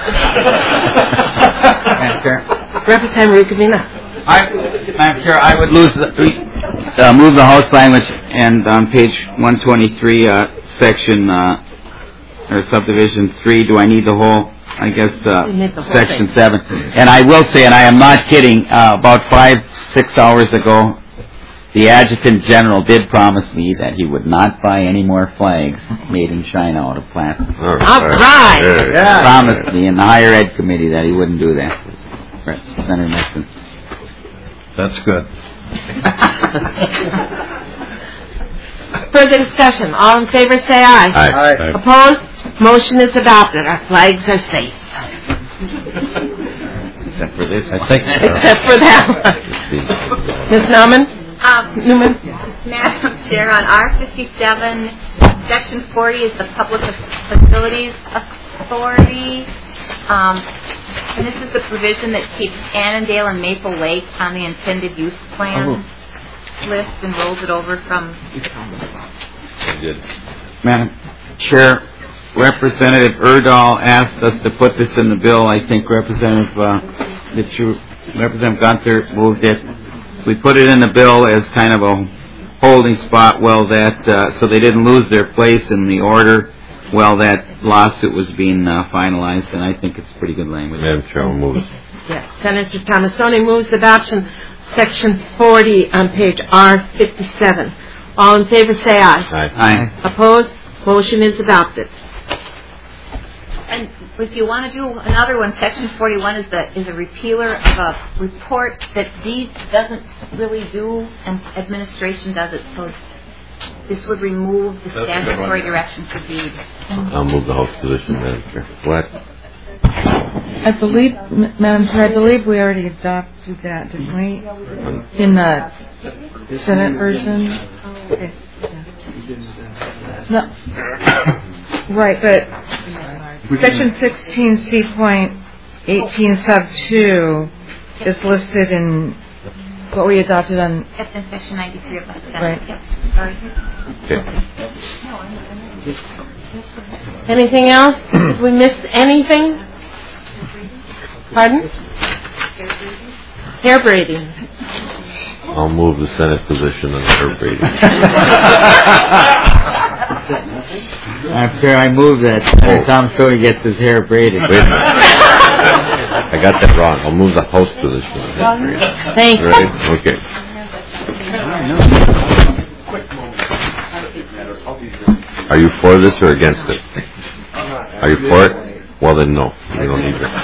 Madam Chair. Representative Rukavina. Madam Chair, I would move the House language, and on page 123, section or subdivision 3. Do I need the whole? I guess section 7. And I will say, and I am not kidding, about 5-6 hours ago, the Adjutant General did promise me that he would not buy any more flags made in China out of plastic. All right. Yeah. Promised me in the Higher Ed Committee that he wouldn't do that. Senator Nixon. That's good. Further discussion. All in favor say aye. Aye. Opposed? Motion is adopted. Our flags are safe. Except for this. I think so. Except for that one. Ms. Newman? Madam Chair, on R57, Section 40 is the Public Facilities Authority. And this is the provision that keeps Annandale and Maple Lake on the intended use plan list and rolls it over from... Madam Chair, Representative Erdahl asked us to put this in the bill. I think Representative Gunther moved it. We put it in the bill as kind of a holding spot so they didn't lose their place in the order while that lawsuit was being finalized, and I think it's pretty good language. Madam Chair, I'll move it. Yes. Senator Tomassoni moves adoption section 40 on page R57. All in favor say aye. Aye. Opposed? Motion is adopted. And if you want to do another one, Section 41 is a repealer of a report that deeds doesn't really do, and administration does it. So this would remove the statutory direction for deed. I'll move the House position, Madam Chair. What? I believe, Madam Chair, we already adopted that, didn't we? In the Senate version? Okay. No. Right, but Section 16C.18 sub 2 is listed in what we adopted on... It's in Section 93 of the Senate. Right. Yep. Sorry. Okay. Anything else? Did we miss anything? Pardon? Hair braiding. I'll move the Senate position on hair braiding. After I move that, Tom Cody gets his hair braided. Wait a minute. I got that wrong. I'll move the House position on hair braiding. Thank you. Right? Okay. Are you for this or against it? Are you for it? Well, then no. You don't need it.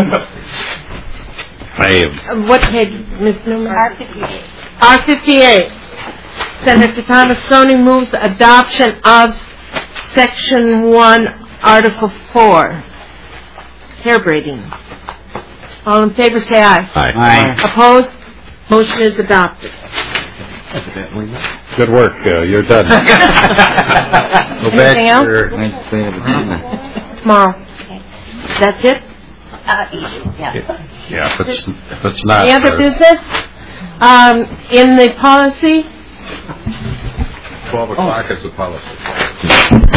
I am. What page, Ms. Newman? R58. R58. Senator Tomassoni moves adoption of Section 1, Article 4. Hair braiding. All in favor say aye. Aye. Opposed? Motion is adopted. Good work. You're done. Anything else? Tomorrow. That's it? Yeah, if it's not... Any other business? In the policy? 12 o'clock is the policy.